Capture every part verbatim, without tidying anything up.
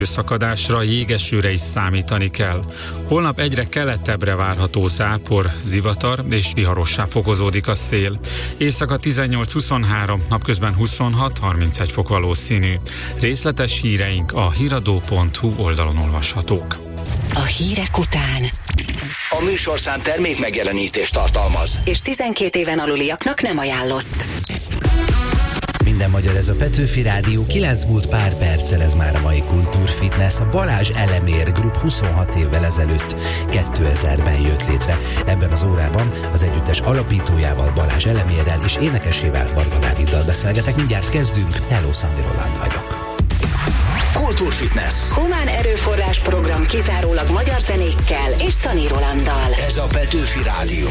Szakadásra, jégesőre is számítani kell. Holnap egyre keletebbre várható zápor, zivatar és viharossá fokozódik a szél. Éjszaka tizennyolc huszonhárom, napközben huszonhat harmincegy fok valószínű. Részletes híreink a híradó pont hu oldalon olvashatók. A hírek után a műsorszám termék megjelenítést tartalmaz, és tizenkét éven aluliaknak nem ajánlott. Minden magyar, ez a Petőfi Rádió, kilenc múlt pár perccel, ez már a mai Kultúrfitness. A Balázs Elemér Group huszonhat évvel ezelőtt, kétezerben jött létre. Ebben az órában az együttes alapítójával, Balázs Elemérrel és énekesével, Varga Dáviddal beszélgetek. Mindjárt kezdünk. Hello, Szandi Roland vagyok. Kultúrfitness. Humán erőforrás program kizárólag magyar zenékkel és Szani Rolanddal. Ez a Petőfi Rádió.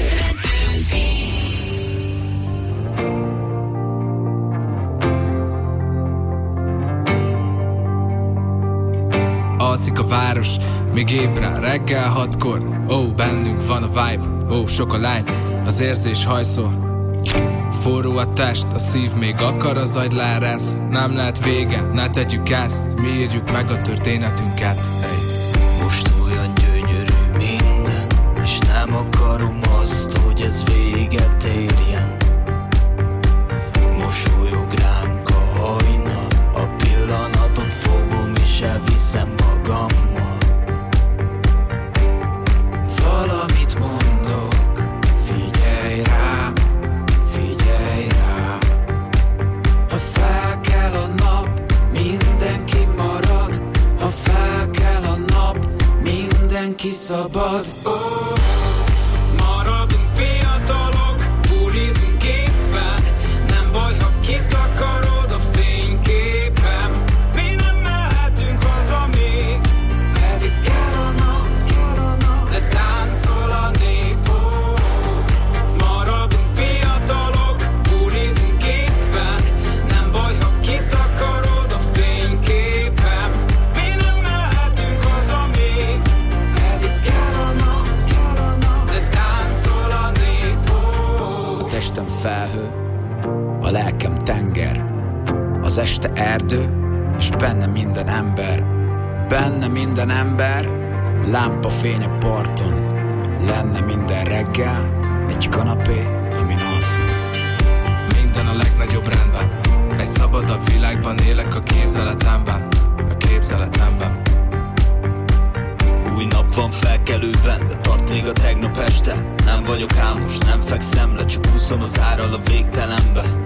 Alszik a város, még ébren reggel hatkor. Ó, oh, bennünk van a vibe, ó, oh, sok a lány, az érzés hajszol. Forró a test, a szív még akar, az agy leeresz. Nem lehet vége, ne tegyük ezt, mi írjuk meg a történetünket. Hey. Most olyan gyönyörű minden, és nem akarom azt, hogy ez véget érjen. Mosolyog ránk a hajnal, a pillanatot fogom és elviszem magammal. Valamit mondok, figyelj rám, figyelj rám. Ha fel kell a nap, mindenki marad. Ha fel kell a nap, mindenki szabad. Oh, maradunk fiatalok, bulizunk éppen. Nem baj, ha kitakarod a fényképen. Mi nem mehetünk haza még, pedig kell a nap, kell a nap, de táncol a nép. Oh, maradunk fiatalok, bulizunk éppen. Nem baj, ha kitakarod a fényképen. Mi nem mehetünk haza még, pedig kell a nap, kell a nap, de táncol a nép. Oh. A testem felhő, a lelkem tenger, az este erdő, és benne minden ember. Benne minden ember, lámpafény a parton. Lenne minden reggel egy kanapé, amin alszom. Minden a legnagyobb rendben. Egy szabadabb világban élek a képzeletemben. A képzeletemben. Új nap van felkelőben, de tart még a tegnap este. Nem vagyok álmos, nem fekszem le, csak úszom az árral a végtelenbe.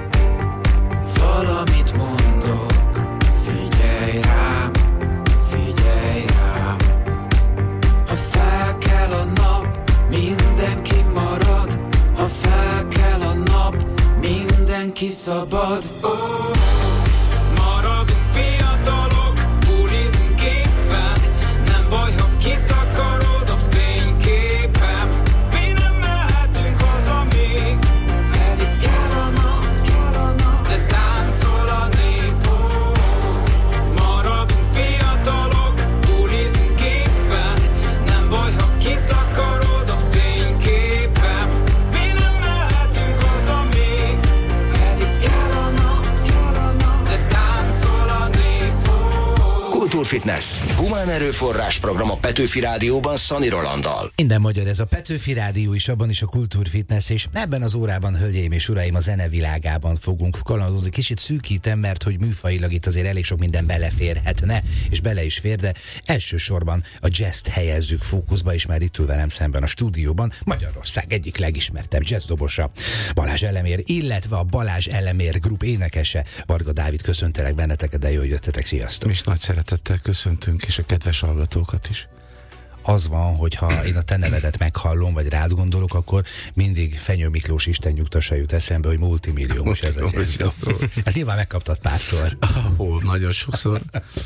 Valamit mondok, figyelj rám, figyelj rám. Ha fel kell a nap, mindenki marad. Ha fel kell a nap, mindenki szabad. Oh, maradunk fiatalok, bulizunk éppen. Nem baj, ha kitakarod a fényképen. Mi nem mehetünk haza még, pedig kell a nap, kell a nap, de táncol a nép. Oh, maradunk fiatalok, bulizunk éppen. Nem baj, ha kitakarod a fényképen. Mi nem mehetünk haza még, pedig kell a nap, kell a nap, de táncol a nép. Oh. Kultúrfitness. Humán erőforrás program a Petőfi Rádióban Szani Rolanddal. Minden magyar, ez a Petőfi Rádió is, abban is a Kultúrfitness, és ebben az órában, hölgyeim és uraim, a zene világában fogunk kalandozni. Kicsit szűkítem, mert hogy műfajilag itt azért elég sok minden beleférhetne, és bele is fér, de elsősorban a jazzt helyezzük fókuszba, és már itt ül velem szemben a stúdióban Magyarország egyik legismertebb jazzdobosa, Balázs Elemér, illetve a Balázs Elemér Group énekese, Varga Dávid. Köszöntelek benneteket, de jól jöttetek, sziasztok! Mi is nagy szeretettel köszöntünk, és a kedves hallgatókat is. Az van, hogy ha én a te nevedet meghallom, vagy rád gondolok, akkor mindig Fenyő Miklós Isten nyugtassa jut eszembe, hogy multimilliómos ez a jazzdom. Ezt nyilván megkaptad párszor. Ó, nagyon sokszor.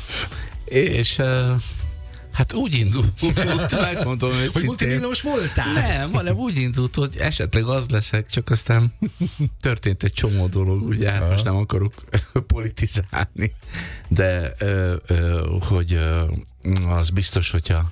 És uh, hát úgy indult, megmondom, hogy, hogy multimilliós voltál? Nem, hanem úgy indult, hogy esetleg az leszek, csak aztán történt egy csomó dolog, ugye, hát most nem akarok politizálni, de uh, uh, hogy uh, az biztos, hogyha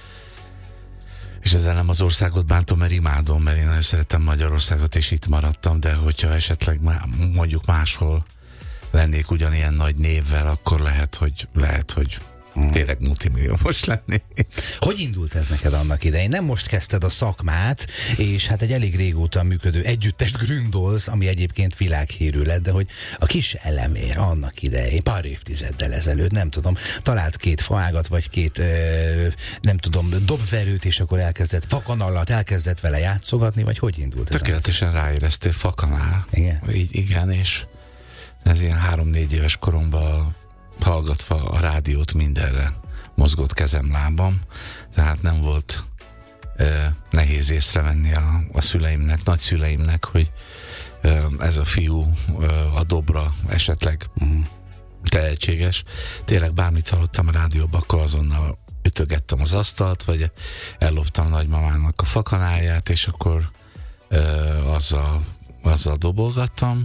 és ezzel nem az országot bántom, mert imádom, mert én nagyon szeretem Magyarországot, és itt maradtam, de hogyha esetleg mondjuk máshol lennék ugyanilyen nagy névvel, akkor lehet, hogy, lehet, hogy hmm. tényleg multimilliómos lenni. Hogy indult ez neked annak idején? Nem most kezdted a szakmát, és hát egy elég régóta működő együttest gründolsz, ami egyébként világhírű lett, de hogy a Kis Elemér annak idején, pár évtizeddel ezelőtt, nem tudom, talált két faágat, vagy két, ö, nem tudom, dobverőt, és akkor elkezdett fakanallat, elkezdett vele játszogatni, vagy hogy indult ez? Tökéletesen ráéreztél, fakanál. Igen? Így, igen, és ez ilyen három-négy éves koromban hallgatva a rádiót mindenre mozgott kezem, lábam, tehát nem volt e, nehéz észrevenni a, a szüleimnek, nagyszüleimnek, hogy e, ez a fiú e, a dobra esetleg mm. tehetséges. Tényleg bármit hallottam a rádióban, akkor azonnal ütögettem az asztalt, vagy elloptam nagymamának a fakanáját, és akkor e, azzal, azzal dobolgattam.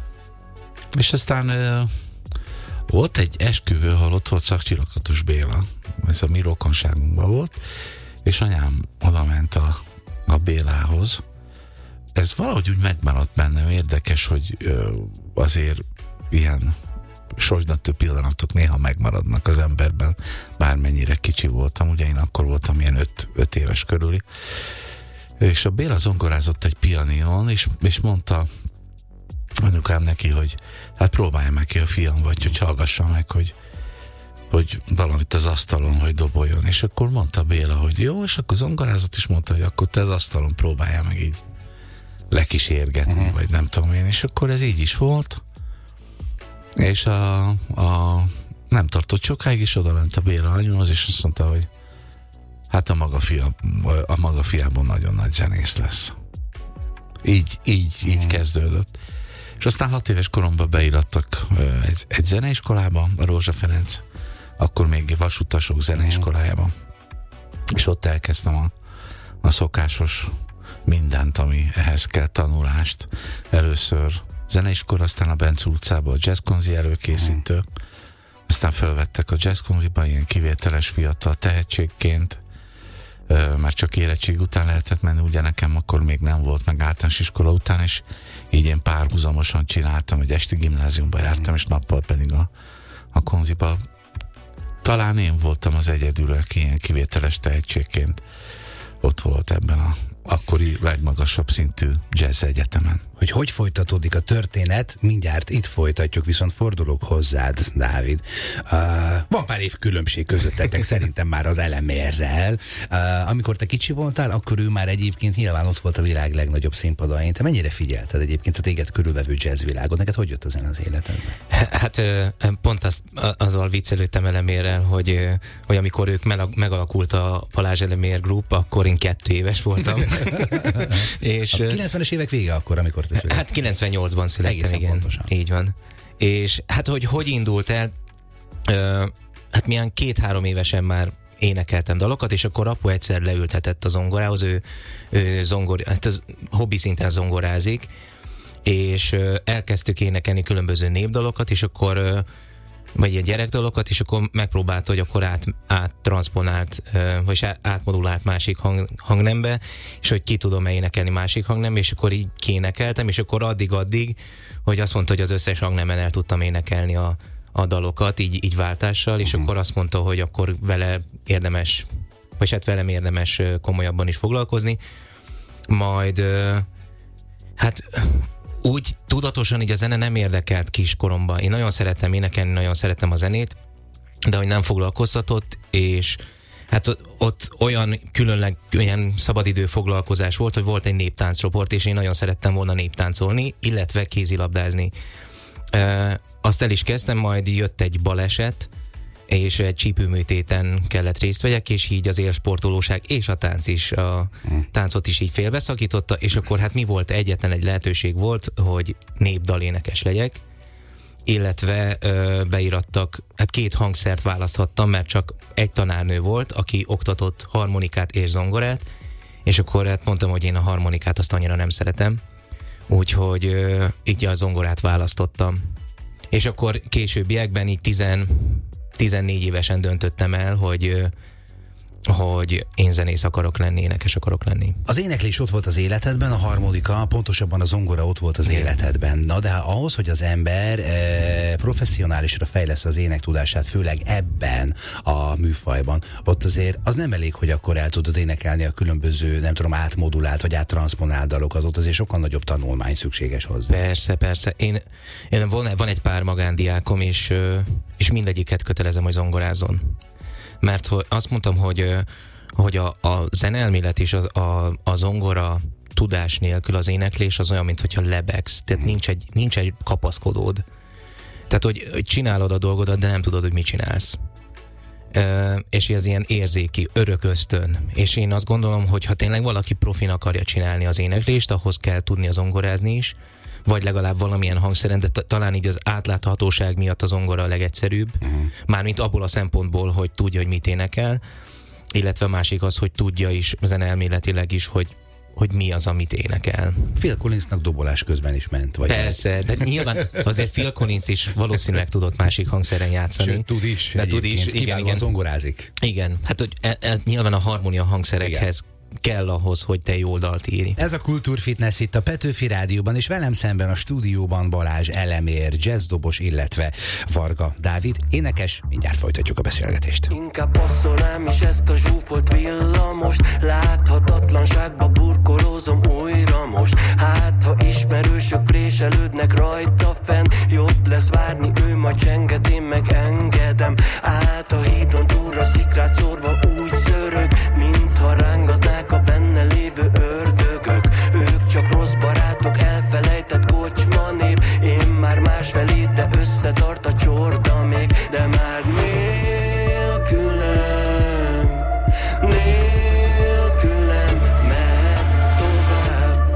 És aztán e, volt egy esküvő, ahol ott volt Szakcsilakatos Béla, ez a mi rokonságunkban volt, és anyám oda ment a, a Bélához. Ez valahogy úgy megmaradt bennem, érdekes, hogy ö, azért ilyen sorsdöntő pillanatok néha megmaradnak az emberben, bármennyire kicsi voltam, ugye én akkor voltam ilyen öt, öt éves körüli, és a Béla zongorázott egy pianinon, és, és mondta anyukám neki, hogy hát próbálja meg ki, a fiam vagy, hogy hallgassa meg, hogy, hogy valamit az asztalon, hogy doboljon. És akkor mondta Béla, hogy jó, és akkor zongorázott is mondta, hogy akkor te az asztalon próbálja meg így lekísérgetni, uh-huh. vagy nem tudom én. És akkor ez így is volt. És a, a nem tartott sokáig, és oda ment a Béla anyuhoz, és azt mondta, hogy hát a maga, fia, a maga fiában nagyon nagy zenész lesz. Így, így, így uh-huh. kezdődött. És aztán hat éves koromban beirattak egy, egy zeneiskolába, a Rózsa Ferenc, akkor még vasutasok zeneiskolájába. És ott elkezdtem a, a szokásos mindent, ami ehhez kell, tanulást. Először zeneiskola, aztán a Bence utcában a jazzkonzi előkészítő, aztán felvettek a jazzkonziba ilyen kivételes fiatal tehetségként, mert csak érettség után lehetett menni, ugye nekem akkor még nem volt, meg általános iskola után, és így én párhuzamosan csináltam, hogy esti gimnáziumba jártam, és nappal pedig a, a konziba. Talán én voltam az egyedül, aki ilyen kivételes tehetségként ott volt ebben a akkori legmagasabb szintű jazz egyetemen. Hogy hogy folytatódik a történet, mindjárt itt folytatjuk, viszont fordulok hozzád, Dávid. Uh, van pár év különbség közöttetek szerintem már az Elemérrel. Uh, amikor te kicsi voltál, akkor ő már egyébként nyilván ott volt a világ legnagyobb színpadain. Te mennyire figyelted egyébként a téged körülvevő jazzvilágot? Neked hogy jött a zene az életedben? Hát pont azt, azzal viccelődtem Elemérrel, hogy, hogy amikor ők megalakult a Balázs Elemér Group, akkor én kettő éves voltam. És, a kilencvenes évek vége akkor, amikor te születtél. Hát kilencvennyolcban születtem, egészen igen. Pontosan. Így van. És hát, hogy hogy indult el, uh, hát milyen két-három évesen már énekeltem dalokat, és akkor apu egyszer leültetett a zongorához, ő, ő zongor, hát az hobbi szinten zongorázik, és uh, elkezdtük énekelni különböző népdalokat, és akkor uh, vagy ilyen gyerekdalokat, és akkor megpróbálta, hogy akkor át, áttranszponált, vagy átmodulált másik hang, hangnembe, és hogy ki tudom énekelni másik hangnembe, és akkor így kénekeltem, és akkor addig-addig, hogy azt mondta, hogy az összes hangnemen el tudtam énekelni a, a dalokat, így, így váltással, és uh-huh. akkor azt mondta, hogy akkor vele érdemes, vagy hát velem érdemes komolyabban is foglalkozni. Majd hát úgy tudatosan így a zene nem érdekelt kiskoromban. Én nagyon szeretem énekelni, nagyon szeretem a zenét, de hogy nem foglalkoztatott, és hát ott, ott olyan különleg olyan szabadidő foglalkozás volt, hogy volt egy néptánccsoport, és én nagyon szerettem volna néptáncolni, illetve kézilabdázni. E, azt el is kezdtem, majd jött egy baleset, és egy csípőműtéten kellett részt vegyek, és így az élsportolóság és a tánc is, a táncot is így félbeszakította, és akkor hát mi volt? Egyetlen egy lehetőség volt, hogy népdalénekes legyek, illetve ö, beirattak, hát két hangszert választhattam, mert csak egy tanárnő volt, aki oktatott harmonikát és zongorát, és akkor hát mondtam, hogy én a harmonikát azt annyira nem szeretem, úgyhogy ö, így a zongorát választottam. És akkor későbbiekben így tizen tizennégy évesen döntöttem el, hogy, hogy én zenész akarok lenni, énekes akarok lenni. Az éneklés ott volt az életedben, a harmonika, pontosabban a zongora ott volt az Igen. életedben. Na de ahhoz, hogy az ember e, professzionálisra fejlesz az énektudását, főleg ebben a műfajban, ott azért az nem elég, hogy akkor el tudod énekelni a különböző, nem tudom, átmodulált vagy áttranszponált dalokat, ott azért sokkal nagyobb tanulmány szükséges hozzá. Persze, persze. Én, én van, van egy pár magándiákom, és, és mindegyiket kötelezem, hogy zongorázzon. Mert azt mondtam, hogy, hogy a, a zeneelmélet és a, a, a zongora tudás nélkül az éneklés az olyan, mintha lebegsz. Tehát nincs egy, nincs egy kapaszkodód. Tehát, hogy, hogy csinálod a dolgodat, de nem tudod, hogy mit csinálsz. E, és ez ilyen érzéki, örök ösztön. És én azt gondolom, hogy ha tényleg valaki profin akarja csinálni az éneklést, ahhoz kell tudnia zongorázni is, vagy legalább valamilyen hangszeren, de t- talán így az átláthatóság miatt a zongora a legegyszerűbb. Uh-huh. Mármint abból a szempontból, hogy tudja, hogy mit énekel, illetve másik az, hogy tudja is zeneelméletileg is, hogy hogy mi az, amit énekel. Phil Collinsnak dobolás közben is ment. Vagy Persze, de nyilván azért Phil Collins is valószínűleg tudott másik hangszeren játszani. Sőt, tud is. De tud is. Igen, igen. zongorázik. Igen, hát hogy e, e, nyilván a harmónia hangszerekhez igen. kell ahhoz, hogy te jól dalt írj. Ez a Kultúrfitness itt a Petőfi Rádióban, és velem szemben a stúdióban Balázs Elemér, jazzdobos, illetve Varga Dávid, énekes. Mindjárt folytatjuk a beszélgetést. Inkább passzolnám is ezt a zsúfolt villamost, láthatatlanságba burkolózom újra most. Hát, ha ismerősök préselődnek rajta fenn, jobb lesz várni, ő majd csenget, én meg engedem. Át a hídon túlra szikrát szórva úgy szörög, mintha rángatnák a benne lévő ördögök. Ők csak rossz barátok, elfelejtett kocsmanép. Én már másfelé, de összetart a csorda még. De már nélkülem, nélkülem mehet tovább.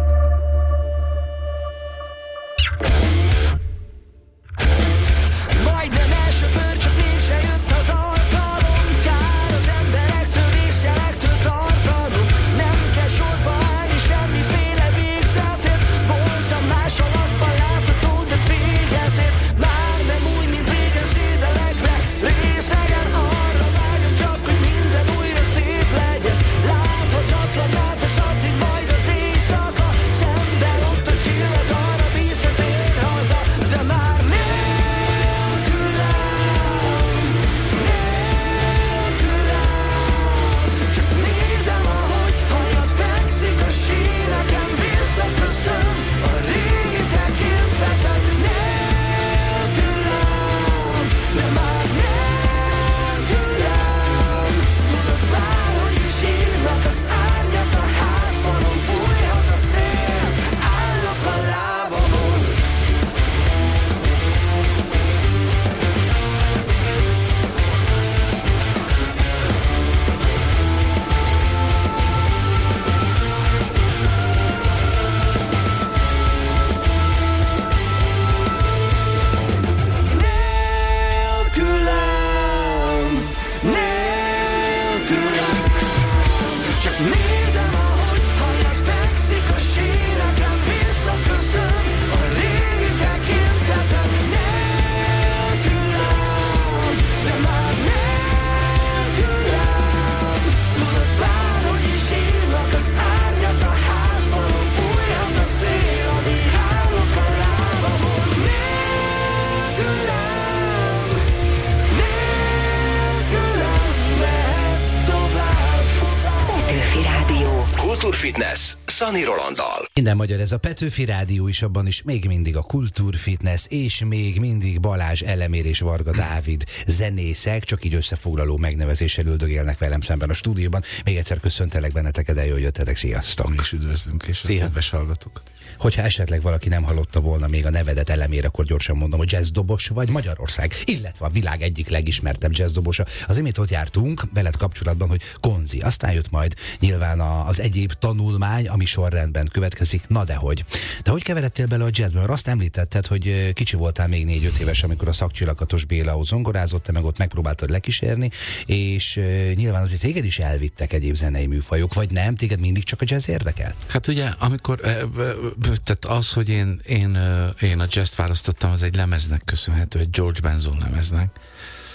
Majdnem elsöpör, csak mégse jött az alkalom. Kár az emberektől, vészjelektől tartanom. Nem kell sorba állni semmiféle végzetért. Voltam más alapban látható, de véget ért. Már nem úgy, mint régen, szédelekre részegen. Arra vágyom csak, hogy minden újra szép legyen. Láthatatlanná tesz addig majd az éjszaka. Szemben ott a csillag, arra visszatér haza. De már nélkülem, nélkülem. Csak nézem, ahogy hajad fekszik a síneken. Visszaköszön a régi tekintetet. Nélkülem, de már nélkülem. Tudod, bárhogy is hívnak, az árnyak a házfalon. Fújhat a szél, állok a lábamon. Nélkülem, nélkülem. Csak nézem, ahogy hajad fekszik a síneken. Visszaköszön a régi tekintetet. Nélkülem, de már nélkülem. Tudod, bárhogy is hívnak, az árnyak a házfalon. Fújhat a szél, amíg állok a lábamon. Nélkülem, nélkülem mehet tovább. Petőfi Rádió. Kultúrfitness Szani Rolanddal. Minden magyar, ez a Petőfi Rádió is, abban is még mindig a Kultúrfitness, és még mindig Balázs Elemér és Varga Dávid zenészek, csak így összefoglaló megnevezéssel üldögélnek velem szemben a stúdióban. Még egyszer köszöntelek benneteket, de jól jöttetek, sziasztok! Mi is üdvözlünk, és a kedves hallgatókat. Hogyha esetleg valaki nem hallotta volna még a nevedet, Elemér, akkor gyorsan mondom, hogy jazzdobos vagy Magyarország, illetve a világ egyik legismertebb jazzdobosa. Az imént ott jártunk veled kapcsolatban, hogy konzi, aztán jött majd nyilván a, az egyéb tanulmány, ami sorrendben következik. Na dehogy. De hogy keveredtél bele a jazzben? Mert azt említetted, hogy kicsi voltál még négy-öt éves, amikor a Szakcsillakatos Béla ott zongorázott, te meg ott megpróbáltad lekísérni, és uh, nyilván azért téged is elvittek egyéb zenei műfajok, vagy nem? Téged mindig csak a jazz érdekel? Hát ugye, amikor tehát az, hogy én, én, én a jazzt választottam, az egy lemeznek köszönhető, egy George Benson lemeznek.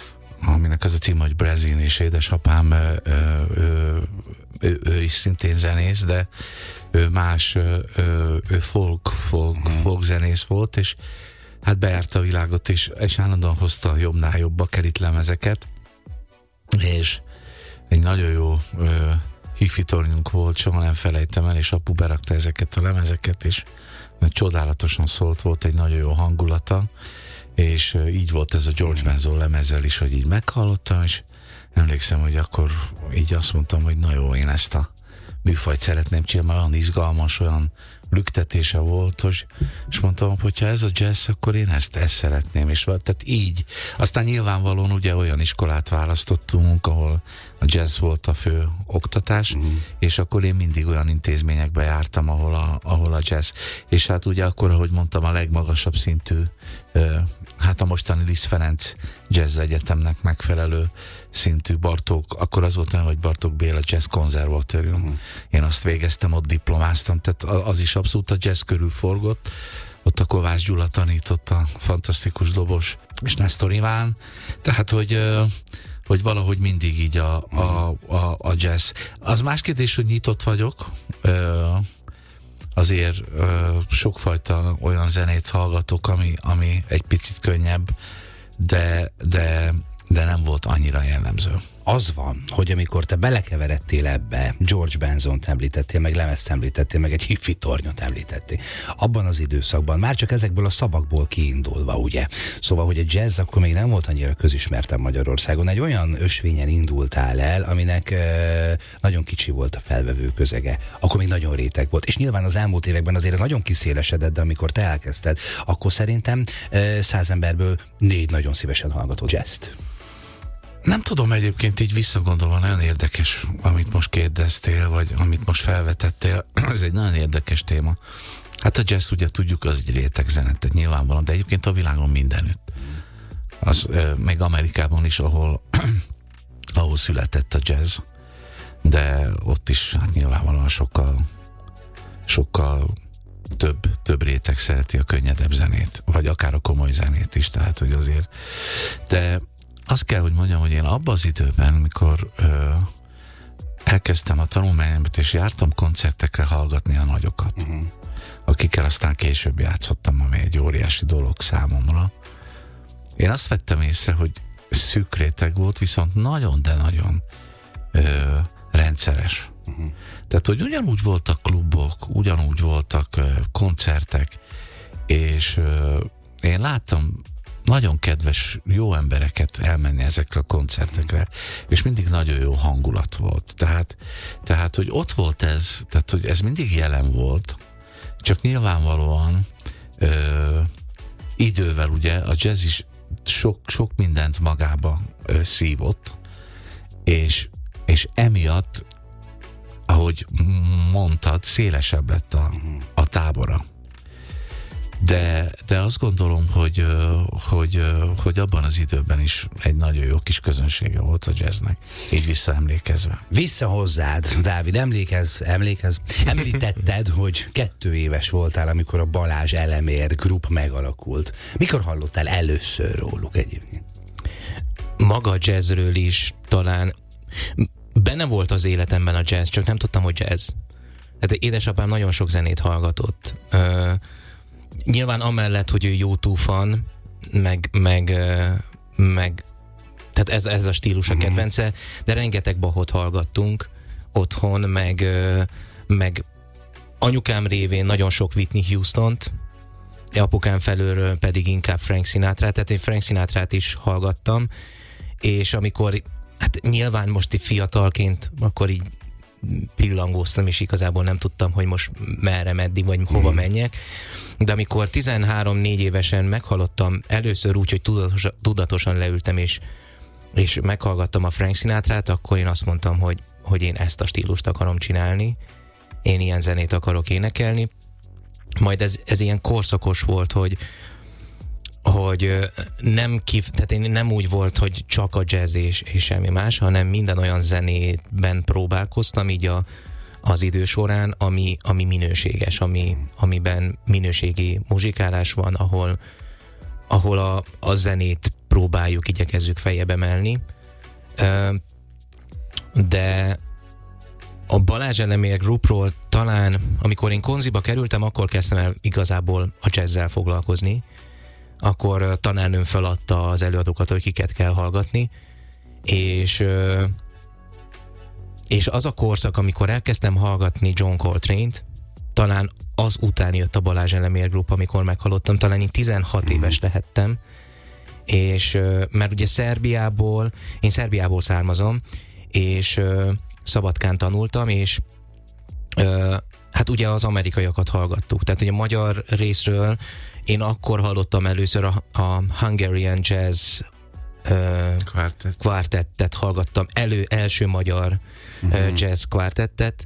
aminek az a cím, hogy Brezin, és édesapám ö, ö, ő, ő, ő is szintén zenész, de ő más ö, ő folk, folk, mm. folk zenész volt, és hát bejárta a világot, és, és állandóan hozta a jobbnál jobb bakelit lemezeket, és egy nagyon jó ö, hifi tornyunk volt, soha nem felejtem el, és apu berakta ezeket a lemezeket, és csodálatosan szólt, volt egy nagyon jó hangulata, és így volt ez a George Benson lemezzel is, hogy így meghallottam, és emlékszem, hogy akkor így azt mondtam, hogy na jó, én ezt a műfajt szeretném csinálni, olyan izgalmas, olyan lüktetése volt, hogy, és mondtam, hogy ha ez a jazz, akkor én ezt, ezt szeretném, és tehát így. Aztán nyilvánvalóan ugye olyan iskolát választottunk, ahol a jazz volt a fő oktatás, mm. és akkor én mindig olyan intézményekbe jártam, ahol a, ahol a jazz. És hát ugye akkor, ahogy mondtam, a legmagasabb szintű, hát a mostani Liszt Ferenc Jazz Egyetemnek megfelelő szintű Bartók, akkor az volt nem, hogy Bartók Béla Jazz Konzervatórium. Mm. Én azt végeztem, ott diplomáztam, tehát az is abszolút a jazz körül forgott. Ott a Kovács Gyula tanította, fantasztikus dobos, és Nestor Iván. Tehát, hogy, hogy valahogy mindig így a, a, a, a jazz. Az más kérdés, hogy nyitott vagyok, azért sokfajta olyan zenét hallgatok, ami, ami egy picit könnyebb, de, de, de nem volt annyira jellemző. Az van, hogy amikor te belekeveredtél ebbe, George Benzont említettél, meg lemezt említettél, meg egy hifi tornyot említettél. Abban az időszakban, már csak ezekből a szavakból kiindulva, ugye? Szóval, hogy a jazz akkor még nem volt annyira közismertem Magyarországon. Egy olyan ösvényen indultál el, aminek e, nagyon kicsi volt a felvevő közege. Akkor még nagyon réteg volt. És nyilván az elmúlt években azért ez nagyon kiszélesedett, de amikor te elkezdted, akkor szerintem e, száz emberből négy nagyon szívesen hallgatott jazzt. Nem tudom, egyébként így visszagondolva, nagyon érdekes, amit most kérdeztél, vagy amit most felvetettél. Ez egy nagyon érdekes téma. Hát a jazz, ugye tudjuk, az egy rétegzene, tehát nyilvánvalóan, de egyébként a világon mindenütt. Az, még Amerikában is, ahol, ahol született a jazz, de ott is hát nyilvánvalóan sokkal, sokkal több, több réteg szereti a könnyedebb zenét, vagy akár a komoly zenét is, tehát hogy azért. De azt kell, hogy mondjam, hogy én abban az időben, mikor ö, elkezdtem a tanulmányomat, és jártam koncertekre hallgatni a nagyokat, uh-huh. akikkel aztán később játszottam, ami egy óriási dolog számomra. Én azt vettem észre, hogy szűk réteg volt, viszont nagyon, de nagyon ö, rendszeres. Uh-huh. Tehát, hogy ugyanúgy voltak klubok, ugyanúgy voltak ö, koncertek, és ö, én láttam nagyon kedves, jó embereket elmenni ezekre a koncertekre, és mindig nagyon jó hangulat volt. Tehát, tehát hogy ott volt ez, tehát, hogy ez mindig jelen volt, csak nyilvánvalóan ö, idővel ugye a jazz is sok, sok mindent magába ö, szívott, és, és emiatt, ahogy mondtad, szélesebb lett a, a tábora. De, de azt gondolom, hogy, hogy, hogy abban az időben is egy nagyon jó kis közönsége volt a jazznek, így visszaemlékezve. Vissza hozzád, Dávid, emlékezz, emlékezz. Említetted, hogy kettő éves voltál, amikor a Balázs Elemér Group megalakult. Mikor hallottál először róluk egyébként? Maga a jazzről is talán benne volt az életemben a jazz, csak nem tudtam, hogy jazz. Hát édesapám nagyon sok zenét hallgatott. Uh, Nyilván amellett, hogy ő U kettő fan, meg, meg, meg tehát ez, ez a stílus a kedvence, de rengeteg Bachot hallgattunk otthon, meg, meg anyukám révén nagyon sok Whitney Houstont, apukám felőről pedig inkább Frank Sinatrát, tehát én Frank Sinatrát is hallgattam, és amikor, hát nyilván most itt fiatalként, akkor így pillangóztam, és igazából nem tudtam, hogy most merre, meddig, vagy hova menjek. De amikor tizenhárom-négy évesen meghallottam először úgy, hogy tudatosan, tudatosan leültem, és, és meghallgattam a Frank Sinatrát, akkor én azt mondtam, hogy, hogy én ezt a stílust akarom csinálni, én ilyen zenét akarok énekelni. Majd ez, ez ilyen korszakos volt, hogy hogy nem, kif, tehát én nem úgy volt, hogy csak a jazz és, és semmi más, hanem minden olyan zenében próbálkoztam így a, az idő során, ami, ami minőséges, ami, amiben minőségi muzsikálás van, ahol, ahol a, a zenét próbáljuk, igyekezzük feljebb emelni. De a Balázs Elemér Groupról talán, amikor én Konziba kerültem, akkor kezdtem el igazából a jazzzel foglalkozni. Akkor tanárnőm feladta az előadókat, hogy kiket kell hallgatni, és, és az a korszak, amikor elkezdtem hallgatni John Coltrane-t, talán az után jött a Balázs Elemér Group, amikor meghallottam, talán én tizenhat éves lehettem, és mert ugye Szerbiából, én Szerbiából származom, és Szabadkán tanultam, és hát ugye az amerikaiakat hallgattuk, tehát ugye a magyar részről én akkor hallottam először a, a Hungarian Jazz Quartet. Quartettet hallgattam, elő, első magyar uh-huh. jazz quartettet,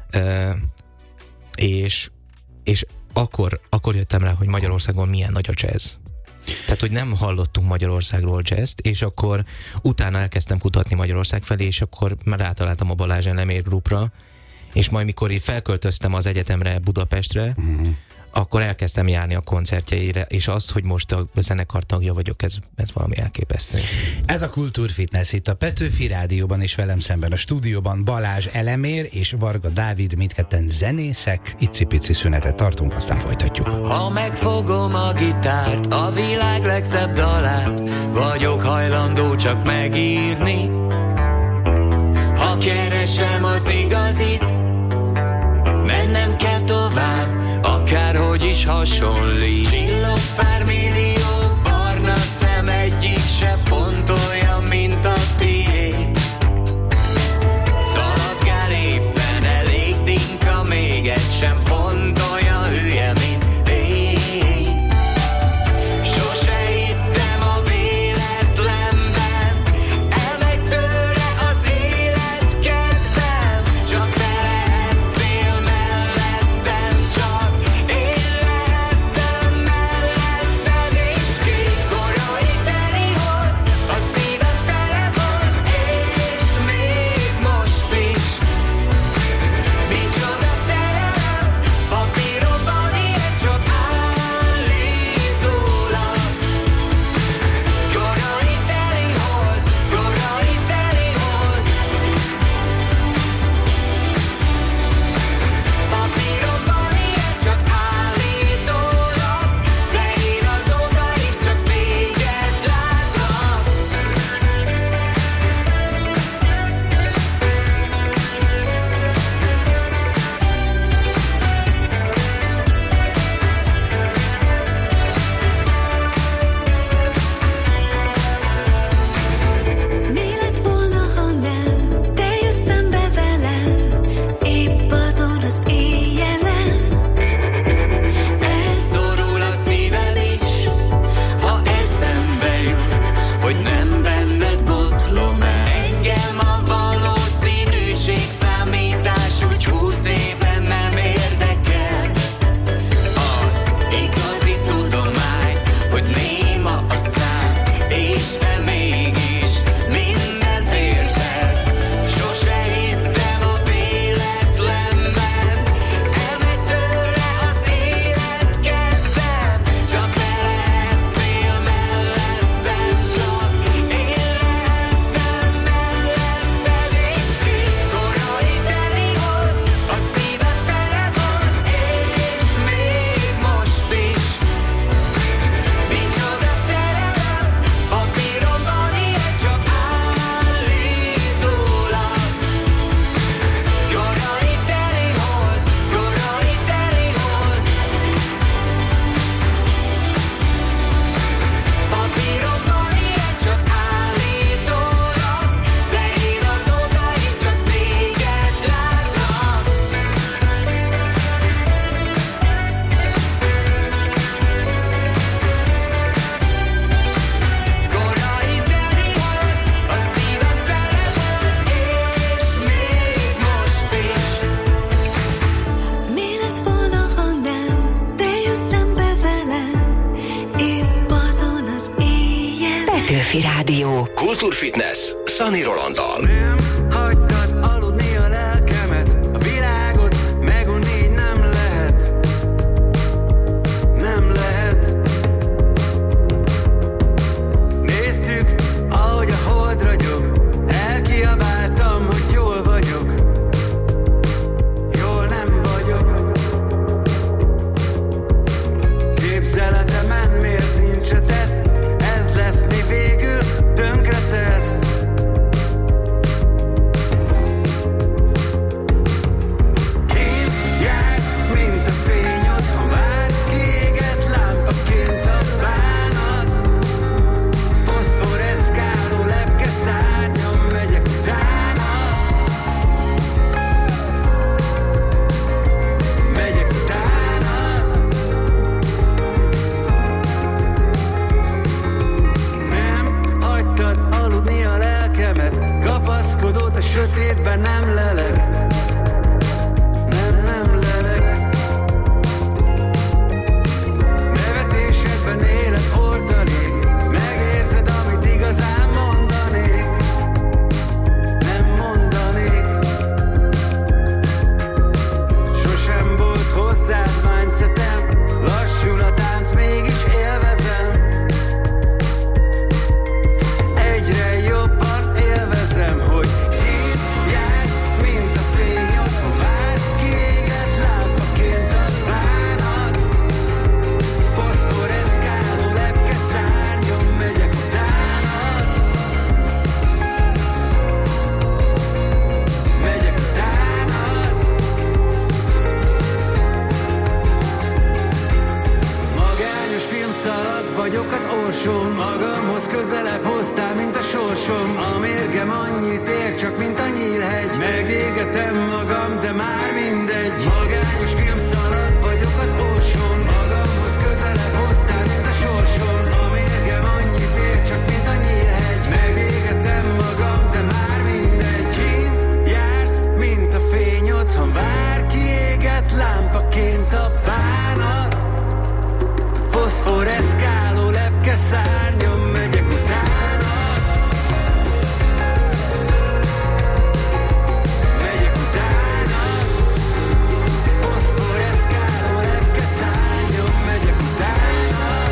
és, és akkor, akkor jöttem rá, hogy Magyarországon milyen nagy a jazz. Tehát, hogy nem hallottunk Magyarországról jazzt, és akkor utána elkezdtem kutatni Magyarország felé, és akkor már rátaláltam a Balázs Elemér Groupra, és majd mikor így felköltöztem az egyetemre Budapestre, uh-huh. akkor elkezdtem járni a koncertjeire, és azt, hogy most a zenekar tagja vagyok, ez, ez valami elképesztő. Ez a Kultúrfitness itt a Petőfi Rádióban, és velem szemben a stúdióban Balázs Elemér és Varga Dávid, mindketten zenészek. Icipici szünetet tartunk, aztán folytatjuk. Ha megfogom a gitárt, a világ legszebb dalát, vagyok hajlandó csak megírni. Ha keresem az igazit, mennem kell tovább, akárhogy is hasonlít. Csillog pár millió barna szem, egyik se pont olyan, mint a tiéd. Szaladgál éppen, elég dinka, még egy sem pont olyan hülye, mint én. Sose hittem a véletlenben, elmegy tőle az élet kedvem, csak te lehettél mellettem, csak én lehettem melletted, és kész. Korai teli volt, a szívem tele volt, és még most is. Micsoda szerelem, papíromban ilyen csak állítólag. Korai teli volt, korai teli volt. Papíromban ilyen csak állítólag, de én azóta is csak téged látlak. Mi lett volna, ha nem, te jössz szembe velem, épp azon az éjjelen. Elszorul a szívem is, ha eszembe jut, hogy nem benned botlom el. Engem a valószínűség számítás, úgy húsz éve nem érdekel. Az igazi tudomány, hogy néma a szám, és te mégis mindent értesz. Sose hittem a véletlenben, elmegy tőle az élet kedvem, csak te lehettél mellettem, csak én lehettem melletted, és kész. Korai teli volt, a szívem tele volt, és még most is. Micsoda szerelem, papíromban ilyen csak állítólag. Korai teli volt, korai teli volt. Papíromban ilyen csak állítólag, de én azóta is csak téged látlak. Korai teli volt, a szívem tele volt, és még most is. Mi lett volna, ha nem, te jössz szembe velem, épp azon az éjjel. Petőfi Rádió. Kultúrfitness Szani Rolanddal. Nem hagytad aludni a lelkemet, a világot megunni így nem lehet. Nem lehet. Nézd sötétben nem lelek, nem, nem lelek. Nevetésedben élet hordalék, megérzed, amit igazán mondanék, nem mondanék. Sosem volt hozzád mindsetem, lassul a tánc, mégis élvezem. Egyre jobban élvezem, hogy itt jársz, mint a fény otthon vár, kiégett lámpaként a bánat. Foszforeszkáló lepke szárnyon megyek utánad, megyek utánad. Magányos filmszalag vagyok az orsón, magamhoz közelebb hoztál, mint a sorsom. A mérgem annyit ér, csak mint a nyílhegy, megégetem magam, de már mindegy. Magányos filmszalag vagyok az orsón, magamhoz közelebb hoztál, mint a sorsom. A mérgem annyit ér, csak mint a nyílhegy, megégetem magam, de már mindegy. Kint jársz, mint a fény otthon vár, kiégett lámpaként a bánat. Foszforeszkáló lepke szárnyon megyek utánad, megyek utánad. Foszforeszkáló lepke szárnyon megyek utánad,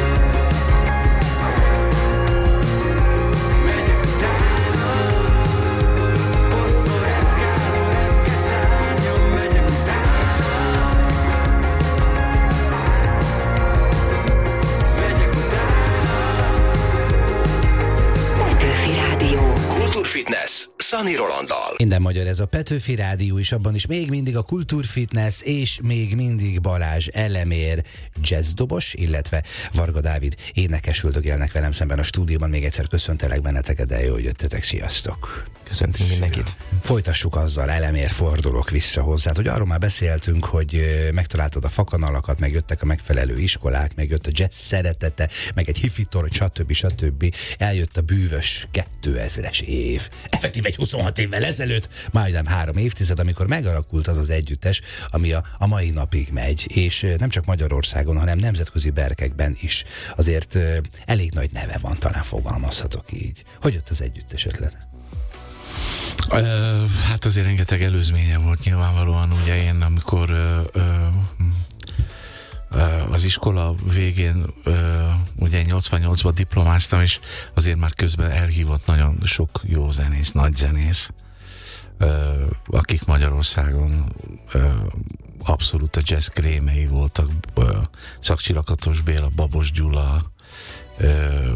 megyek utánad. Foszforeszkáló lepke szárnyon megyek utánad, megyek utánad. Petőfi Rádió. Kultúrfitness Szani Rolanddal. Minden magyar ez a Petőfi Rádió, és abban is még mindig a Kultúrfitness, és még mindig Balázs Elemér jazzdobos, illetve Varga Dávid énekes üldögélnek velem szemben a stúdióban. Még egyszer köszöntelek benneteket, de jó, hogy jöttetek, sziasztok! Köszöntünk mindenkit. Folytassuk azzal, Elemér, fordulok vissza hozzád, hogy arról már beszéltünk, hogy ö, megtaláltad a fakanalakat, megjöttek a megfelelő iskolák, megjött a jazz szeretete, meg egy hifitor, stb. stb. Eljött a bűvös kétezres év. Effektív egy huszonhat évvel ezelőtt, majdnem három évtized, amikor megalakult az az együttes, ami a, a mai napig megy, és ö, nem csak Magyarországon, hanem nemzetközi berkekben is. Azért ö, elég nagy neve van, talán fogalmazhatok így. Hogy jött az együttes ötlete? Uh, hát azért rengeteg előzménye volt nyilvánvalóan, ugye én amikor uh, uh, az iskola végén uh, ugye nyolcvannyolcban diplomáztam, és azért már közben elhívott nagyon sok jó zenész, nagy zenész, uh, akik Magyarországon uh, abszolút a jazz krémei voltak, uh, Szakcsi Lakatos Béla, Babos Gyula, uh,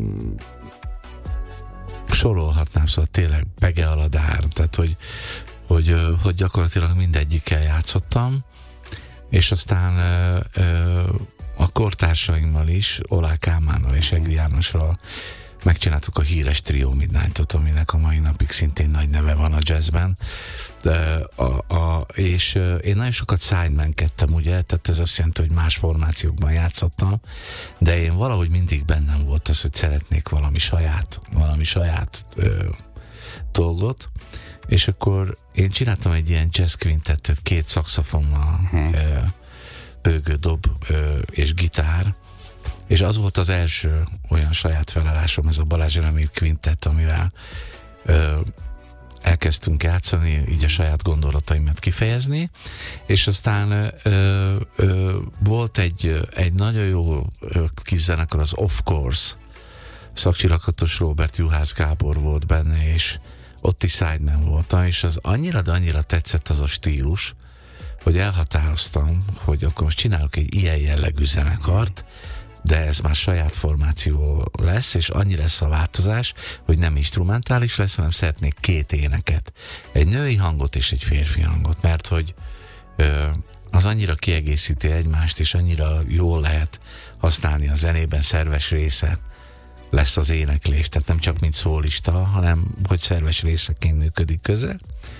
sorolhatnám, szóval tényleg Bege Aladár, tehát hogy, hogy, hogy gyakorlatilag mindegyikkel játszottam, és aztán a kortársaimmal is, Olá Kálmánnal és Egri Jánossal megcsináltuk a híres Trio Midnight-ot, aminek a mai napig szintén nagy neve van a jazzben. De a, a, és én nagyon sokat sideman-kedtem, ugye, tehát ez azt jelenti, hogy más formációkban játszottam, de én valahogy mindig bennem volt az, hogy szeretnék valami saját, valami saját ö, dolgot, és akkor én csináltam egy ilyen jazz quintettet két szaxofonnal, hmm. ö, bőgő, dob ö, és gitár, és az volt az első olyan saját felállásom, ez a Balázs Elemér Quintett, amivel ö, elkezdtünk játszani, így a saját gondolataimat kifejezni, és aztán ö, ö, volt egy, egy nagyon jó kis zenekar, az Of Course, Szakcsi Lakatos Róbert, Juhász Gábor volt benne, és ott is sideman voltam, és az annyira, de annyira tetszett az a stílus, hogy elhatároztam, hogy akkor most csinálok egy ilyen jellegű zenekart, de ez már saját formáció lesz, és annyi lesz a változás, hogy nem instrumentális lesz, hanem szeretnék két éneket. Egy női hangot és egy férfi hangot, mert hogy ö, az annyira kiegészíti egymást, és annyira jól lehet használni a zenében, szerves része lesz az éneklés, tehát nem csak mint szólista, hanem hogy szerves részeként működik közre.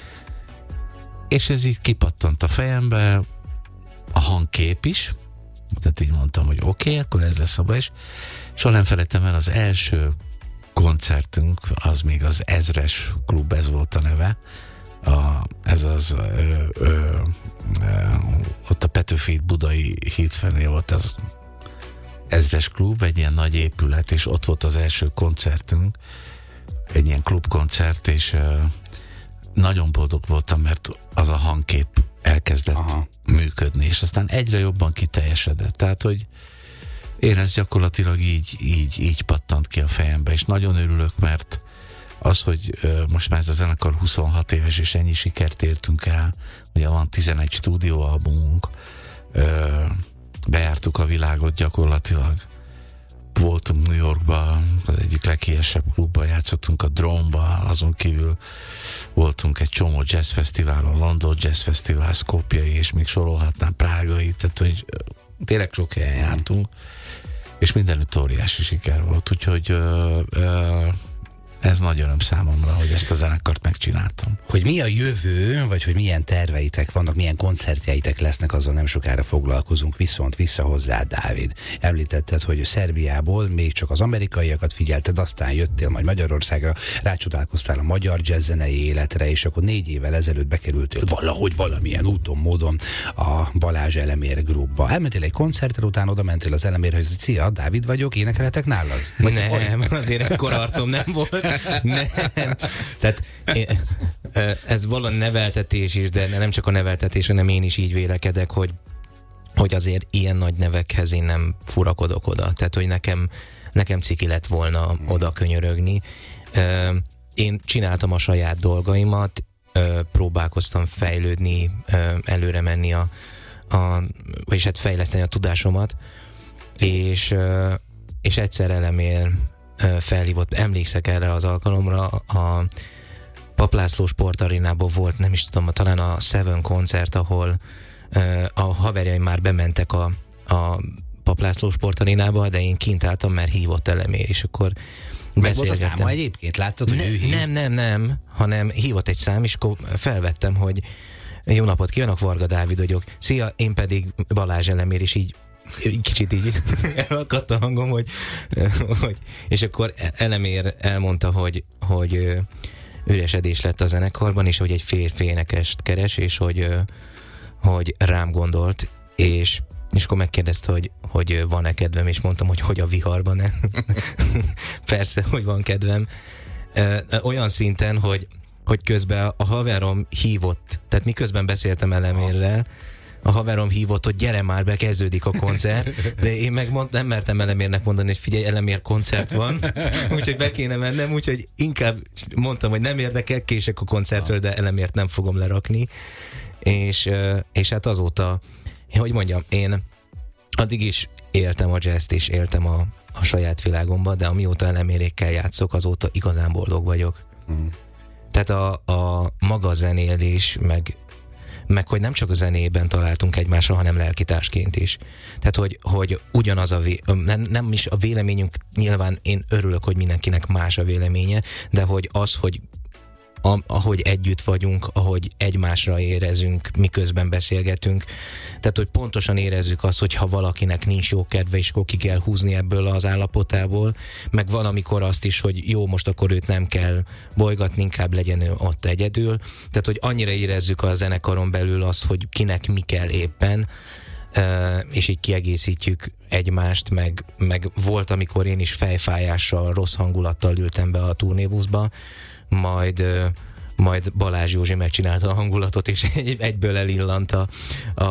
És ez így kipattant a fejembe, a hangkép is, tehát így mondtam, hogy oké, okay, akkor ez lesz abban is. Soha nem felejtem el az első koncertünk, az még az Ezres Klub, ez volt a neve. A, ez az ö, ö, ö, ott a Petőfi budai híd felé volt az Ezres Klub, egy ilyen nagy épület, és ott volt az első koncertünk, egy ilyen klubkoncert, és ö, nagyon boldog voltam, mert az a hangkép elkezdett Aha. működni, és aztán egyre jobban kiteljesedett. Tehát, hogy én ez gyakorlatilag így, így, így pattant ki a fejembe, és nagyon örülök, mert az, hogy ö, most már ez a zenekar huszonhat éves, és ennyi sikert értünk el, ugye van tizenegy stúdióalbumunk, ö, bejártuk a világot gyakorlatilag, voltunk New Yorkban, az egyik leghíresebb klubban, játszottunk a Drone-ba, azon kívül voltunk egy csomó jazzfesztiválon, London Jazz Fesztivál, Skopjai, és még sorolhatnám Prágai, tehát hogy tényleg sok helyen jártunk, és mindenütt óriási siker volt, úgyhogy ö, ö, ez nagy öröm számomra, hogy ezt a zenekart megcsináltam. Hogy mi a jövő, vagy hogy milyen terveitek vannak, milyen koncertjeitek lesznek, azzal nem sokára foglalkozunk, viszont vissza hozzá, Dávid. Említetted, hogy Szerbiából még csak az amerikaiakat figyelted, aztán jöttél majd Magyarországra, rácsodálkoztál a magyar jazzzenei életre, és akkor négy évvel ezelőtt bekerültél valahogy valamilyen úton, módon a Balázs Elemér Groupba. Elmentél egy koncertre, utána oda mentél az Elemérhez, hogy szia, Dávid vagyok, énekelhetek nálad? Vagy nem, azért ekkor arcom nem volt. Nem. Tehát ez valami neveltetés is, de nem csak a neveltetés, hanem én is így vélekedek, hogy, hogy azért ilyen nagy nevekhez én nem furakodok oda. Tehát, hogy nekem, nekem ciki lett volna oda könyörögni. Én csináltam a saját dolgaimat, próbálkoztam fejlődni, előre menni a, a vagyis hát fejleszteni a tudásomat, és, és egyszer Elemér felhívott, emlékszek erre az alkalomra, a Pap László Sportarénában volt, nem is tudom, talán a Seven koncert, ahol a haverjaim már bementek a, a Pap László Sportarénába, de én kint álltam, mert hívott Elemér, és akkor meg volt a száma egyébként? Láttad, hogy ne, ő hív? Nem, nem, nem, hanem hívott egy szám, és akkor felvettem, hogy jó napot kívánok, Varga Dávid vagyok. Szia, én pedig Balázs Elemér, és így kicsit így elakadt a hangom, hogy, hogy és akkor Elemér elmondta, hogy, hogy üresedés lett a zenekarban, és hogy egy férfi énekest keres, és hogy, hogy rám gondolt, és, és akkor megkérdezte, hogy, hogy van-e kedvem, és mondtam, hogy hogy a viharban. Persze, hogy van kedvem. Olyan szinten, hogy, hogy közben a haverom hívott, tehát miközben beszéltem Elemérrel, a haverom hívott, hogy gyere már be, kezdődik a koncert, de én meg mond, nem mertem Elemérnek mondani, hogy figyelj, Elemér koncert van, úgyhogy be kéne mennem, úgyhogy inkább mondtam, hogy nem érdekel, kések a koncertről, de Elemért nem fogom lerakni, és, és hát azóta, hogy mondjam, én addig is éltem a jazzt, és éltem a, a saját világomba, de amióta Elemérékkel játszok, azóta igazán boldog vagyok. Mm. Tehát a, a maga zenélés, meg meg hogy nem csak a zenében találtunk egymásra, hanem lelkitársként is. Tehát, hogy, hogy ugyanaz a vé- nem, nem is a véleményünk, nyilván én örülök, hogy mindenkinek más a véleménye, de hogy az, hogy a, ahogy együtt vagyunk, ahogy egymásra érezünk, miközben beszélgetünk, tehát, hogy pontosan érezzük azt, hogy ha valakinek nincs jó kedve, és akkor ki kell húzni ebből az állapotából, meg van amikor azt is, hogy jó, most akkor őt nem kell bolygatni, inkább legyen ő ott egyedül. Tehát, hogy annyira érezzük a zenekaron belül azt, hogy kinek mi kell éppen, és így kiegészítjük egymást, meg, meg volt, amikor én is fejfájással, rossz hangulattal ültem be a turnébuszba, majd, majd Balázs Józsi megcsinálta a hangulatot, és egyből elillant a, a,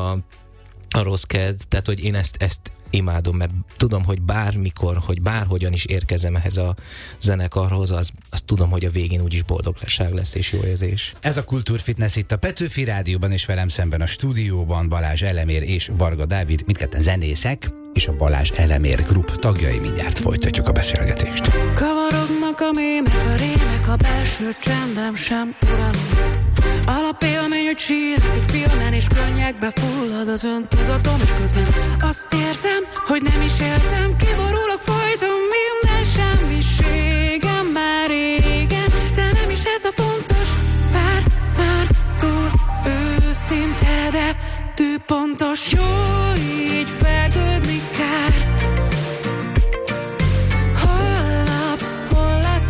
a rossz kedv. Tehát, hogy én ezt, ezt imádom, mert tudom, hogy bármikor, hogy bárhogyan is érkezem ehhez a zenekarhoz, az, azt tudom, hogy a végén úgyis boldogság lesz és jó érzés. Ez a Kultúrfitness itt a Petőfi Rádióban, és velem szemben a stúdióban Balázs Elemér és Varga Dávid, mindketten zenészek, és a Balázs Elemér Group tagjai. Mindjárt folytatjuk a beszélgetést. Kavarognak a mémek, a rémek, a belső csendem sem uralom. Alapélmény, hogy sírok egy filmen, és könnyekbe fullad az öntudatom, és közben azt érzem, hogy nem is éltem, kiborulok folyton, minden semmiségem már régen, de nem is ez a fontos, bár már túl őszinte, de tűpontos. Jó így vergődni kár. Holnap, hol lesz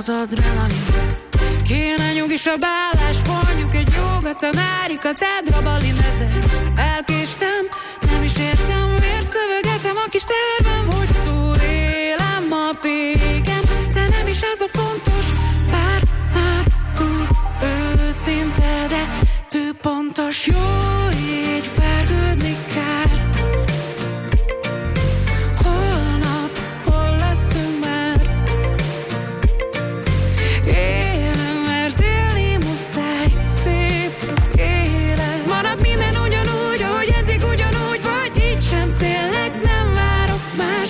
az adrenalin. Kéne nyugisabb állás, mondjuk egy joga tanárikat, tedrabalin ezer. Elkéstem, nem is értem, miért szövegetem a kis tervem, hogy túlélem a féken. De nem is ez a fontos, bár már túl őszinte, de tűpontos. Jó, így vergődni kell. Holnap, hol leszünk már? Élem, mert élni muszáj, szép az élet. Marad minden ugyanúgy, ahogy eddig ugyanúgy, vagy így sem, tényleg nem várok más.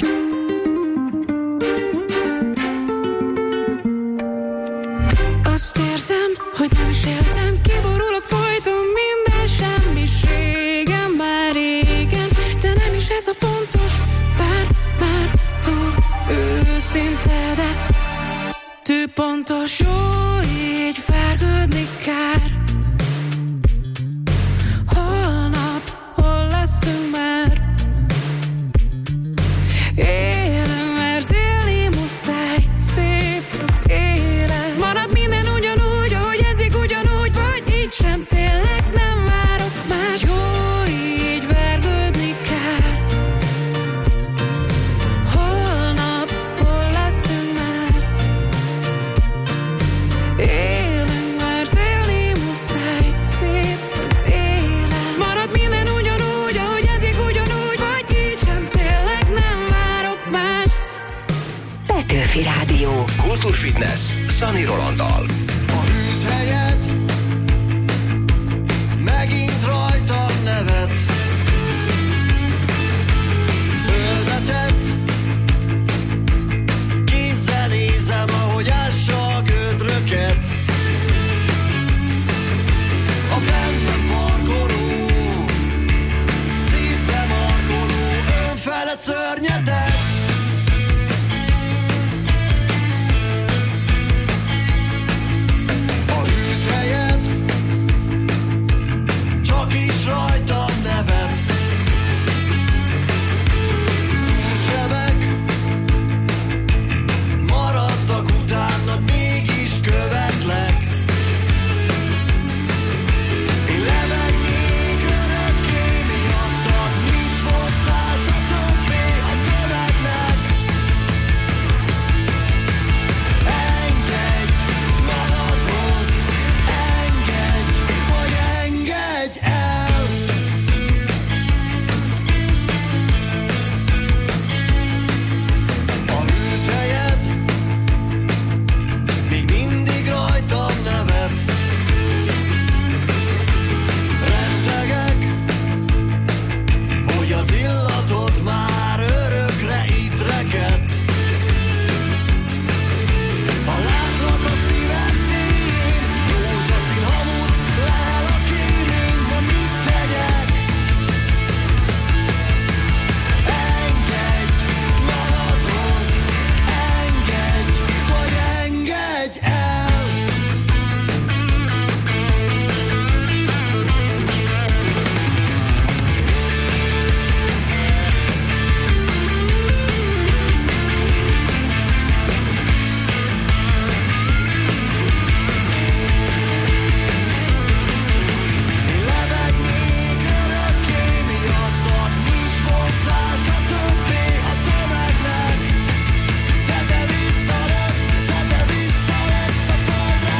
Azt érzem, hogy nem is éltem, kiborul a folyton minden semmiségem már régen. De nem is ez a fontos, bár már túl őszinte, de tűpontos. Jó, így vergődni kár. Holnap, hol leszünk már? Élem, mert élni muszáj, szép az élet. Marad minden ugyanúgy, ahogy eddig ugyanúgy, vagy így sem, tényleg nem várok más. Jó, így vergődni kell. Holnap, hol leszünk már? Élünk, mert élni muszáj, szép az élet. Marad minden ugyanúgy, ahogy eddig ugyanúgy, vagy így sem, tényleg nem várok más. Petőfi Rádió. Kultúrfitness Szani Rolanddal. A hűthelyed megint rajtam nevet. Ölvetett kézzel nézem, ahogy ássa a gödröket. A bennem parkoló, szívbe markoló, önfelett szörnyetek. A hűthelyed csak is rajtam nevet. Szúrcsebek maradtak utánad, mégis követlek. Én levegnék örökké miattad, nincs vonzása többé a tömegnek. Engedj magadhoz, engedj, vagy engedj el. A hűthelyed még mindig rajtam nevet. Rettegek, hogy az illatod már örökre itt rekedt. Ha látlak a szívem mélyén, rózsaszín hamut lehel a kémény, ma mit tegyek? Engedj magadhoz, engedj, vagy engedj el. Én levegnék örökké miattad, nincs vonzása többé a tömegnek. De te visszalöksz, de te visszalöksz a földre.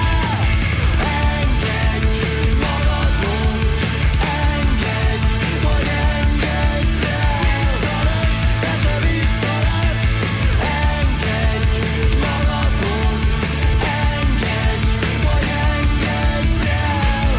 Engedj magadhoz, engedj, vagy engedj el. Visszalöksz, de te visszalöksz. Engedj magadhoz, engedj, vagy engedj el.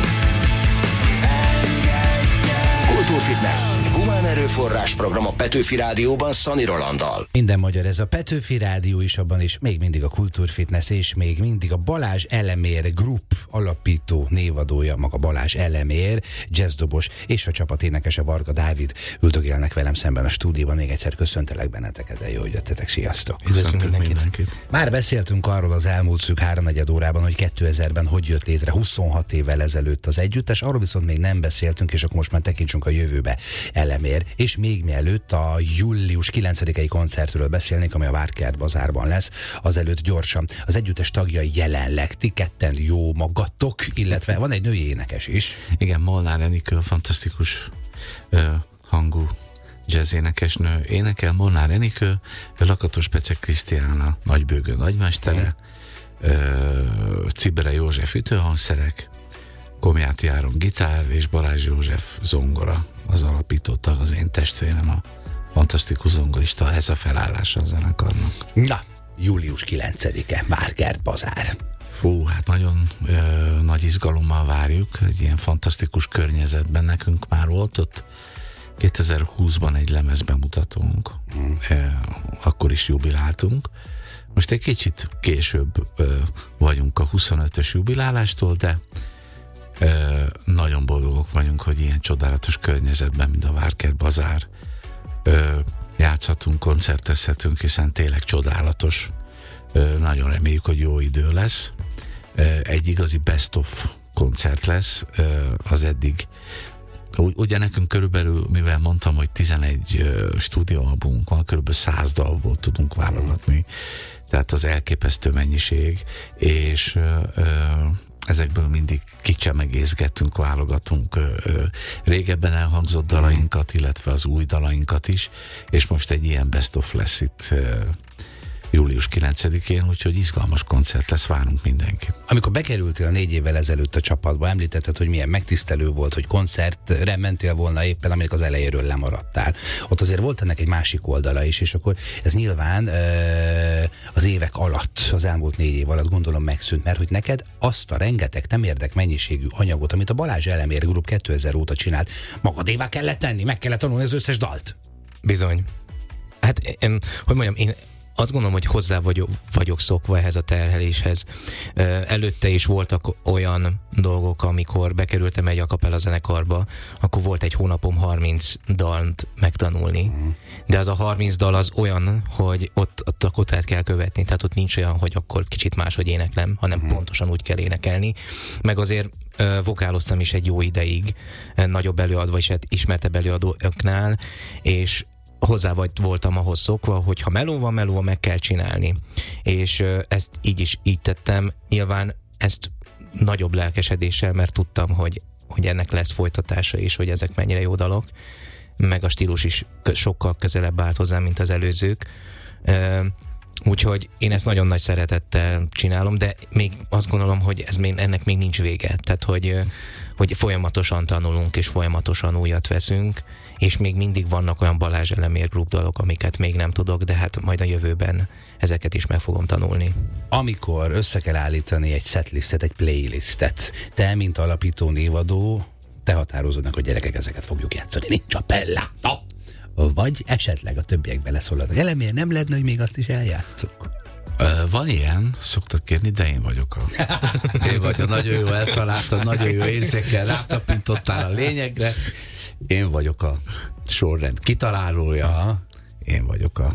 Engedj el. Kultúrfitness humán erőforrás program a Petőfi Rádióban Szani Rolanddal. Minden magyar, ez a Petőfi Rádió is, abban is még mindig a Kultúrfitness, és még mindig a Balázs Elemér Group alapító névadója, maga Balázs Elemér, jazzdobos, és a csapat énekese Varga Dávid üldögélnek velem szemben a stúdióban. Még egyszer köszöntelek benneteket, de jó, hogy jöttetek, sziasztok! Üdvözlünk mindenkit. Már beszéltünk arról az elmúlt szűk háromnegyed órában, hogy kétezerben hogy jött létre huszonhat évvel ezelőtt az együttes, arról viszont még nem beszéltünk, és akkor most már tekintsünk a jövőbe. Elemér És még mielőtt a július kilencedikei koncertről beszélnék, ami a Várkert Bazárban lesz, azelőtt gyorsan az együttes tagjai jelenleg, ti ketten jó magatok, illetve van egy női énekes is. Igen, Molnár Enikő, fantasztikus ö, hangú jazz énekesnő énekel. Molnár Enikő, Lakatos Pecek Krisztiána nagybőgő nagymestere, ö, Cibere József ütőhangszerek, Komjáti Áron gitár és Balázs József zongora, az alapító tag, az én testvérem, a fantasztikus zongorista, ez a felállása a zenekarnak. Na, július kilencedike, Várkert Bazár. Fú, hát nagyon ö, nagy izgalommal várjuk, egy ilyen fantasztikus környezetben. Nekünk már volt ott kétezer-húszban egy lemezbemutatónk, mm. ö, akkor is jubiláltunk. Most egy kicsit később ö, vagyunk a huszonötös jubilálástól, de ö, nagyon boldogok vagyunk, hogy ilyen csodálatos környezetben, mint a Várkert Bazár ö, játszhatunk, koncertezhetünk, hiszen tényleg csodálatos. Ö, nagyon reméljük, hogy jó idő lesz. Ö, egy igazi best of koncert lesz. Ö, az eddig ugye nekünk körülbelül, mivel mondtam, hogy tizenegy uh, stúdióalbumunk van, körülbelül száz dalból tudunk válogatni, tehát az elképesztő mennyiség, és uh, uh, ezekből mindig kicsemegézgetünk, válogatunk uh, uh, régebben elhangzott dalainkat, illetve az új dalainkat is, és most egy ilyen best of lesz itt uh, július kilencedikén, úgyhogy izgalmas koncert lesz, várunk mindenkit. Amikor bekerültél négy évvel ezelőtt a csapatba, említetted, hogy milyen megtisztelő volt, hogy koncertre mentél volna éppen, aminek az elejéről lemaradtál. Ott azért volt ennek egy másik oldala is, és akkor ez nyilván az évek alatt, az elmúlt négy év alatt gondolom megszűnt, mert hogy neked azt a rengeteg temérdek mennyiségű anyagot, amit a Balázs Elemér Group kétezer óta csinált, magadévá kellett tenni, meg kellett tanulni az összes dalt. Bizony. Hát, én, hogy mondjam, én azt gondolom, hogy hozzá vagyok, vagyok szokva ehhez a terheléshez. Előtte is voltak olyan dolgok, amikor bekerültem egy a cappella zenekarba, akkor volt egy hónapom harminc dalt megtanulni. De az a harminc dal az olyan, hogy ott, ott a kotát kell követni, tehát ott nincs olyan, hogy akkor kicsit máshogy éneklem, hanem uh-huh. pontosan úgy kell énekelni. Meg azért uh, vokáloztam is egy jó ideig, uh, nagyobb előadva és ismertebb előadóknál, és hozzá vagy voltam ahhoz szokva, hogy ha meló van, meló van, meg kell csinálni. És uh, ezt így is így tettem. Nyilván ezt nagyobb lelkesedéssel, mert tudtam, hogy, hogy ennek lesz folytatása is, hogy ezek mennyire jó dalok. Meg a stílus is sokkal közelebb állt hozzám, mint az előzők. Uh, úgyhogy én ezt nagyon nagy szeretettel csinálom, de még azt gondolom, hogy ez még, ennek még nincs vége. Tehát, hogy, uh, hogy folyamatosan tanulunk, és folyamatosan újat veszünk, és még mindig vannak olyan Balázs Elemér Group dalok, amiket még nem tudok, de hát majd a jövőben ezeket is meg fogom tanulni. Amikor össze kell állítani egy setlistet, egy playlistet, te, mint alapító névadó, te határozod meg, hogy gyerekek, ezeket fogjuk játszani. Nincs a pella! Vagy esetleg a többiek beleszólalnak. Elemér, nem lehetne, hogy még azt is eljátszunk? Van ilyen, szoktak kérni, de én vagyok a... Én vagyok, nagyon jó eltaláltad, nagyon jó érzékkel rátapintottál a lényegre. Én vagyok a sorrend kitalálója, aha. Én vagyok a,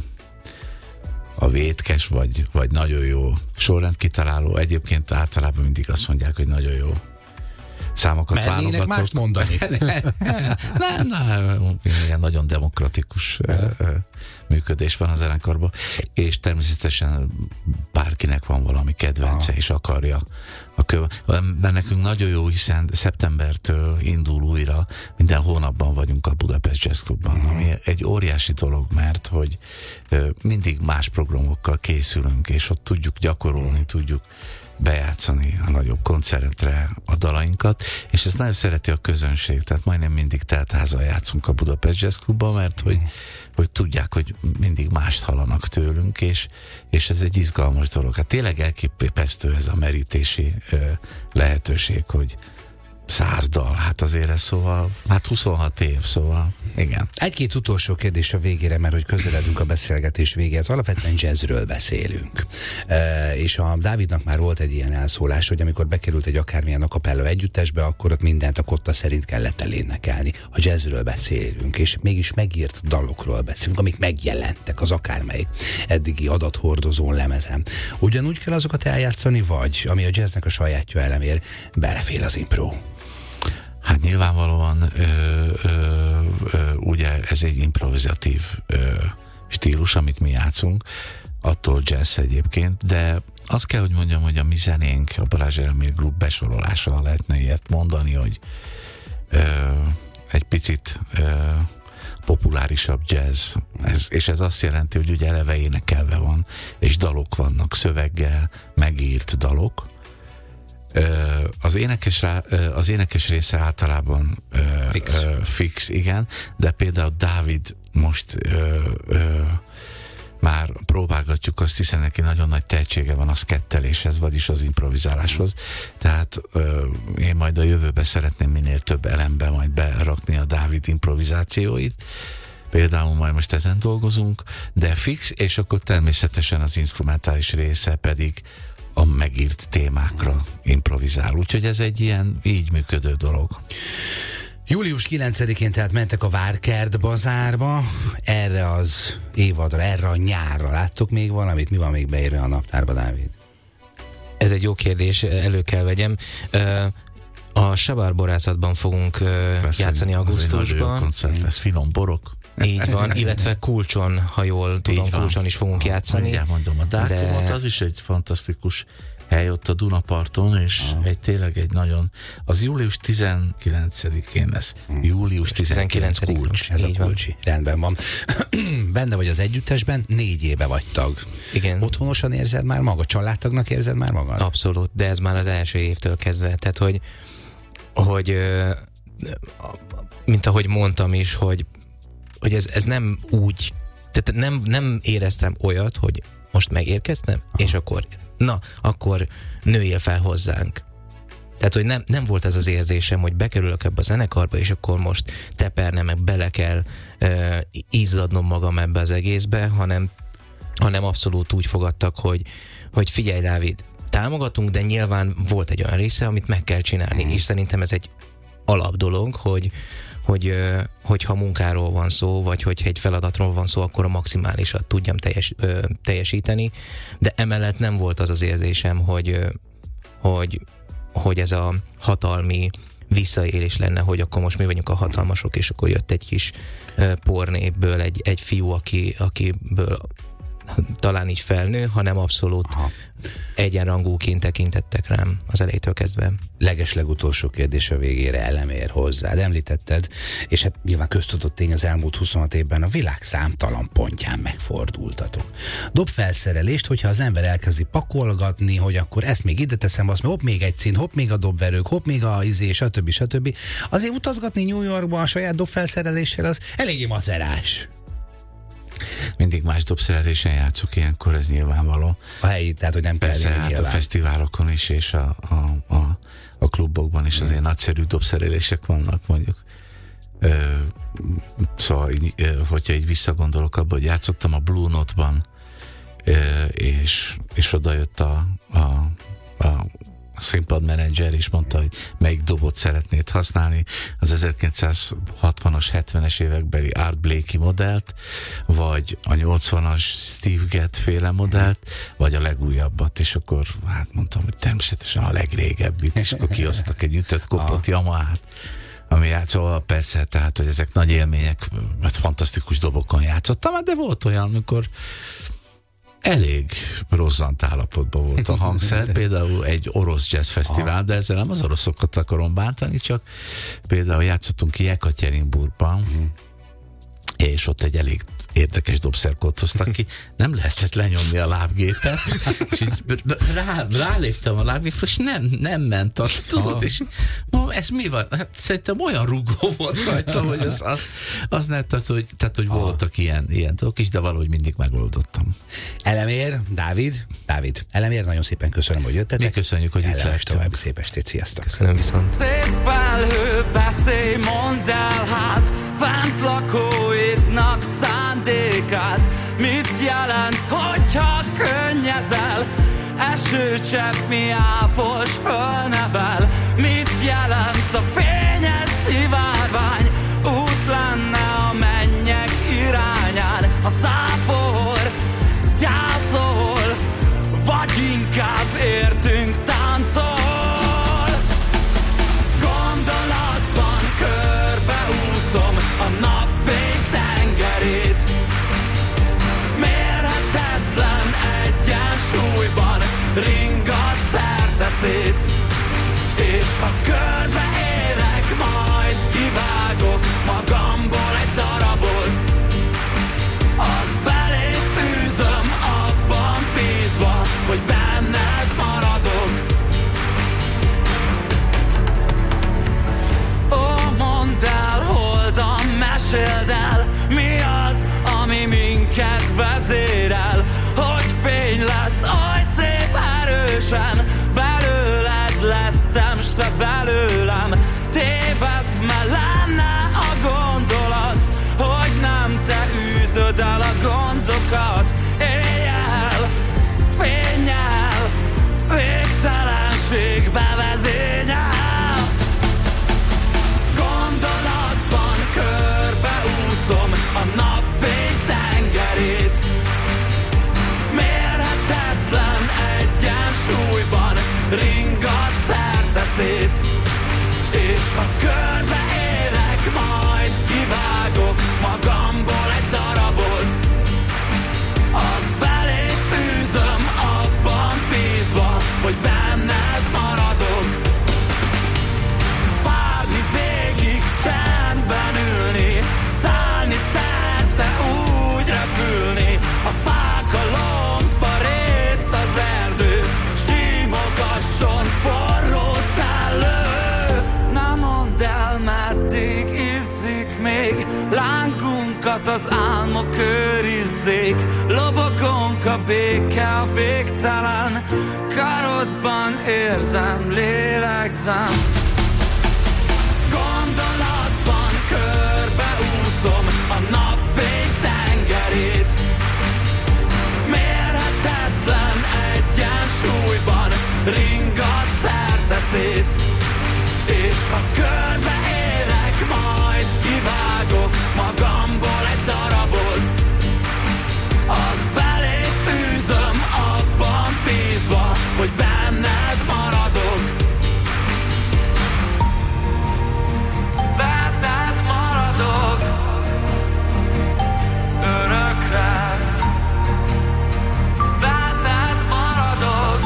a vétkes, vagy, vagy nagyon jó sorrend kitaláló. Egyébként általában mindig azt mondják, hogy nagyon jó számokat válogatok. Mernének mást mondani? nem, nem, ilyen nagyon demokratikus működés van a zenekarban, és természetesen bárkinek van valami kedvence, és akarja a köv... Mert nekünk nagyon jó, hiszen szeptembertől indul újra, minden hónapban vagyunk a Budapest Jazz Clubban, ami egy óriási dolog, mert hogy mindig más programokkal készülünk, és ott tudjuk gyakorolni, tudjuk bejátszani a nagyobb koncertre a dalainkat, és ezt nagyon szereti a közönség, tehát majdnem mindig teltházal játszunk a Budapest Jazz Clubban, mert hogy, hogy tudják, hogy mindig mást hallanak tőlünk, és, és ez egy izgalmas dolog. Hát tényleg elképesztő ez a merítési ö, lehetőség, hogy száz dal, hát azért ez szóval, hát huszonhat év, szóval igen. Egy-két utolsó kérdés a végére, mert hogy közeledünk a beszélgetés végéhez. Alapvetően jazzről beszélünk. E, és a Dávidnak már volt egy ilyen elszólás, hogy amikor bekerült egy akármilyen a cappella együttesbe, akkor ott mindent a kotta szerint kellett elénekelni. A jazzről beszélünk, és mégis megírt dalokról beszélünk, amik megjelentek az akármelyik eddigi adathordozón lemezen. Ugyanúgy kell azokat eljátszani, vagy, ami a jazznek a sajátja Elemér, belefér az impro? Hát nyilvánvalóan ö, ö, ö, ugye ez egy improvizatív ö, stílus, amit mi játszunk, attól jazz egyébként, de azt kell, hogy mondjam, hogy a mi zenénk, a Balázs Elmér Group besorolása lehetne ilyet mondani, hogy ö, egy picit ö, populárisabb jazz. Ez, és ez azt jelenti, hogy ugye eleve énekelve van, és dalok vannak, szöveggel megírt dalok. Az énekes, az énekes része általában fix. fix, igen, de például Dávid most ö, ö, már próbálgatjuk azt, hiszen neki nagyon nagy tehetsége van a sketteléshez, vagyis az improvizáláshoz. Tehát ö, én majd a jövőben szeretném minél több elembe majd berakni a Dávid improvizációit. Például majd most ezen dolgozunk, de fix, és akkor természetesen az instrumentális része pedig a megírt témákra improvizál. Úgyhogy ez egy ilyen így működő dolog. július kilencedikén tehát mentek a Várkert bazárba, erre az évadra, erre a nyárra. Láttok még valamit? Mi van még beírva a naptárba, Dávid? Ez egy jó kérdés, elő kell vegyem. A Sabárborászatban fogunk Persze, játszani augusztusban. Koncert lesz, finom borok. Így van, illetve Kulcson, ha jól tudom, Kulcson is fogunk játszani. Mindjárt mondom a dátumot, de... az is egy fantasztikus hely ott a Dunaparton, és ah. egy tényleg egy nagyon, az július tizenkilencedikén lesz. Hmm. július tizenkilencedikén Kulcs. Ez így a Kulcsi. Rendben van. Benne vagy az együttesben, négy éve vagy tag. Igen. Otthonosan érzed már magad? Családtagnak érzed már magad? Abszolút, de ez már az első évtől kezdve. Tehát, hogy, hogy mint ahogy mondtam is, hogy hogy ez, ez nem úgy, tehát nem, nem éreztem olyat, hogy most megérkeztem, aha, és akkor, na, akkor nőjél fel hozzánk. Tehát, hogy nem, nem volt ez az érzésem, hogy bekerülök ebbe a zenekarba, és akkor most tepernem, meg bele kell uh, izzadnom magam ebbe az egészbe, hanem, hanem abszolút úgy fogadtak, hogy, hogy figyelj, Dávid, támogatunk, de nyilván volt egy olyan része, amit meg kell csinálni, mm. és szerintem ez egy alapdolog, hogy hogy hogyha munkáról van szó, vagy hogyha egy feladatról van szó, akkor a maximálisat tudjam teljes, ö, teljesíteni, de emellett nem volt az az érzésem, hogy, hogy, hogy ez a hatalmi visszaélés lenne, hogy akkor most mi vagyunk a hatalmasok, és akkor jött egy kis ö, pornéből egy, egy fiú, aki, akiből talán így felnő, hanem abszolút aha, egyenrangúként tekintettek rám az elejétől kezdve. Legeslegutolsó kérdés a végére elemér hozzád. Említetted, és hát nyilván köztudott tény, az elmúlt huszonhat évben a világ számtalan pontján megfordultatok. Dobfelszerelést, hogyha az ember elkezdi pakolgatni, hogy akkor ezt még ide teszem, azt hopp még egy szín, hopp még a dobverők, hopp még a izé, stb. stb. Azért utazgatni New Yorkba a saját dobfelszereléssel az eléggé mazerás. Mindig más dobszerelésen játszok ilyenkor, ez nyilvánvaló. A helyi, tehát hogy nem kell. Persze, hát nyilván a fesztiválokon is, és a, a, a, a klubokban is azért hmm. nagyszerű dobszerelések vannak, mondjuk. Ö, szóval, ö, hogyha így visszagondolok abba, hogy játszottam a Blue Note-ban, ö, és, és oda jött a, a, a a színpadmenedzser is mondta, hogy melyik dobot szeretnéd használni, az ezerkilencszázhatvanas, hetvenes évekbeli Art Blakey modellt, vagy a nyolcvanas Steve Gadd féle modellt, vagy a legújabbat, és akkor hát mondtam, hogy természetesen a legrégebbit, és akkor kiosztak egy ütött kopott Yamahát, ami játszol, persze, tehát, hogy ezek nagy élmények, mert fantasztikus dobokon játszottam, de volt olyan, amikor elég rozzant állapotban volt a hangszer, például egy orosz jazz fesztivál, de ezzel nem az oroszokat akarom bántani, csak például játszottunk Jekaterinburgban, uh-huh. és ott egy elég érdekes dobszerkót hoztak ki, nem lehetett lenyomni a lábgépet, és így rá, ráléptem a lábgépre, és nem, nem ment az, tudod, és mondom, ez mi van? Hát szerintem olyan rugó volt rajta, hogy az, az, az nem, tehát, hogy, tehát, hogy voltak ilyen, ilyen dolgok is, de valahogy mindig megoldottam. Elemér, Dávid, Dávid, Elemér, nagyon szépen köszönöm, hogy jöttetek. Mi köszönjük, hogy itt lehetünk. Tovább szép estét, sziasztok. Köszönöm viszont. Szép felhő, beszélj, mondd el, hát fent lakóidnak szándékát. Mit jelent, hogyha könnyezel? Esőcsepp mi ápos fölnevel. Mit jelent a fényes szivárvány? Út lenne a mennyek irányán. A zápor gyászol, vagy inkább értünk táncol. Gondolatban Minket az álmok őrizzék, lobogunk a béke a végtelen. Karodban érzem, lélegzem. Gondolatban körbeúszom a napfény tengerét. Mérhetetlen egyensúlyban ringat szerteszét. És ha körbe élek, majd kivágok magamból egy darabot. Azt beléd fűzöm, abban bízva, hogy benned maradok. Benned maradok örökre. Benned maradok.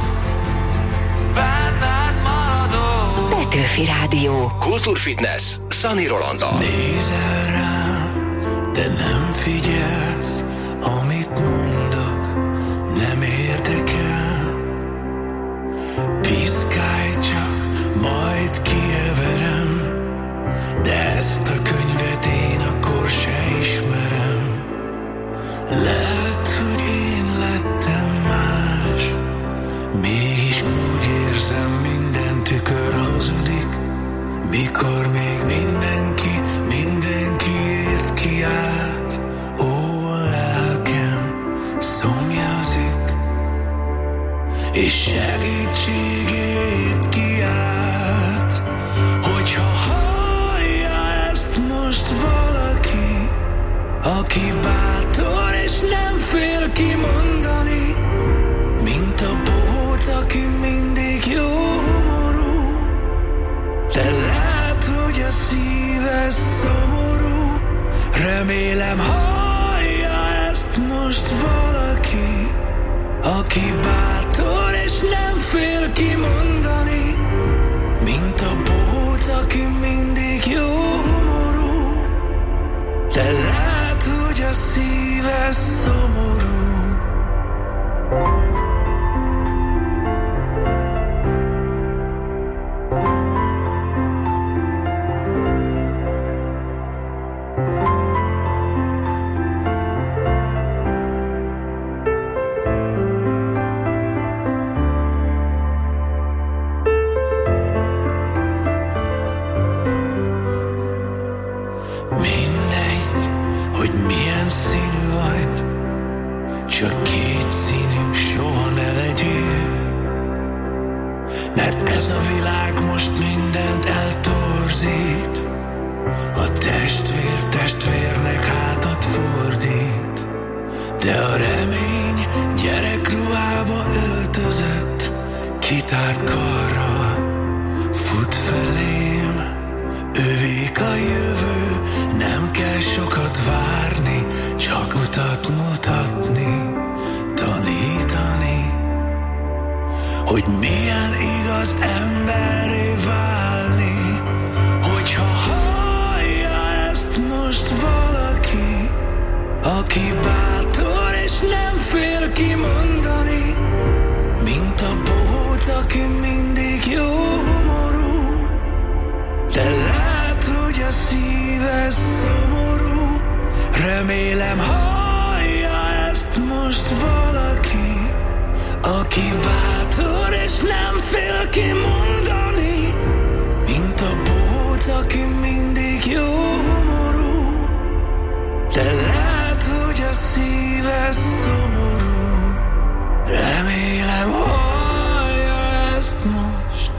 Benned maradok. Petőfi Rádió. Kultúrfitness Sunny Rolanddal. Nézel rám, de nem figyelsz, amit mondok, nem érdekel. Piszkálj csak, majd kieverem, de ezt a könyvet én akkor se ismerem. Lehet, hogy én lettem más, mégis úgy érzem, minden tükör hazudik. Mikor még mindenki, mindenki ért kiállt, ó, a lelkem szomjazik, és segítségért kiállt. Hogyha hallja ezt most valaki, aki bátor és nem fél kimondani, mint a bohóc, aki mindig jó humorú, de lehet, hogy a szíve szomorú. Remélem hallja ezt most valaki, aki bátor és nem fél kimondani, mint a bohóc, aki mindig jó humorú, de lehet, hogy a szíve szomorú. Mindegy, hogy milyen színű vagy, csak két színű, soha ne legyél. Mert ez a világ most mindent eltorzít, a testvér testvérnek hátat fordít, de a remény gyerekruhába öltözött, kitárt karral fut felém. Övék a jövő, nem kell sokat várni, csak utat mutatni, tanítani, hogy milyen igaz emberré válni. Hogyha hallja ezt most valaki, aki bátor és nem fél kimondani, mint a bohóc, aki mindig jó humorú, de lehet, hogy a szíve szomorú. Remélem hallja ezt most valaki, aki bátor és nem fél kimondani, mint a bohóc, aki mindig jó humorú, de lehet, hogy a szíve szomorú. Remélem hallja ezt most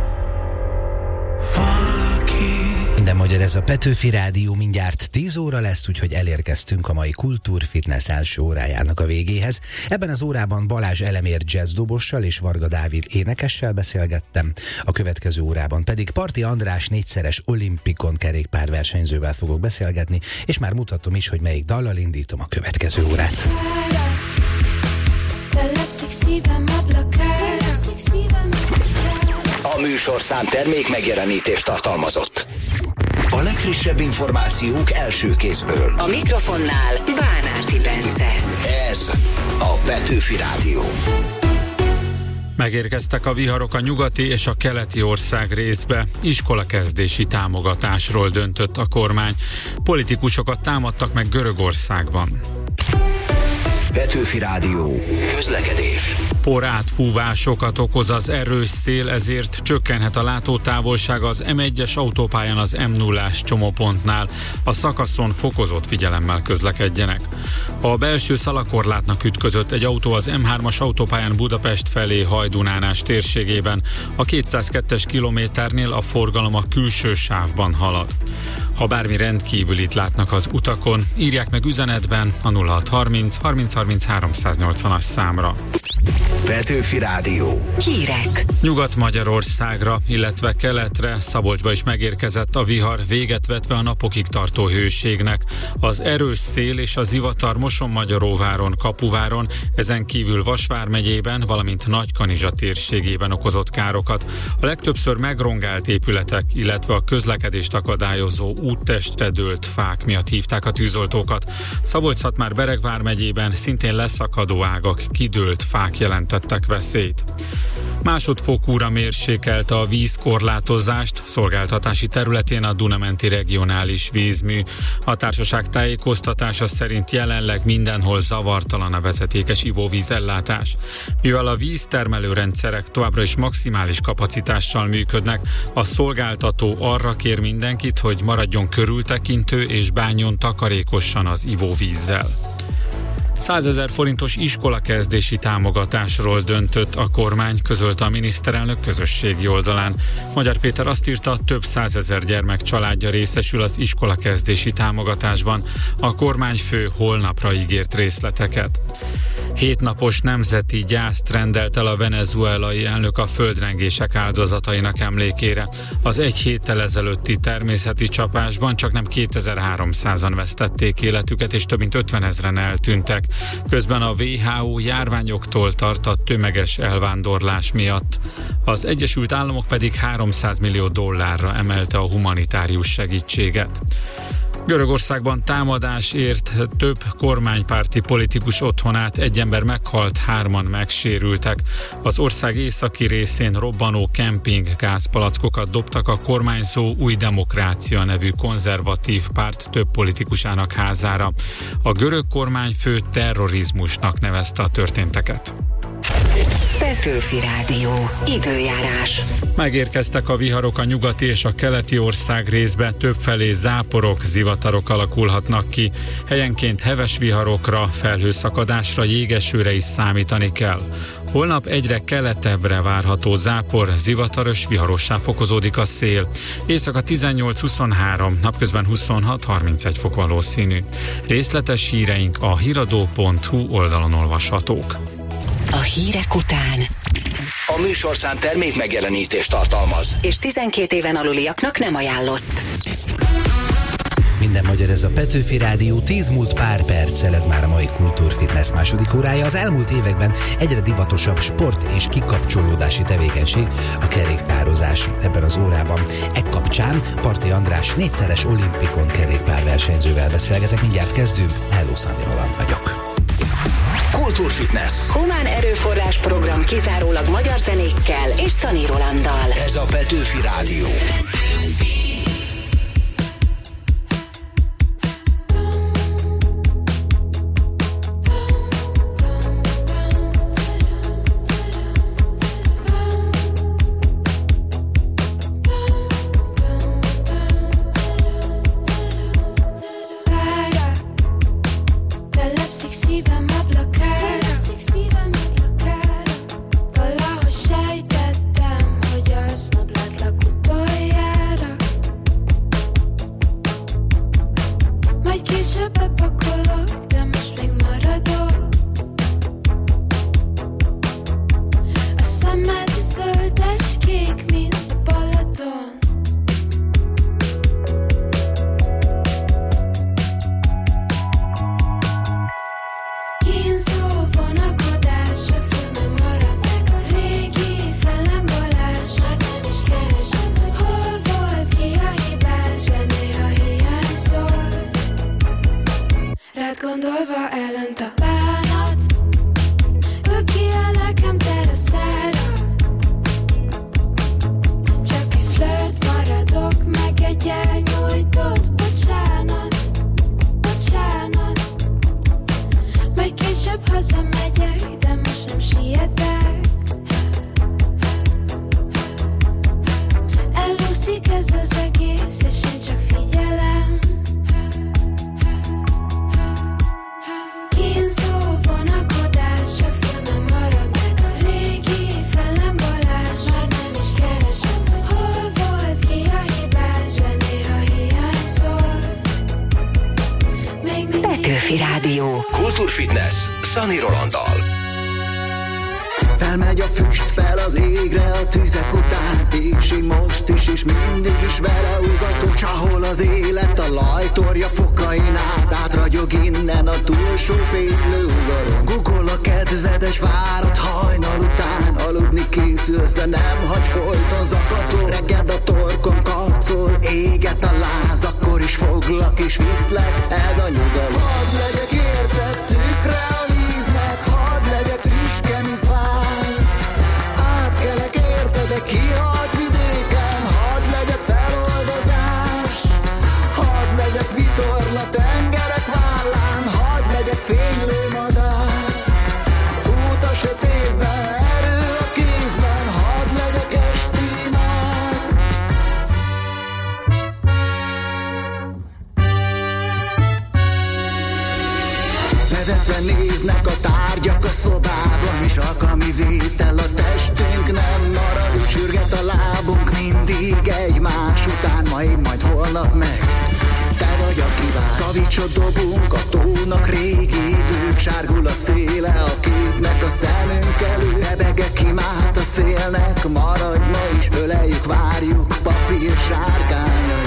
valaki. De magyar ez a Petőfi Rádió, mindjárt tíz óra lesz, úgyhogy elérkeztünk a mai Kultúrfitness első órájának a végéhez. Ebben az órában Balázs Elemér jazzdobossal és Varga Dávid énekessel beszélgettem, a következő órában pedig Parti András négyszeres olimpikon kerékpárversenyzővel fogok beszélgetni, és már mutatom is, hogy melyik dallal indítom a következő órát. A műsorszám termék megjelenítést tartalmazott. A legfrissebb információk első kézből. A mikrofonnál Bánárti Bence. Ez a Petőfi Rádió. Megérkeztek a viharok a nyugati és a keleti ország részbe. Iskolakezdési támogatásról döntött a kormány. Politikusokat támadtak meg Görögországban. Petőfi Rádió. Közlekedés. Por átfúvásokat okoz az erős szél, ezért csökkenhet a látótávolság az em egyes autópályán az em nullás csomópontnál. A szakaszon fokozott figyelemmel közlekedjenek. A belső szalakorlátnak ütközött egy autó az em hármas autópályán Budapest felé Hajdunánás térségében. A kétszázkettes kilométernél a forgalom a külső sávban halad. Ha bármi rendkívülit látnak az utakon, írják meg üzenetben a nulla hat harminc harminc harminc háromszáznyolcvanas számra. Petőfi Rádió. Hírek. Nyugat-Magyarországra, illetve keletre, Szabolcsba is megérkezett a vihar, véget vetve a napokig tartó hőségnek. Az erős szél és a zivatar Mosonmagyaróváron, Kapuváron, ezen kívül Vas vármegyében, valamint Nagykanizsa térségében okozott károkat. A legtöbbször megrongált épületek, illetve a közlekedést akadályozó úttestre dőlt fák miatt hívták a tűzoltókat. Szabolcs-Szatmár-Bereg vármegyében szintén leszakadó ágak, kidőlt fák jelentettek veszélyt. Másodfokúra mérsékelte a vízkorlátozást szolgáltatási területén a Duna-menti regionális vízmű. A társaság tájékoztatása szerint jelenleg mindenhol zavartalan a vezetékes ivóvízellátás. Mivel a víztermelő rendszerek továbbra is maximális kapacitással működnek, a szolgáltató arra kér mindenkit, hogy maradjon körültekintő és bánjon takarékosan az ivóvízzel. százezer forintos iskolakezdési támogatásról döntött a kormány, közölte a miniszterelnök közösségi oldalán. Magyar Péter azt írta, több százezer gyermek családja részesül az iskolakezdési támogatásban. A kormányfő holnapra ígért részleteket. Hétnapos nemzeti gyászt rendelt el a venezuelai elnök a földrengések áldozatainak emlékére. Az egy héttel ezelőtti természeti csapásban csaknem kétezer-háromszázan vesztették életüket, és több mint ötvenezren eltűntek. Közben a dupla vé há ó járványoktól tart a tömeges elvándorlás miatt. Az Egyesült Államok pedig háromszáz millió dollárra emelte a humanitárius segítséget. Görögországban támadás ért több kormánypárti politikus otthonát, egy ember meghalt, hárman megsérültek. Az ország északi részén robbanó kemping gázpalackokat dobtak a kormányzó Új Demokrácia nevű konzervatív párt több politikusának házára. A görög kormányfő terrorizmusnak nevezte a történteket. Petőfi Rádió. Időjárás. Megérkeztek a viharok a nyugati és a keleti ország részbe, többfelé záporok, zivatarok alakulhatnak ki. Helyenként heves viharokra, felhőszakadásra, jégesőre is számítani kell. Holnap egyre keletebbre várható zápor, zivataros, viharossá fokozódik a szél. Éjszaka tizennyolc-huszonhárom, napközben huszonhat harmincegy fok valószínű. Részletes híreink a híradó pont hu oldalon olvashatók. A hírek után A műsorszám termék megjelenítést tartalmaz, és tizenkét éven aluliaknak nem ajánlott. Minden magyar, ez a Petőfi Rádió, tíz múlt pár perccel, ez már a mai Kultúrfitness második órája. Az elmúlt években egyre divatosabb sport és kikapcsolódási tevékenység a kerékpározás. Ebben az órában e kapcsán Parti András négyszeres olimpikon kerékpárversenyzővel beszélgetek. Mindjárt kezdünk, Hello, Szanyi Roland vagyok. Kultúrfitness. Humán erőforrás program kizárólag magyar zenékkel és Szanyi Rolanddal. Ez a Petőfi Rádió. Petőfi Rádió. Kultúrfitness Szani Rolanddal. Felmegy a füst fel az égre a tüzek után, és én most is és mindig is vele ugatok. Csahol az élet a lajtorja fokain át, átragyog innen a túlsó fénylő ugaron. Gugol a kedved egy fáradt hajnal után, aludni készülsz, de nem hagy folyton zakatol. Regged a torkon karcol, éget a láz, akkor is foglak és viszlek, ed a nyugalom. Hadd legyek érted tükre a víznek, hadd legyek tüske, mi fáj. Átkelek érted egy kihalt vidéken, hadd legyek feloldozás. Hadd legyek vitorla tengerek vállán, hadd legyek fénylő madár. Út a sötétben, erő a kézben, hadd legyek esti már. Nevetve néznek a tárgyak a szobában, és akami vétel a testünk nem marad. Sürget a lábunk mindig egymás után, ma én majd holnap meg te vagy a kíván. Kavicsot dobunk a tónak, régi idők, sárgul a széle a képnek a szemünk elő. Rebegek imát a szélnek, maradj ma is, öleljük, várjuk papír sárkányait.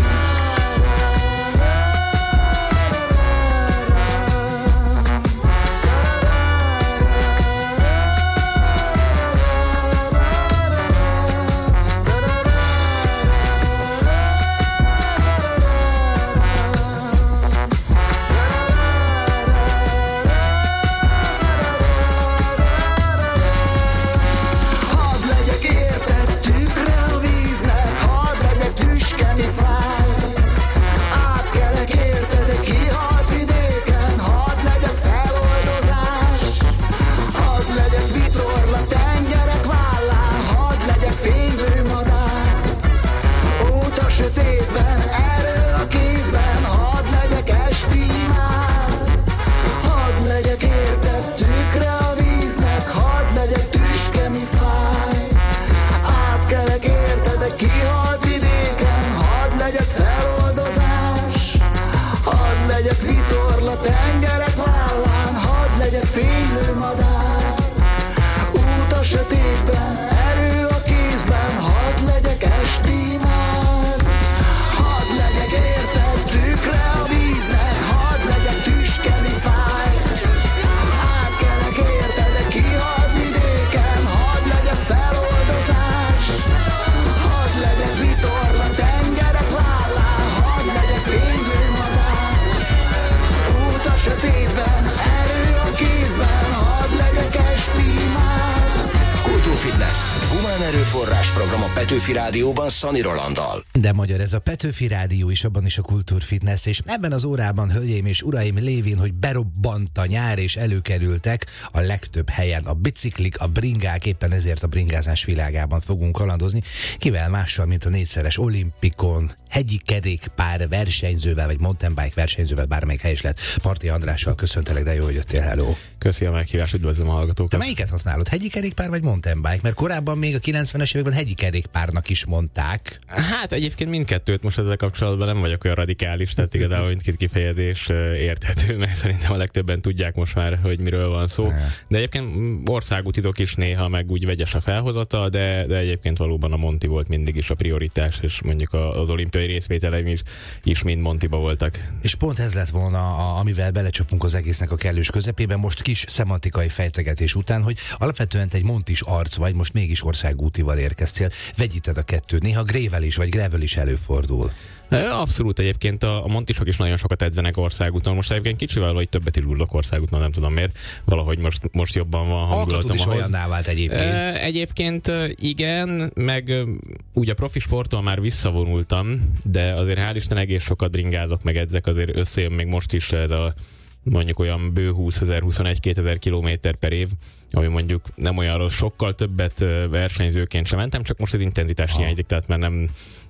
Erőforrásprogram a Petőfi Rádióban Szani Rolanddal. De magyar ez a Petőfi Rádió is, abban is a Kultúrfitness, és ebben az órában, hölgyeim és uraim, lévén, hogy berobbant a nyár, és előkerültek a legtöbb helyen a biciklik, a bringák, éppen ezért a bringázás világában fogunk kalandozni. Kivel mással, mint a négyszeres olimpikon, hegyi kerékpár versenyzővel, vagy mountain bike versenyzővel, bármelyik hely is lett. Parti Andrással köszöntelek, de jó, hogy jöttél, hello. Köszi a meghívást, üdvözlöm a hallgatókat. Te melyiket használod? Hegyi kerékpár vagy mountain bike? Mert korábban még a kilencvenes években hegyi kerékpárnak is mondták. Hát egyébként mindkettőt most ezzel kapcsolatban nem vagyok olyan radikális, tehát igazából mindkét kifejezés érthető, mert szerintem a legtöbben tudják most már, hogy miről van szó. De egyébként országútidok is néha, meg úgy vegyes a felhozata, de, de egyébként valóban a Monti volt mindig is a prioritás, és mondjuk az olimpiai részvételeim is, is mind Montiba voltak. És pont ez lett volna, a, amivel belecsapunk az egésznek a kellős közepében, most kis szemantikai fejtegetés után, hogy alapvetően te egy montis arc vagy, most mégis országútival érkeztél. Vegyíted a kettőt, néha grével is, vagy gravel is előfordul. Abszolút, egyébként a, a montisok is nagyon sokat edzenek országúton. Most egyébként kicsivel vagy többet is ugrok országúton, nem tudom miért. Valahogy most, most jobban van hangulatom. Alkatod is olyanná vált egyébként. E, egyébként igen, meg úgy a profi sporttól már visszavonultam, de azért hál' Isten egész sokat bringázok, meg edzek, azért összejön még most is ez a mondjuk olyan bő húszezer, huszonegy-kétezer kilométer per év, ami mondjuk nem olyan rossz, sokkal többet versenyzőként sem mentem, csak most az intenzitás hiányzik, tehát már nem,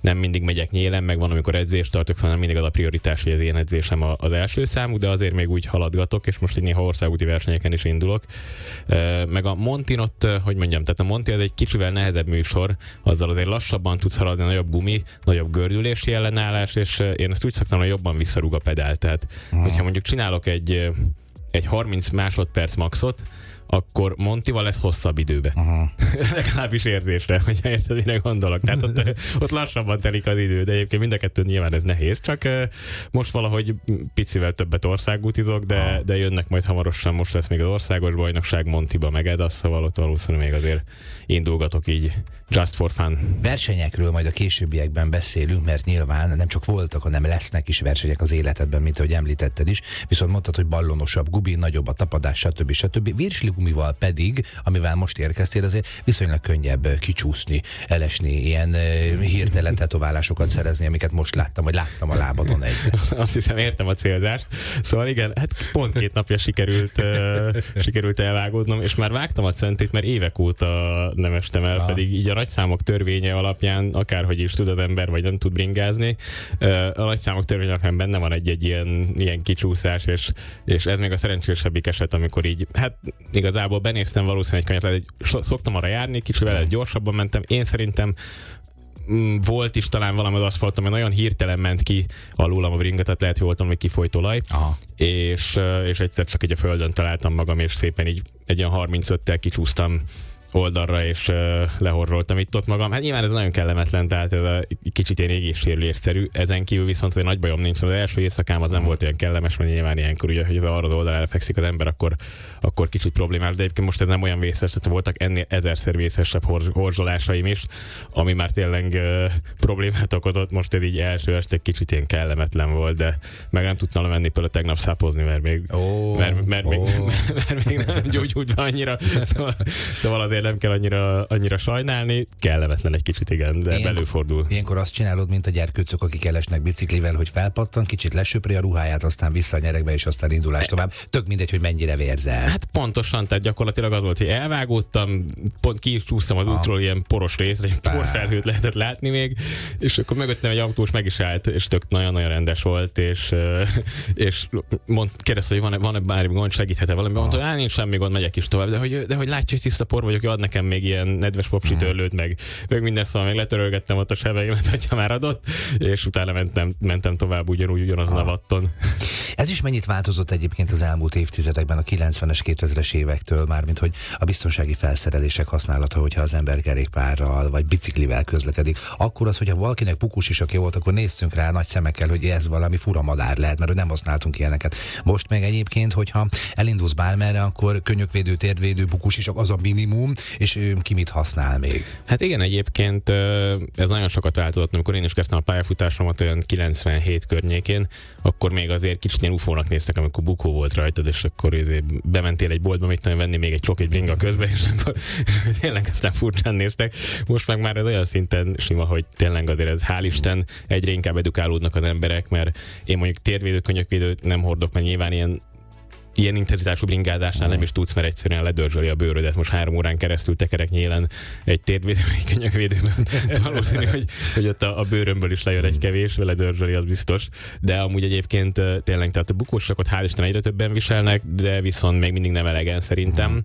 nem mindig megyek nyélen, meg van, amikor edzést tartok, szóval nem mindig az a prioritás, hogy az én edzésem az első számú, de azért még úgy haladgatok, és most így néha országúti versenyeken is indulok. Meg a Montin ott, hogy mondjam, tehát a Monti az egy kicsivel nehezebb műsor, azzal azért lassabban tudsz haladni, nagyobb gumi, nagyobb gördülési ellenállás, és én ezt úgy szoktam, hogy jobban visszarúg a pedál. Tehát, uh-huh. hogyha mondjuk csinálok egy, egy harminc másodperc maxot, akkor Montival lesz hosszabb időbe. Uh-huh. Legalábbis érzésre, hogyha érted, mire gondolok. Tehát ott, ott lassabban telik az idő, de egyébként mind a kettő nyilván ez nehéz, csak most valahogy picivel többet országútizok, de, uh-huh. de jönnek majd hamarosan, most lesz még az országos bajnokság Montiba, meg Edasz, szóval ott valószínűleg még azért indulgatok így just for fun. Versenyekről majd a későbbiekben beszélünk, mert nyilván nem csak voltak, hanem lesznek is versenyek az életedben, mint ahogy említetted is, viszont mondtad, hogy ballonosabb gubi, nagyobb a tapadás, stb. stb. Virsli-gumival pedig, amivel most érkeztél, azért viszonylag könnyebb kicsúszni, elesni, ilyen uh, hirtelen tetoválásokat szerezni, amiket most láttam, vagy láttam a lábadon egyre. Azt hiszem, értem a célzást. Szóval igen, hát pont két napja sikerült, uh, sikerült elvágódnom, és már vágtam a centét, mert évek óta nem estem el, ah. pedig így a nagyszámok törvénye alapján, akárhogy is tud az ember, vagy nem tud bringázni, a nagyszámok törvénye alapján benne van egy-egy ilyen, ilyen kicsúszás, és, és ez még a szerencsésebbik eset, amikor így, hát igazából benéztem valószínűleg egy kanyart, egy, szoktam arra járni, kicsivel gyorsabban mentem, én szerintem volt is talán valami az aszfalton, mert nagyon hirtelen ment ki alulam a bringa, tehát lehet, hogy voltam, hogy kifolyt olaj, és, és egyszer csak így a földön találtam magam, és szépen így egy olyan harmincöttel kicsúsztam oldalra, és uh, lehorroltam itt ott magam. Hát nyilván ez nagyon kellemetlen, tehát ez a kicsit ilyen égéssérülésszerű. Ezen kívül viszont egy nagy bajom nincs. Az első éjszakám az nem volt olyan kellemes, mert nyilván ilyenkor, ugye, hogy az arra az oldalra elfekszik az ember, akkor, akkor kicsit problémás. De egyébként most ez nem olyan vészes, tehát voltak ennél ezerszer vészesebb horz, horzsolásaim is, ami már tényleg uh, problémát okozott. Most ez így első este kicsit ilyen kellemetlen volt, de meg nem tudtam menni például tegnap szápozni, mert még, oh, mert, mert, oh. még, mert, mert még nem gyógyult annyira. Szóval, szóval azért nem kell annyira, annyira sajnálni, kellemetlen egy kicsit, igen, de ilyenkor, belőfordul. Ilyenkor azt csinálod, mint a gyerkőcök, akik elesnek biciklivel, hogy felpattan, kicsit lesöpri a ruháját, aztán vissza a nyerekbe, és aztán indulás tovább. Tök mindegy, hogy mennyire vérzel. Hát pontosan, tehát gyakorlatilag az volt, hogy elvágódtam, pont ki is csúsztam az útról ilyen poros részre, egy porfelhőt lehetett látni még, és akkor mögöttem egy autós meg is állt, és tök nagyon-nagyon rendes volt, és, és mond, kérdezte, hogy van-e, van-e bármi gond, segíthet-e valami, mondta, hogy á, nincs semmi gond, megyek is tovább, de hogy, de hogy látja, hogy tiszta por vagyok, ad nekem még ilyen nedves popsi törlőt, meg, meg minden, szóval még letörölgettem ott a sebeimet, hogyha már adott, és utána mentem, mentem tovább ugyanúgy, ugyanazon a vatton. Ez is mennyit változott egyébként az elmúlt évtizedekben, a kilencvenes, kétezres évektől, mármint hogy a biztonsági felszerelések használata, hogyha az ember kerékpárral vagy biciklivel közlekedik, akkor az, hogyha valakinek pukus is, aki volt, akkor néztünk rá nagy szemekkel, hogy ez valami fura madár lehet, mert nem használtunk ilyeneket. Most meg egyébként, hogyha elindulsz bármerre, akkor könnyökvédő, térvédő, pukus is az a minimum, és ki mit használ még? Hát igen, egyébként ez nagyon sokat változott. Amikor én is kezdtem a pályafutásomat olyan kilencvenhét környékén, akkor még azért kicsit ilyen ufónak néztek, amikor bukó volt rajtad, és akkor bementél egy boltba, mit tudom venni még egy csokit bringa közben, és akkor és tényleg aztán furcsán néztek. Most meg már ez olyan szinten sima, hogy tényleg azért ez, hál' Isten, egyre inkább edukálódnak az emberek, mert én mondjuk térvédő, könnyökvédőt nem hordok, mert nyilván ilyen ilyen intenzitású bringázásnál nem is tudsz, mert egyszerűen ledörzsöli a bőrödet. Most három órán keresztül tekerek nyélen egy térvédő, egy könnyökvédőben. Valószínű, hogy, hogy ott a, a bőrömből is lejön egy kevés, ledörzsöli, az biztos. De amúgy egyébként tényleg, tehát a bukósakot hál' Isten egyre többen viselnek, de viszont még mindig nem elegen szerintem.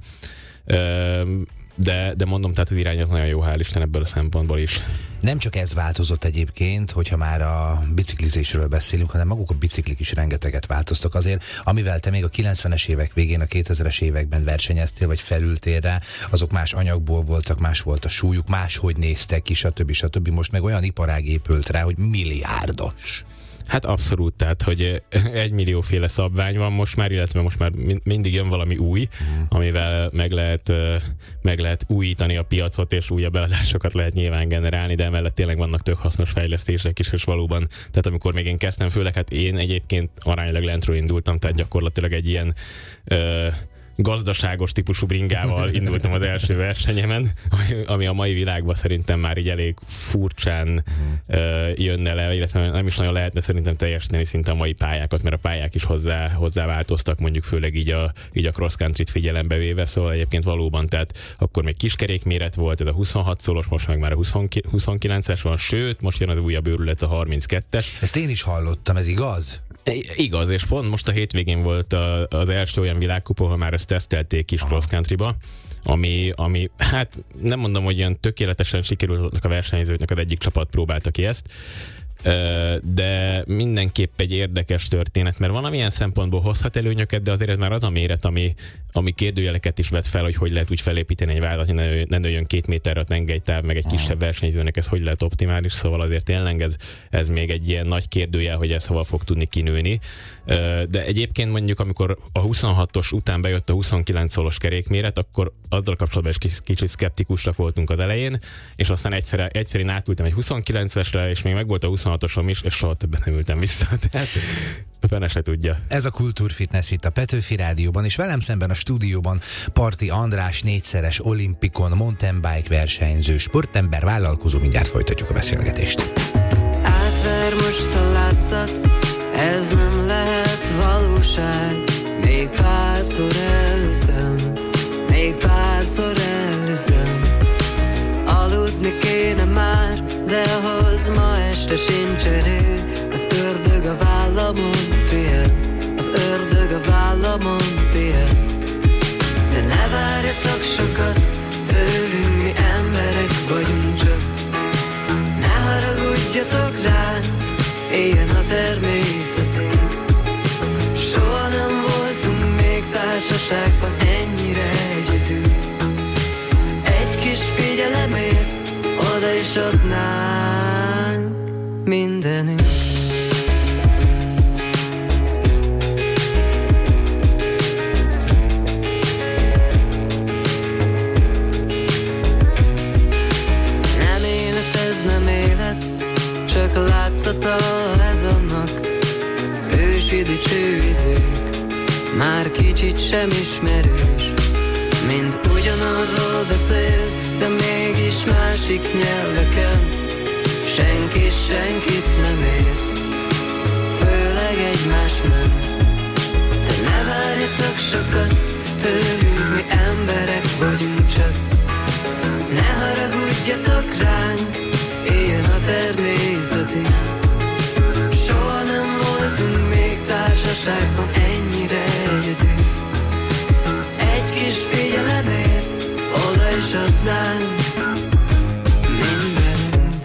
Uh-huh. De, de mondom, tehát az irány az nagyon jó, hál' Isten ebből a szempontból is. Nem csak ez változott egyébként, hogyha már a biciklizésről beszélünk, hanem maguk a biciklik is rengeteget változtak azért, amivel te még a kilencvenes évek végén, a kétezres években versenyeztél, vagy felültél rá, azok más anyagból voltak, más volt a súlyuk, máshogy néztek ki, stb. stb. Most meg olyan iparág épült rá, hogy milliárdos. Hát abszolút, tehát, hogy egy millióféle szabvány van most már, illetve most már mindig jön valami új, mm. amivel meg lehet, meg lehet újítani a piacot, és újabb eladásokat lehet nyilván generálni, de emellett tényleg vannak tök hasznos fejlesztések is, és valóban, tehát amikor még én kezdtem, főleg hát én egyébként aránylag lentről indultam, tehát gyakorlatilag egy ilyen ö, gazdaságos típusú bringával indultam az első versenyemen, ami a mai világban szerintem már így elég furcsán uh, jönne le, illetve nem is nagyon lehetne szerintem teljesíteni szinte a mai pályákat, mert a pályák is hozzá, hozzá változtak, mondjuk főleg így a, így a cross countryt figyelembe véve, szóval egyébként valóban, tehát akkor még kiskerékméret volt, ez a huszonhat szolos, most meg már a huszonkilences van, sőt, most jön az újabb őrület, a harminckettes. Ezt én is hallottam, ez igaz? Igaz, és pont most a hétvégén volt a, az első olyan világkupa, ahol már ezt tesztelték is cross countryba, ami, ami, hát nem mondom, hogy ilyen tökéletesen sikerült a versenyzőknek, az egyik csapat próbálta ki ezt, de mindenképp egy érdekes történet, mert van, amilyen szempontból hozhat előnyöket, de azért ez már az a méret, ami, ami kérdőjeleket is vet fel, hogy hogy lehet úgy felépíteni egy vállalat, hogy ne, ne nőjön két méterre a tengelytáv, meg egy kisebb versenyzőnek ez hogy lehet optimális, szóval azért tényleg ez, ez még egy ilyen nagy kérdőjel, hogy ez hova fog tudni kinőni. De egyébként mondjuk, amikor a huszonhatos után bejött a huszonkilenc szolos kerékméret, akkor azzal kapcsolatban is kicsit szkeptikusak voltunk az elején, és aztán egyszerűen, egyszerűen átültem egy huszonkilencesre, és még meg volt a huszonhatosom is, és soha többet nem ültem vissza. Tehát a fene se tudja. Ez a Kultúrfitness itt a Petőfi Rádióban, és velem szemben a stúdióban Parti András, négyszeres olimpikon, mountain bike versenyző, sportember, vállalkozó. Mindjárt folytatjuk a beszélgetést. Átver most a látszat, ez nem lehet valóság. Még párszor elhiszem, még párszor elhiszem. Aludni kéne már, de ahhoz ma este sincs erő. Az ördög a vállamon pihen, az ördög a vállamon pihen. De ne várjatok sokat tőlünk, mi emberek vagyunk csak. Ne haragudjatok ránk, éljen a természetünk. Soha nem voltunk még társaságban ennyire egyedül. Egy kis figyelemért oda is adnánk mindenünk. Nem élet, ez nem élet, csak látszata ez annak. Ősi dicső idők, már kicsit sem ismerős. Mind ugyanarról beszél, de mégis másik nyelveken. Senki senkit nem ért, főleg egymás nem. Te ne várjatok sokat tőlünk, mi emberek vagyunk csak. Ne haragudjatok ránk, éljen a természetünk. Soha nem voltunk még társaságban ennyire egyedül. Egy kis figyelemért oda is adnánk mindenünk.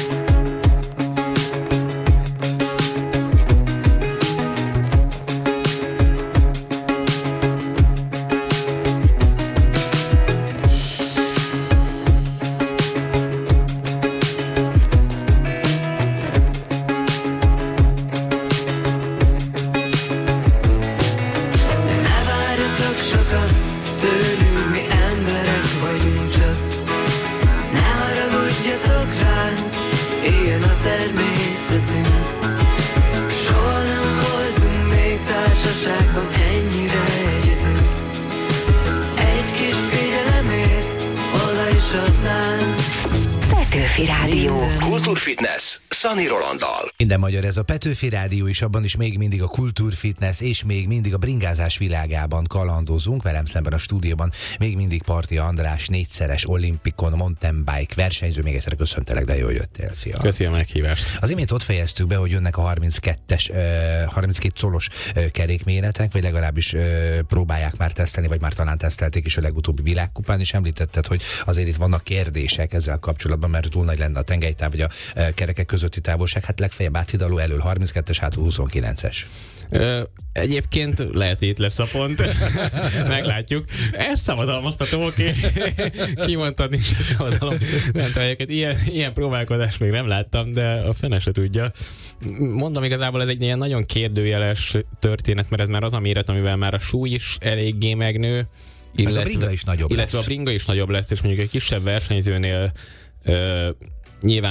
Petőfi Rádió. Kultúrfitness Szani Rolanddal. Minden magyar, ez a Petőfi Rádió is, abban is még mindig a kultúrfitness és még mindig a bringázás világában kalandozunk. Velem szemben a stúdióban még mindig Parti András, négyszeres olimpikon, mountain bike versenyző. Még egyszer köszöntelek, de jól jöttél. Szia! Köszönöm a meghívást. Az imént ott fejeztük be, hogy jönnek a harminckettes, harminckét szolos kerékméretek, vagy legalábbis próbálják már tesztelni, vagy már talán tesztelték is a legutóbbi világkupán, és említetted, hogy azért itt vannak kérdések ezzel kapcsolatban, mert túl nagy lenne a tengelytáv, vagy a kerekek közötti távolság, hát legfeljebb áthidaló elől harminckettes, hátul huszonkilences. Ö, egyébként lehet, itt lesz a pont. Meglátjuk. Ez szabadalmaztató, oké. Kimondtad, nincs ez szabadalom. Nem tudom, ilyen, ilyen próbálkozást még nem láttam, de a fene se tudja. Mondom, igazából ez egy ilyen nagyon kérdőjeles történet, mert ez már az a méret, amivel már a súly is eléggé megnő. Illetve, a bringa is nagyobb illetve lesz. a bringa is nagyobb lesz, és mondjuk egy kisebb versenyzőnél ö, nyilván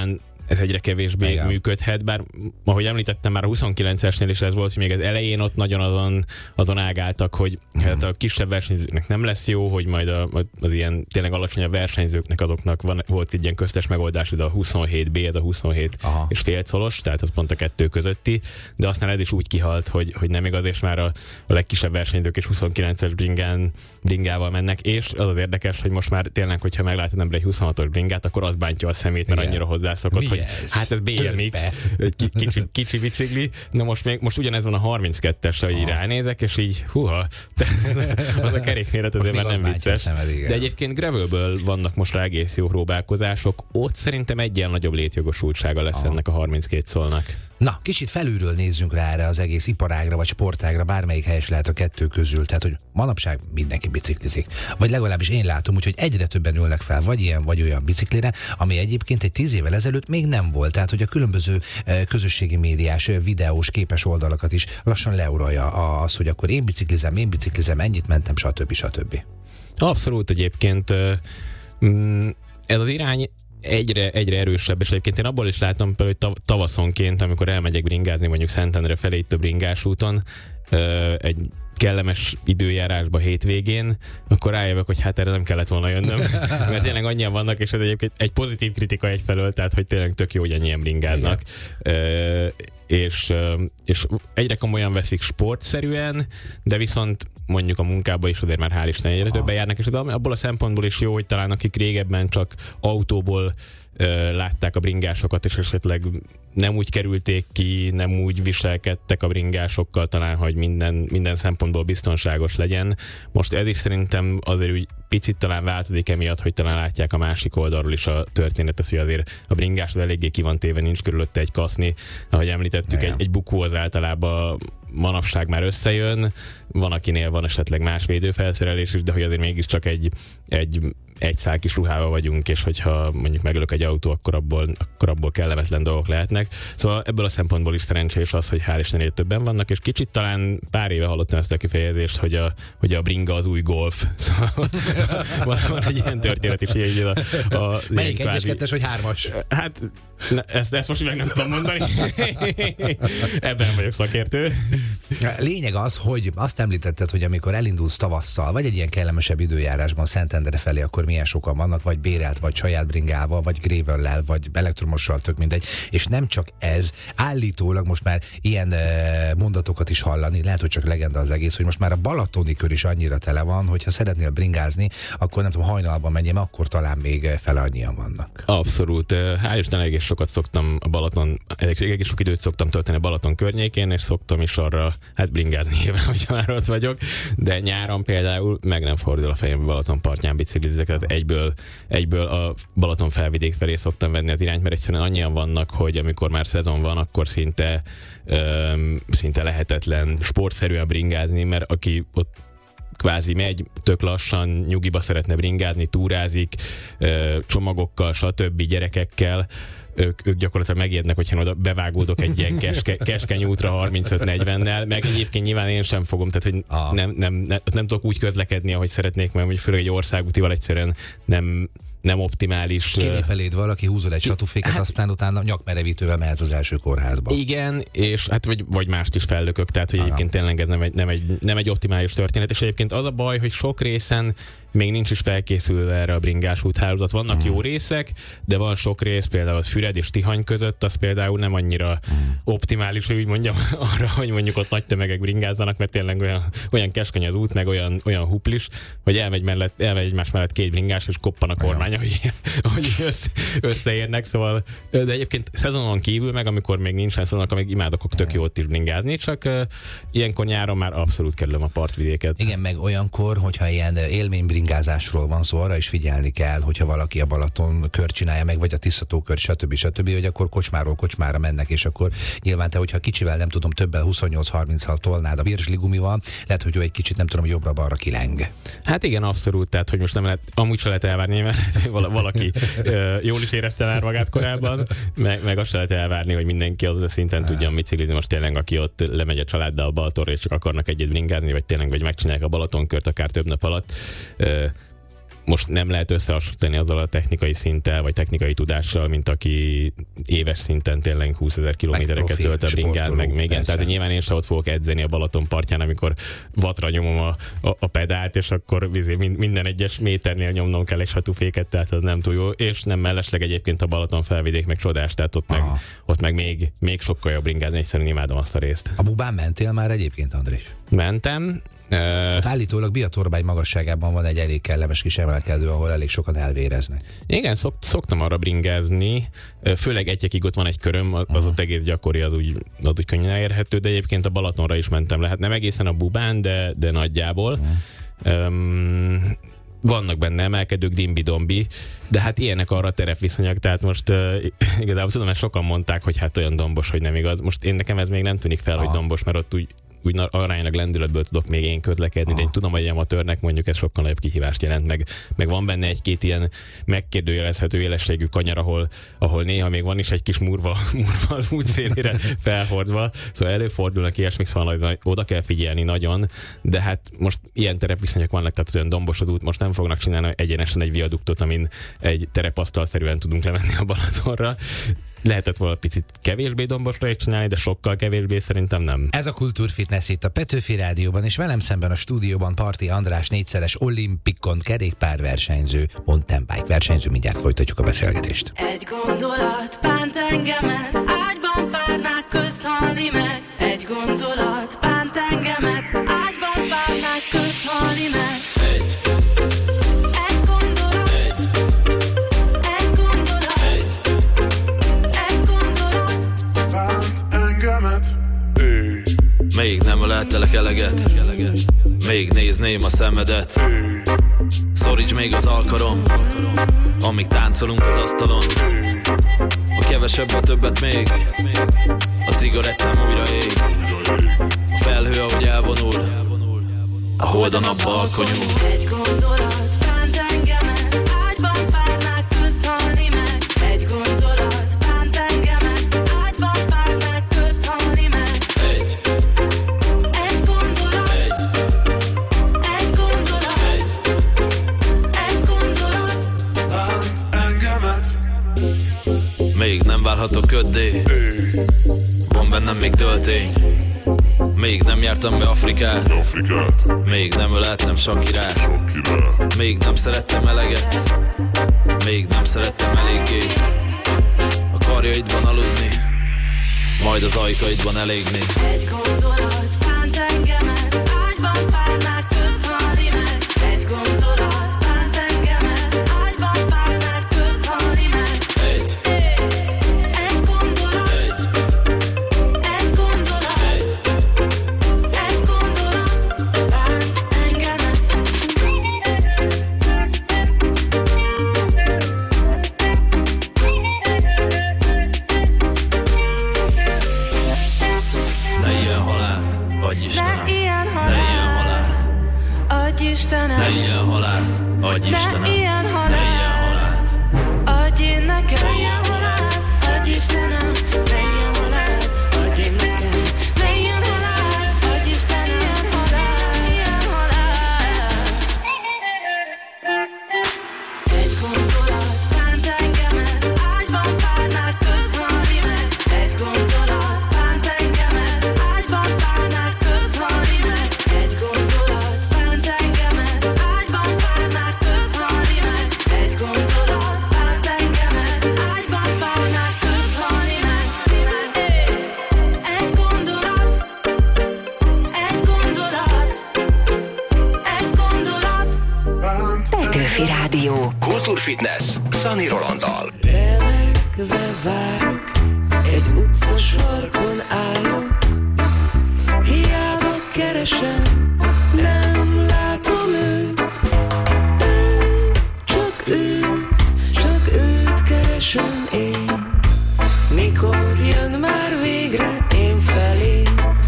ez egyre kevésbé Igen. működhet, bár ahogy említettem, már a huszonkilencesnél is ez volt, hogy még az elején ott nagyon azon, azon ágáltak, hogy hát a kisebb versenyzőknek nem lesz jó, hogy majd a, az ilyen tényleg alacsonyabb versenyzőknek azoknak van, volt egy ilyen köztes megoldás, de a huszonhét bé, ez a huszonhét Aha. és fél colos, tehát az pont a kettő közötti, de aztán ez is úgy kihalt, hogy, hogy nem igaz, és már a, a legkisebb versenyzők is huszonkilences bringán, bringával mennek, és az az érdekes, hogy most már tényleg, hogyha meglát az ember egy huszonhatos bringát, akkor az bántja a szemét, mert annyira hozzászokott, hogy ez? hát ez bé em iksz, ki, kicsi, kicsi bicikli, de most még most ugyanez van a harminckettes, hogy így ránézek, és így húha, az a kerékméret azért már nem vicces. Szemed, de egyébként gravelből vannak most rá egész jó próbálkozások, ott szerintem egy ilyen nagyobb létjogosultsága lesz Aha. ennek a harminckét szolnak. Na, kicsit felülről nézzünk rá erre az egész iparágra, vagy sportágra, bármelyik helyes lehet a kettő közül. Tehát, hogy manapság mindenki biciklizik. Vagy legalábbis én látom, úgyhogy egyre többen ülnek fel, vagy ilyen, vagy olyan biciklire, ami egyébként egy tíz évvel ezelőtt még nem volt. Tehát, hogy a különböző közösségi médiás, videós, képes oldalakat is lassan leuralja az, hogy akkor én biciklizem, én biciklizem, ennyit mentem, stb. stb. Abszolút egyébként ez az irány egyre, egyre erősebb, és egyébként én abból is látom például, hogy tavaszonként, amikor elmegyek bringázni mondjuk Szentendre felé itt a bringás úton, egy kellemes időjárásba hétvégén, akkor rájövök, hogy hát erre nem kellett volna jönnöm, mert tényleg annyian vannak, és ez egyébként egy pozitív kritika egyfelől, tehát hogy tényleg tök jó, hogy ennyien bringáznak. Uh, és, és egyre komolyan veszik sportszerűen, de viszont mondjuk a munkába is azért már hál' Isten egyre többen járnak, és abból a szempontból is jó, hogy talán akik régebben csak autóból ö, látták a bringásokat, és esetleg nem úgy kerülték ki, nem úgy viselkedtek a bringásokkal, talán, hogy minden, minden szempontból biztonságos legyen. Most ez is szerintem azért úgy picit talán változik emiatt, hogy talán látják a másik oldalról is a történetet, hogy azért a bringás az eléggé ki van téve, nincs körülötte egy kaszni. Ahogy említettük, egy, egy bukó az általában manapság már összejön, van akinél van esetleg más védőfelszerelés is, de hogy azért mégiscsak egy, egy, egy szál kis ruhával vagyunk, és hogyha mondjuk megölök egy autó, akkor abból, akkor abból kellemetlen dolgok lehetnek. Szóval ebből a szempontból is szerencsés az, hogy hál' Istenért többen vannak, és kicsit talán pár éve hallottam ezt a kifejezést, hogy a, hogy a bringa az új golf. Szóval van, van egy ilyen történet is, hogy a, a melyik egyes, kettes vagy hármas? Hát ezt, ezt most meg nem tudom mondani. Ebben vagyok szakértő. Lényeg az, hogy azt említetted, hogy amikor elindulsz tavasszal, vagy egy ilyen kellemesebb időjárásban Szentendre felé, akkor milyen sokan vannak, vagy bérelt, vagy saját bringával, vagy gravellel, vagy elektromossal, tök mindegy. És nem csak ez, állítólag most már ilyen e, mondatokat is hallani, lehet, hogy csak legenda az egész, hogy most már a balatoni kör is annyira tele van, hogyha szeretnél bringázni, akkor nem tudom, hajnalban menjem, akkor talán még fele annyian vannak. Abszolút. Hál' Isten egész sokat szoktam a Balaton, egész sok időt szoktam tölteni a Balaton környékén, és szoktam is arra, hát bringázni nyilván, hogyha már ott vagyok, de nyáron például meg nem fordul a fejem, Balaton partján biciklizek, tehát egyből, egyből a Balaton felvidék felé szoktam venni az irányt, mert egyszerűen annyian vannak, hogy amikor már szezon van, akkor szinte, öm, szinte lehetetlen sportszerűen bringázni, mert aki ott kvázi megy, tök lassan, nyugiba szeretne bringázni, túrázik, csomagokkal, stb. Gyerekekkel, ők, ők gyakorlatilag megijednek, hogyha oda bevágódok egy ilyen keske, keskeny útra harmincöt negyvennel, meg egyébként nyilván én sem fogom, tehát hogy ah. nem, nem, nem, nem tudok úgy közlekedni, ahogy szeretnék, mert mondjuk főleg egy országútival egyszerűen nem nem optimális. Kilép eléd valaki, húzol egy satúféket, hát, aztán utána nyakmerevítővel mehetsz az első kórházba. Igen, és hát vagy, vagy mást is fellökök, tehát hogy Aha. egyébként tényleg ez nem egy, nem, egy, nem egy optimális történet, és egyébként az a baj, hogy sok részen még nincs is felkészülve erre a bringás úthálózat. Vannak hmm. jó részek, de van sok rész, például az Füred és Tihany között, az például nem annyira hmm. optimális, hogy úgy mondjam, arra, hogy mondjuk ott nagy tömegek bringázzanak, mert tényleg olyan, olyan keskeny az út, meg olyan, olyan huplis, hogy elmegy, mellett, elmegy egymás mellett két bringás, és koppan a kormány, ahogy, ahogy össze, összeérnek, szóval, de egyébként szezonon kívül, meg amikor még nincsen szezon, akkor még imádok tök jó ott is bringázni, csak uh, ilyenkor nyáron már abszolút kerülöm a partvidéket. Igen, meg olyankor, hogyha ilyen élmény bringázásról van szó, arra is figyelni kell, hogyha valaki a Balaton kör csinálja meg, vagy a Tisztató kör, stb. stb., hogy akkor kocsmáról kocsmára mennek, és akkor nyilván te, hogyha kicsivel, nem tudom, többel huszonnyolc harminccal tolnád a virsli gumival, lehet, hogy ő egy kicsit, nem tudom, jobbra-balra kileng. Hát igen, abszolút, tehát hogy most nem lehet, amúgy se lehet elvárni, mert valaki jól is érezte már magát korábban, meg, meg azt se lehet elvárni, hogy mindenki az a szinten tudjon biciklizni, most tényleg, aki ott lemegy a családdal a Balatonra, és csak akarnak egyet bringázni, vagy tényleg, vagy megcsinálják a Balatonkört akár több nap alatt. most nem lehet összehasonlítani azzal a technikai szinttel, vagy technikai tudással, mint aki éves szinten tényleg húszezer kilométereket tölt a bringán, meg még igen. Tehát nyilván én sem ott fogok edzeni a Balaton partján, amikor vatra nyomom a, a, a pedált, és akkor minden egyes méternél nyomnom kell egy hatuféket, tehát az nem túl jó, és nem mellesleg egyébként a Balaton felvidék meg csodás, tehát ott, meg, ott meg még, még sokkal jobb bringázni, egyszerűen imádom azt a részt. A Bubán mentél már egyébként, Andris? Mentem. Hát állítólag Biatorbágy magasságában van egy elég kellemes kis emelkedő, ahol elég sokan elvéreznek. Igen, szok, szoktam arra bringázni, főleg Egyekig ott van egy köröm, az uh-huh. ott egész gyakori, az úgy, az úgy könnyen elérhető, de egyébként a Balatonra is mentem lehet. Nem egészen a Bubán, de, de nagyjából. Uh-huh. Um, vannak benne emelkedők, dimbi-dombi, de hát ilyenek arra a terepviszonyok, tehát most uh, igazából tudom, mert sokan mondták, hogy hát olyan dombos, hogy nem igaz. Most én nekem ez még nem tűnik fel, Aha. hogy dombos, mert ott úgy úgy aránylag lendületből tudok még én közlekedni, de én tudom, hogy egy amatőrnek mondjuk ez sokkal nagyobb kihívást jelent, meg, meg van benne egy-két ilyen megkérdőjelezhető élességű kanyar, ahol, ahol néha még van is egy kis murva, murva az út szélére felhordva, szóval előfordulnak ilyesmik, szóval oda kell figyelni nagyon, de hát most ilyen terepviszonyok vannak, tehát az olyan dombos az út, most nem fognak csinálni egyenesen egy viaduktot, amin egy terepasztalszerűen tudunk lemenni a Balatonra. Lehetett volna picit kevésbé dombosra is csinálni, de sokkal kevésbé szerintem nem. Ez a Kultúrfitness itt a Petőfi Rádióban, és velem szemben a stúdióban Parti András, négyszeres olimpikon kerékpárversenyző, mountain bike versenyző. Mindjárt folytatjuk a beszélgetést. Egy gondolat bánt engemet, ágyban párnák közt halni meg. Egy gondolat bánt engemet, ágyban párnák közt halni meg. Egy még nem öleltelek eleget, még nézném a szemedet. Szoríts még az alkarom, amíg táncolunk az asztalon. A kevesebb, a többet még, a cigarettám újra ég. A felhő, ahogy elvonul, a hold a napba alkonyul. Egy gondolat bánt engemet, ágyban párnák közt halni meg. Egy gondolat bánt engemet, ágyban párnák közt halni meg. Egy még nem válhatok köddé, van bennem még töltény. Még nem jártam be Afrikát, Afrikát. Még nem öleltem Sakirát, még nem szerettem eleget, még nem szerettem eléggé. A karjaidban aludni, majd az ajkaidban elégni. Egy gondolat bánt engemet, ágyban párnák közt halni meg. Egy gondolat bánt engemet, ágyban párnák közt halni meg. Egy Egy gondolat Egy Egy gondolat Egy Egy gondolat bánt engemet. Ne ilyen halált, adj Istenem. Ne ilyen halált, ne ilyen halált, adj Istenem. ne ilyen halált, adj Istenem. Ne ilyen halált, adj én nekem. Ne ilyen halált, adj Istenem. Ne ilyen halált, adj én nekem. Ne ilyen halált, adj Istenem. Ilyen halált, ilyen halált. Egy gondolat bánt engemet, ágyban párnák közt halni meg. Egy gondolat bánt engemet, ágyban párnák közt halni meg. Egy gondolat bánt engemet, ágyban párnák közt halni meg. Egy gondolat bánt engemet, ágyban párnák közt halni meg. Egy gondolat, egy gondolat, egy gondolat. Petőfi Rádió. Kultúrfitness Szani Rolanddal. Belegve várok, egy utca sarkon állok. Hiába keresem, nem látom őt. Ő, csak őt, csak őt keresem én. Mikor jön már végre én felé?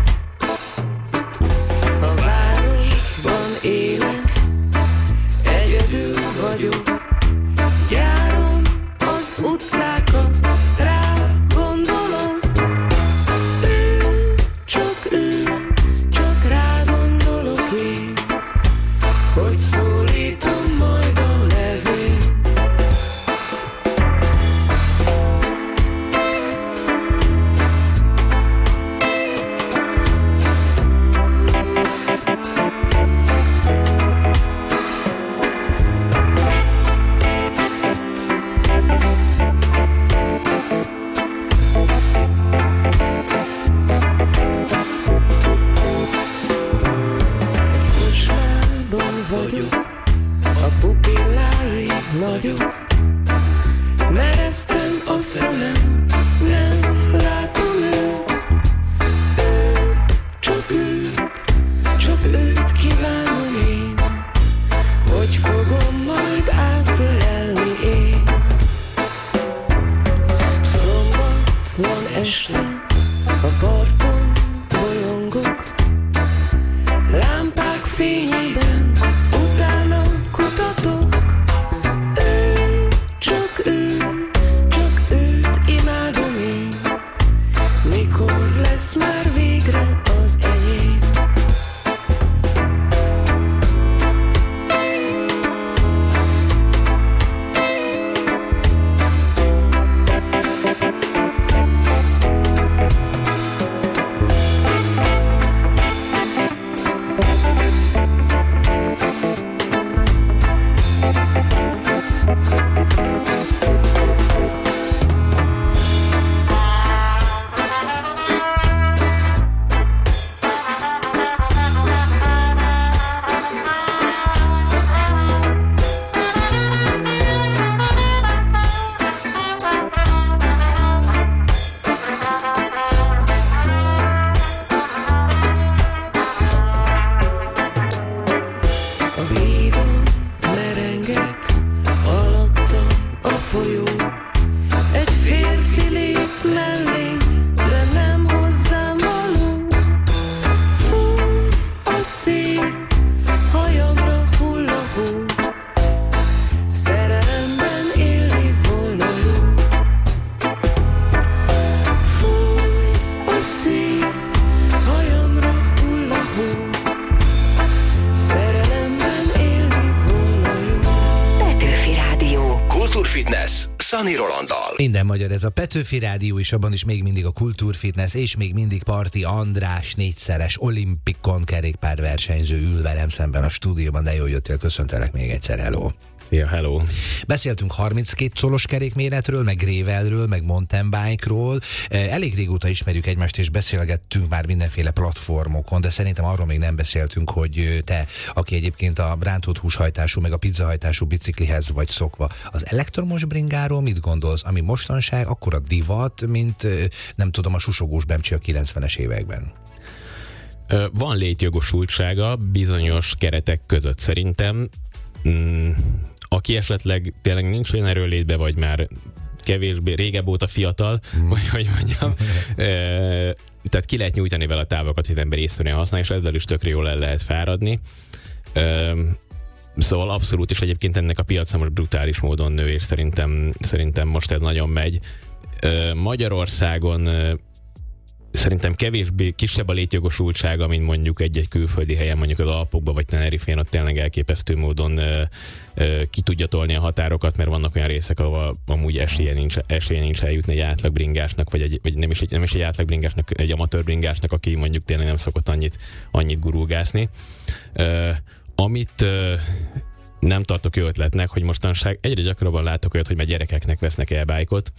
A városban élek, egyedül vagyok. Járom az utcákat, rá gondolok. Ő, csak ő, csak rá gondolok. vagyok. Mereztem a szemem, nem látom őt. Őt, csak őt, csak őt kívánom én. Hogy fogom majd átölelni én. Szombat van este, a parton bolyongok, lámpák fényében utána kutatok. Ő, csak ő, csak őt imádom én. Mikor lesz már végre az enyém? Szani Rolanddal. Minden magyar, ez a Petőfi Rádió, és abban is még mindig a Kultúrfitness, és még mindig Parti András, négyszeres olimpikon kerékpárversenyző ül velem szemben a stúdióban, de jól jöttél, köszöntelek még egyszer, hello. Szia, hello. Beszéltünk harminckét colos kerékméretről, meg gravelről, meg mountain bike-ról. Elég régóta ismerjük egymást, és beszélgettünk már mindenféle platformokon, de szerintem arról még nem beszéltünk, hogy te, aki egyébként a rántott húshajtású, meg a pizzahajtású biciklihez vagy szokva, az elektromos bringáról mit gondolsz, ami mostanság akkora divat, mint nem tudom, a susogós bemcsi a kilencvenes években? Van létjogosultsága bizonyos keretek között szerintem. Mm, aki esetleg tényleg nincs olyan erőlétbe, vagy már kevésbé, régebb óta fiatal, mm. vagy hogy mondjam, e, tehát ki lehet nyújtani vele a távokat, hogy az ember észszerűen használ, és ezzel is tökre jól el lehet fáradni. E, szóval abszolút, és egyébként ennek a piaca most brutális módon nő, és szerintem, szerintem most ez nagyon megy. E, Magyarországon e, szerintem kevésbé, kisebb a létjogosultsága, mint mondjuk egy-egy külföldi helyen, mondjuk az Alpokban, vagy Tenerifén, ott tényleg elképesztő módon ö, ö, ki tudja tolni a határokat, mert vannak olyan részek, ahol amúgy esélye nincs, esélye nincs eljutni egy átlagbringásnak, vagy, egy, vagy nem, is egy, nem is egy átlagbringásnak, egy amatőrbringásnak, aki mondjuk tényleg nem szokott annyit, annyit gurulgászni. Ö, amit ö, nem tartok jó ötletnek, hogy mostanság egyre gyakrabban látok olyat, hogy már gyerekeknek vesznek e-bike-ot,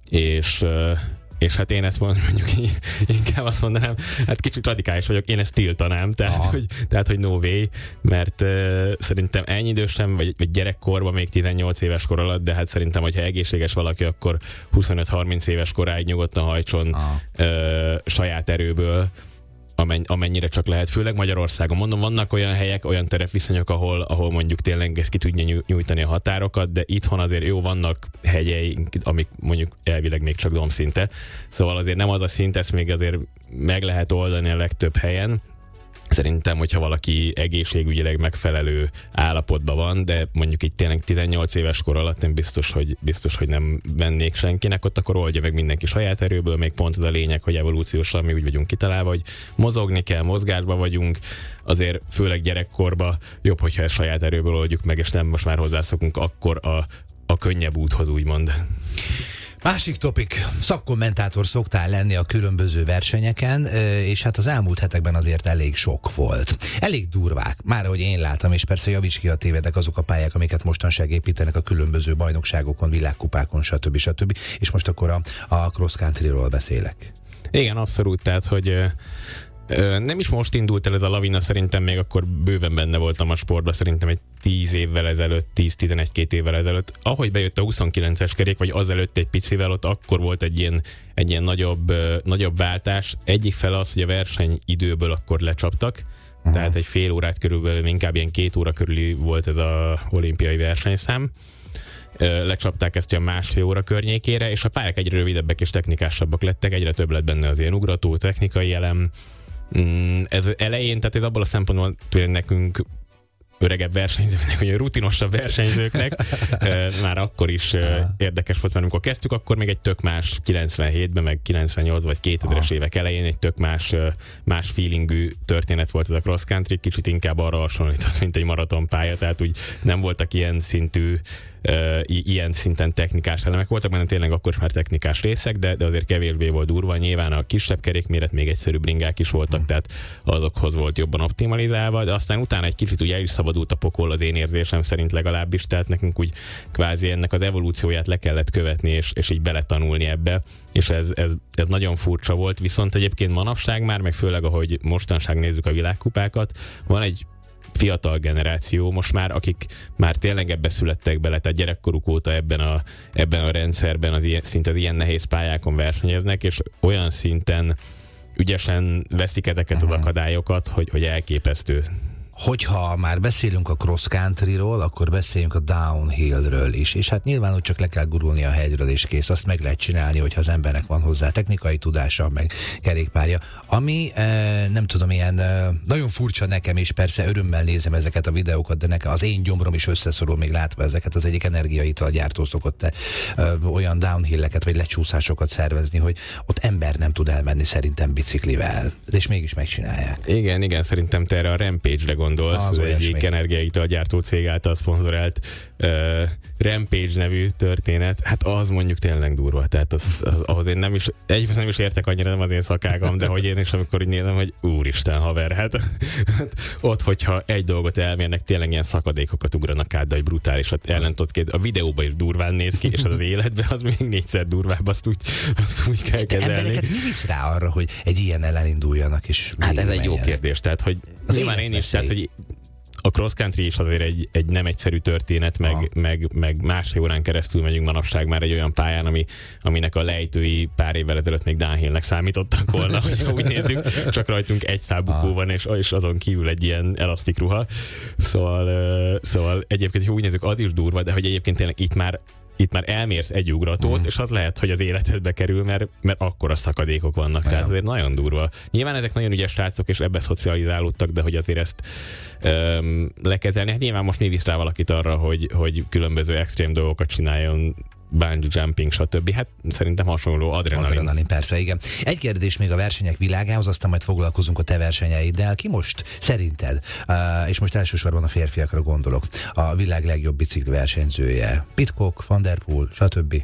és ö, és hát én ezt mondjuk inkább azt mondanám, hát kicsit radikális vagyok, én ezt tiltanám, tehát, hogy, tehát hogy no way, mert uh, szerintem ennyi idősen, vagy, vagy gyerekkorban még tizennyolc éves kor alatt, de hát szerintem, hogyha egészséges valaki, akkor huszonöt-harminc éves koráig nyugodtan hajtson uh, saját erőből, amennyire csak lehet, főleg Magyarországon. Mondom, vannak olyan helyek, olyan terepviszonyok, ahol, ahol mondjuk tényleg ez ki tudja nyújtani a határokat, de itthon azért jó, vannak hegyeink, amik mondjuk elvileg még csak dombszinte. Szóval azért nem az a szint, ezt még azért meg lehet oldani a legtöbb helyen. Szerintem, hogyha valaki egészségügyileg megfelelő állapotban van, de mondjuk itt tényleg tizennyolc éves kor alatt nem biztos, hogy, biztos, hogy nem vennék senkinek, ott akkor oldja meg mindenki saját erőből, még pont az a lényeg, hogy evolúciósan mi úgy vagyunk kitalálva, hogy mozogni kell, mozgásba vagyunk, azért főleg gyerekkorban jobb, hogyha ezt saját erőből oldjuk meg, és nem most már hozzászokunk akkor a, a könnyebb úthoz, úgymond. Másik topik, szakkommentátor szoktál lenni a különböző versenyeken, és hát az elmúlt hetekben azért elég sok volt. Elég durvák, már ahogy én láttam, és persze javíts ki, a tévedek, azok a pályák, amiket mostanság építenek a különböző bajnokságokon, világkupákon, stb. stb. És most akkor a, a cross countryról beszélek. Igen, abszolút, tehát, hogy Nem is most indult el ez a lavina, szerintem még akkor bőven benne voltam a sportban, szerintem egy tíz évvel ezelőtt, tíz-tizenegy-két évvel ezelőtt. Ahogy bejött a huszonkilences kerék, vagy azelőtt egy picivel, ott akkor volt egy ilyen, egy ilyen nagyobb, nagyobb váltás. Egyik fel az, hogy a versenyidőből akkor lecsaptak, uh-huh. tehát egy fél órát körülbelül, inkább ilyen két óra körüli volt ez az olimpiai versenyszám. Lecsapták ezt a másfél óra környékére, és a pályák egyre rövidebbek és technikásabbak lettek, egyre több lett benne az ilyen ugrató, technikai elem. Ez elején, tehát ez abból a szempontból nekünk öregebb versenyzőknek, vagy rutinosabb versenyzőknek már akkor is érdekes volt, mert amikor kezdtük, akkor még egy tök más kilencvenhétben, meg kilencvennyolc vagy kétezres évek elején egy tök más, más feelingű történet volt ez a cross country, kicsit inkább arra hasonlított, mint egy maratonpálya, tehát úgy nem voltak ilyen szintű Uh, ilyen szinten technikás elemek voltak, mert tényleg akkor is már technikás részek, de, de azért kevésbé volt durva. Nyilván a kisebb kerékméret, még egyszerűbb bringák is voltak, tehát azokhoz volt jobban optimalizálva, de aztán utána egy kicsit ugye el is szabadult a pokol, az én érzésem szerint legalábbis, tehát nekünk úgy kvázi ennek az evolúcióját le kellett követni, és, és így beletanulni ebbe, és ez, ez, ez nagyon furcsa volt, viszont egyébként manapság már, meg főleg ahogy mostanság nézzük a világkupákat, van egy fiatal generáció most már, akik már tényleg ebbe születtek bele, tehát gyerekkoruk óta ebben a, ebben a rendszerben az ilyen, szinte az ilyen nehéz pályákon versenyeznek, és olyan szinten ügyesen veszik ezeket az akadályokat, hogy, hogy elképesztő. Hogyha már beszélünk a cross countryról, akkor beszéljünk a downhillről is, és hát nyilván, hogy csak le kell gurulni a hegyről, és kész, azt meg lehet csinálni, hogyha az embernek van hozzá technikai tudása, meg kerékpárja. Ami eh, nem tudom, ilyen eh, nagyon furcsa nekem is, persze örömmel nézem ezeket a videókat, de nekem az én gyomrom is összeszorul még látva ezeket. Az egyik energiaitalgyártó szokott eh, olyan downhilleket vagy lecsúszásokat szervezni, hogy ott ember nem tud elmenni szerintem biciklivel, és mégis megcsinálják. Igen, igen, szerintem te erre a Rampage-re gondolsz, az egyik energiaitalgyártó cég által szponzorált uh, Rampage nevű történet, hát az mondjuk tényleg durva, tehát az, az, ahhoz én nem is, egyébként nem is értek annyira, nem az én szakágam, de hogy én is amikor így nézem, hogy úristen haver, hát ott, hogyha egy dolgot elmérnek, tényleg ilyen szakadékokat ugranak át, de hogy brutálisat ellentott, a videóban is durván néz ki, és az, az életben az még négyszer durvább, azt úgy, azt úgy kell kezelni. Embereket mi visz rá arra, hogy egy ilyennel elinduljanak, és hát ez egy jó kérdés, tehát hogy nyilván én is, tehát hogy a cross country is azért egy, egy nem egyszerű történet, meg, meg, meg másfél órán keresztül megyünk manapság már egy olyan pályán, ami, aminek a lejtői pár évvel ezelőtt még downhillnek számítottak volna, hogy úgy nézzük, csak rajtunk egy szál bukó van, és, és azon kívül egy ilyen elasztik ruha. Szóval, szóval egyébként, ha úgy nézzük, az is durva, de hogy egyébként tényleg itt már itt már elmérsz egy ugratót, mm. és az lehet, hogy az életedbe kerül, mert, mert akkora szakadékok vannak. Tehát azért nagyon durva. Nyilván ezek nagyon ügyes srácok, és ebbe szocializálódtak, de hogy azért ezt öm, lekezelni. Hát nyilván most mi visz rá valakit arra, hogy, hogy különböző extrém dolgokat csináljon, bungee jumping, stb. Hát szerintem hasonló adrenalin. Adrenalin, persze, igen. Egy kérdés még a versenyek világához, aztán majd foglalkozunk a te versenyeiddel. Ki most szerinted, uh, és most elsősorban a férfiakra gondolok, a világ legjobb bicikli versenyzője? Pidcock, Van der Poel, stb.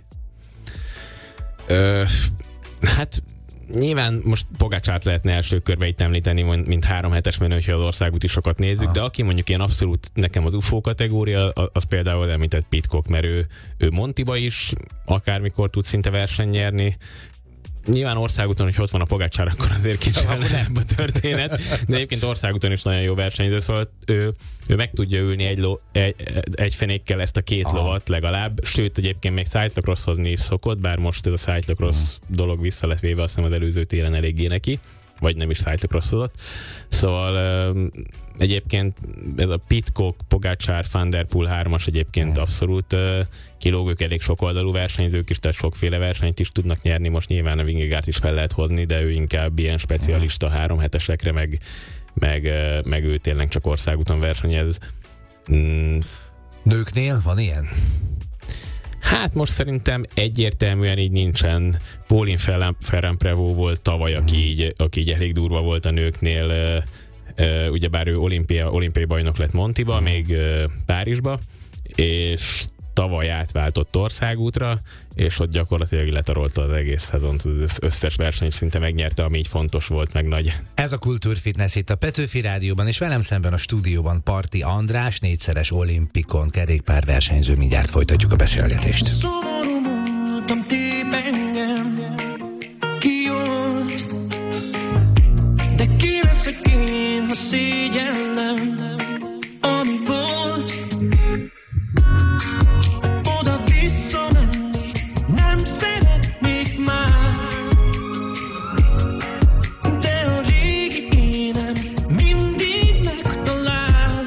Ö, hát nyilván most Pogačart lehetne első körbe itt említeni, mint három hetes menő, hogyha az országúti sokat nézzük, ah. de aki mondjuk ilyen abszolút nekem az u ef o kategória, az például említett Pidcock, mert ő, ő Montiba is akármikor tud szinte versenyt nyerni. Nyilván országúton, hogy ott van a Pogačar, akkor azért kicsit nehezebb a történet, de egyébként országúton is nagyon jó versenyző, szóval ő, ő meg tudja ülni egy, ló, egy, egy fenékkel ezt a két Aha. lovat legalább, sőt egyébként még cyclocrosshozni is szokott, bár most ez a cyclocross uh-huh. dolog vissza lett véve, azt hiszem az előző télen eléggé neki, vagy nem is cyclocrosshozott. Szóval um, egyébként ez a Pidcock, Pogačar, Van der Poel hármas egyébként abszolút uh, kilógők, elég sok oldalú versenyzők is, tehát sokféle versenyt is tudnak nyerni. Most nyilván a Vingegaard is fel lehet hozni, de ő inkább ilyen specialista három hetesekre, meg, meg, uh, meg ő tényleg csak országúton versenyez. Mm. Nőknél van ilyen? Hát most szerintem egyértelműen így nincsen. Pauline Ferrand-Prévot volt tavaly, aki így, aki így elég durva volt a nőknél. Uh, uh, ugyebár ő olimpia, olimpiai bajnok lett Montiba, uh-huh. még uh, Párizsba, és tavaly átváltott országútra, és ott gyakorlatilag letarolta az egész szezont, az összes versenyt szinte megnyerte, ami így fontos volt, meg nagy. Ez a Kultúrfitness itt a Petőfi Rádióban, és velem szemben a stúdióban Parti András, négyszeres olimpikon kerékpár versenyző. Mindjárt folytatjuk a beszélgetést. Szomorú múltam tép engem, ki jött, de ki leszek én, ha szégyellem, ami volt. Oda visszamenni nem szeretnék már, de a régi énem mindig megtalál.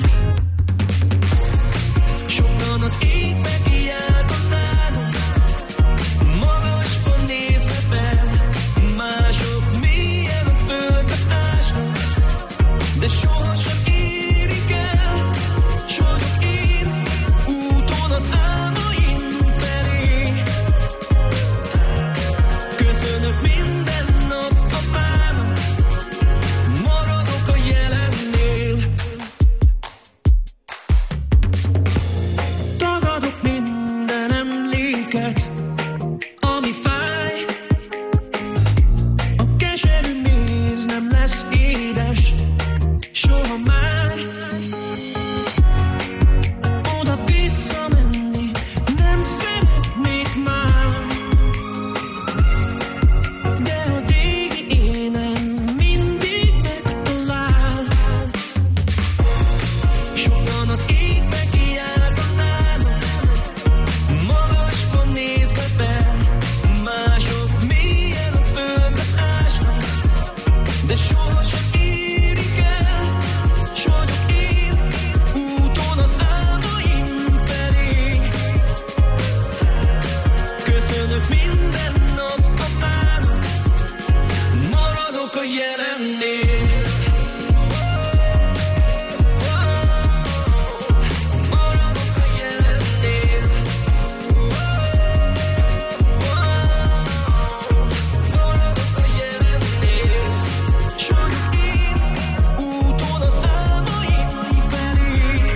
Sokan az égbe kiáltanak nálunk, magasban nézve fel, mások mélyen a földbe ásnak, de sohasem érik el. S vagyok én úton az álmaim felé, köszönök minden nap apának, maradok a jelennél. Tagadok minden emléket, ami fáj. A keserű méz nem lesz édes soha már. Oda visszamenni nem szeretnék már, de a régi énem mindig megtalál. Sokan az égbe kiáltanának, magasban nézve fel, mások mélyen a földbe ásnak, de sohasem érik el. S vagyok én úton az álmaim felé, köszönök minden nap apának, maradok a jelennél. Maradok a jelennél. Maradok a jelennél. S vagyok én úton az álmaim felé,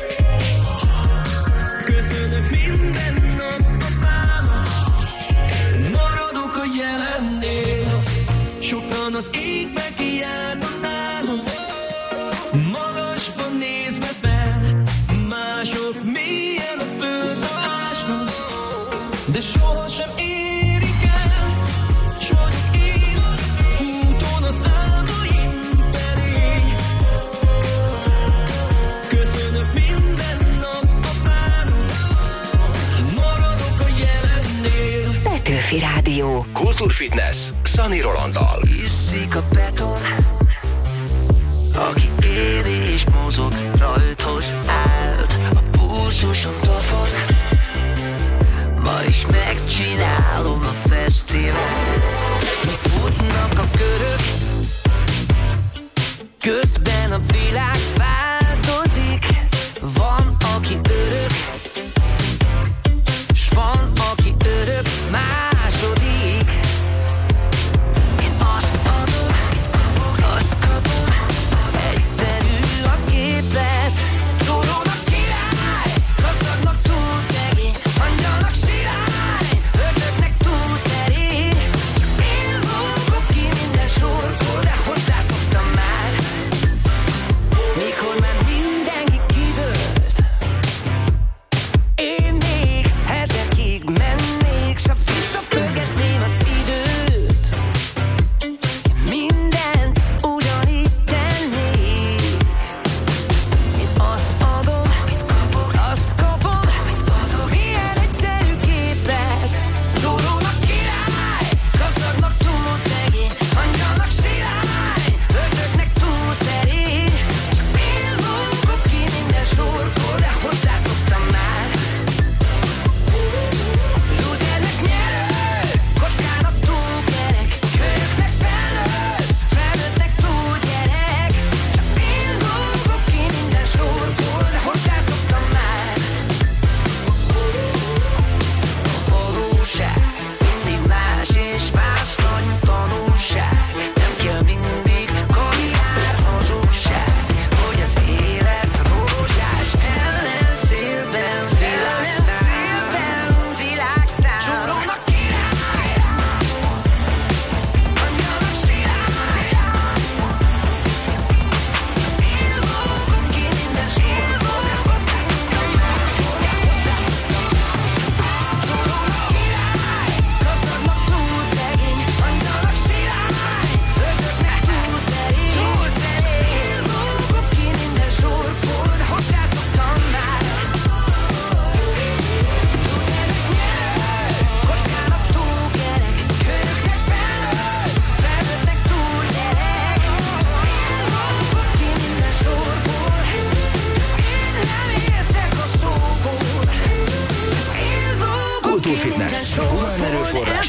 köszönök minden nap apának, maradok a jelennél. Sokan az égbe kiáltanának, magasban nézve fel, mások mélyen a földbe ásnak, de sohasem érik el. S vagyok én úton az álmaim felé, köszönök minden nap apának, maradok a jelennél. Petőfi Rádió. Kultúrfitness Xani Rolanddal. Iszik a beton, aki éli és mozog, rajthoz állt a pulzuson tafon. Ma is megcsinálom a fesztivált. Még futnak a körök, közben a világ változik. Van, aki örök, s van, aki örök második. Én azt adom, azt kapom, egyszerű a képlet. Torón a király, gazdagnak túl szegény, angyalnak sirály, ördögnek túl szerény. Csak én lógok ki minden sorból, de hozzászoktam már. Mikor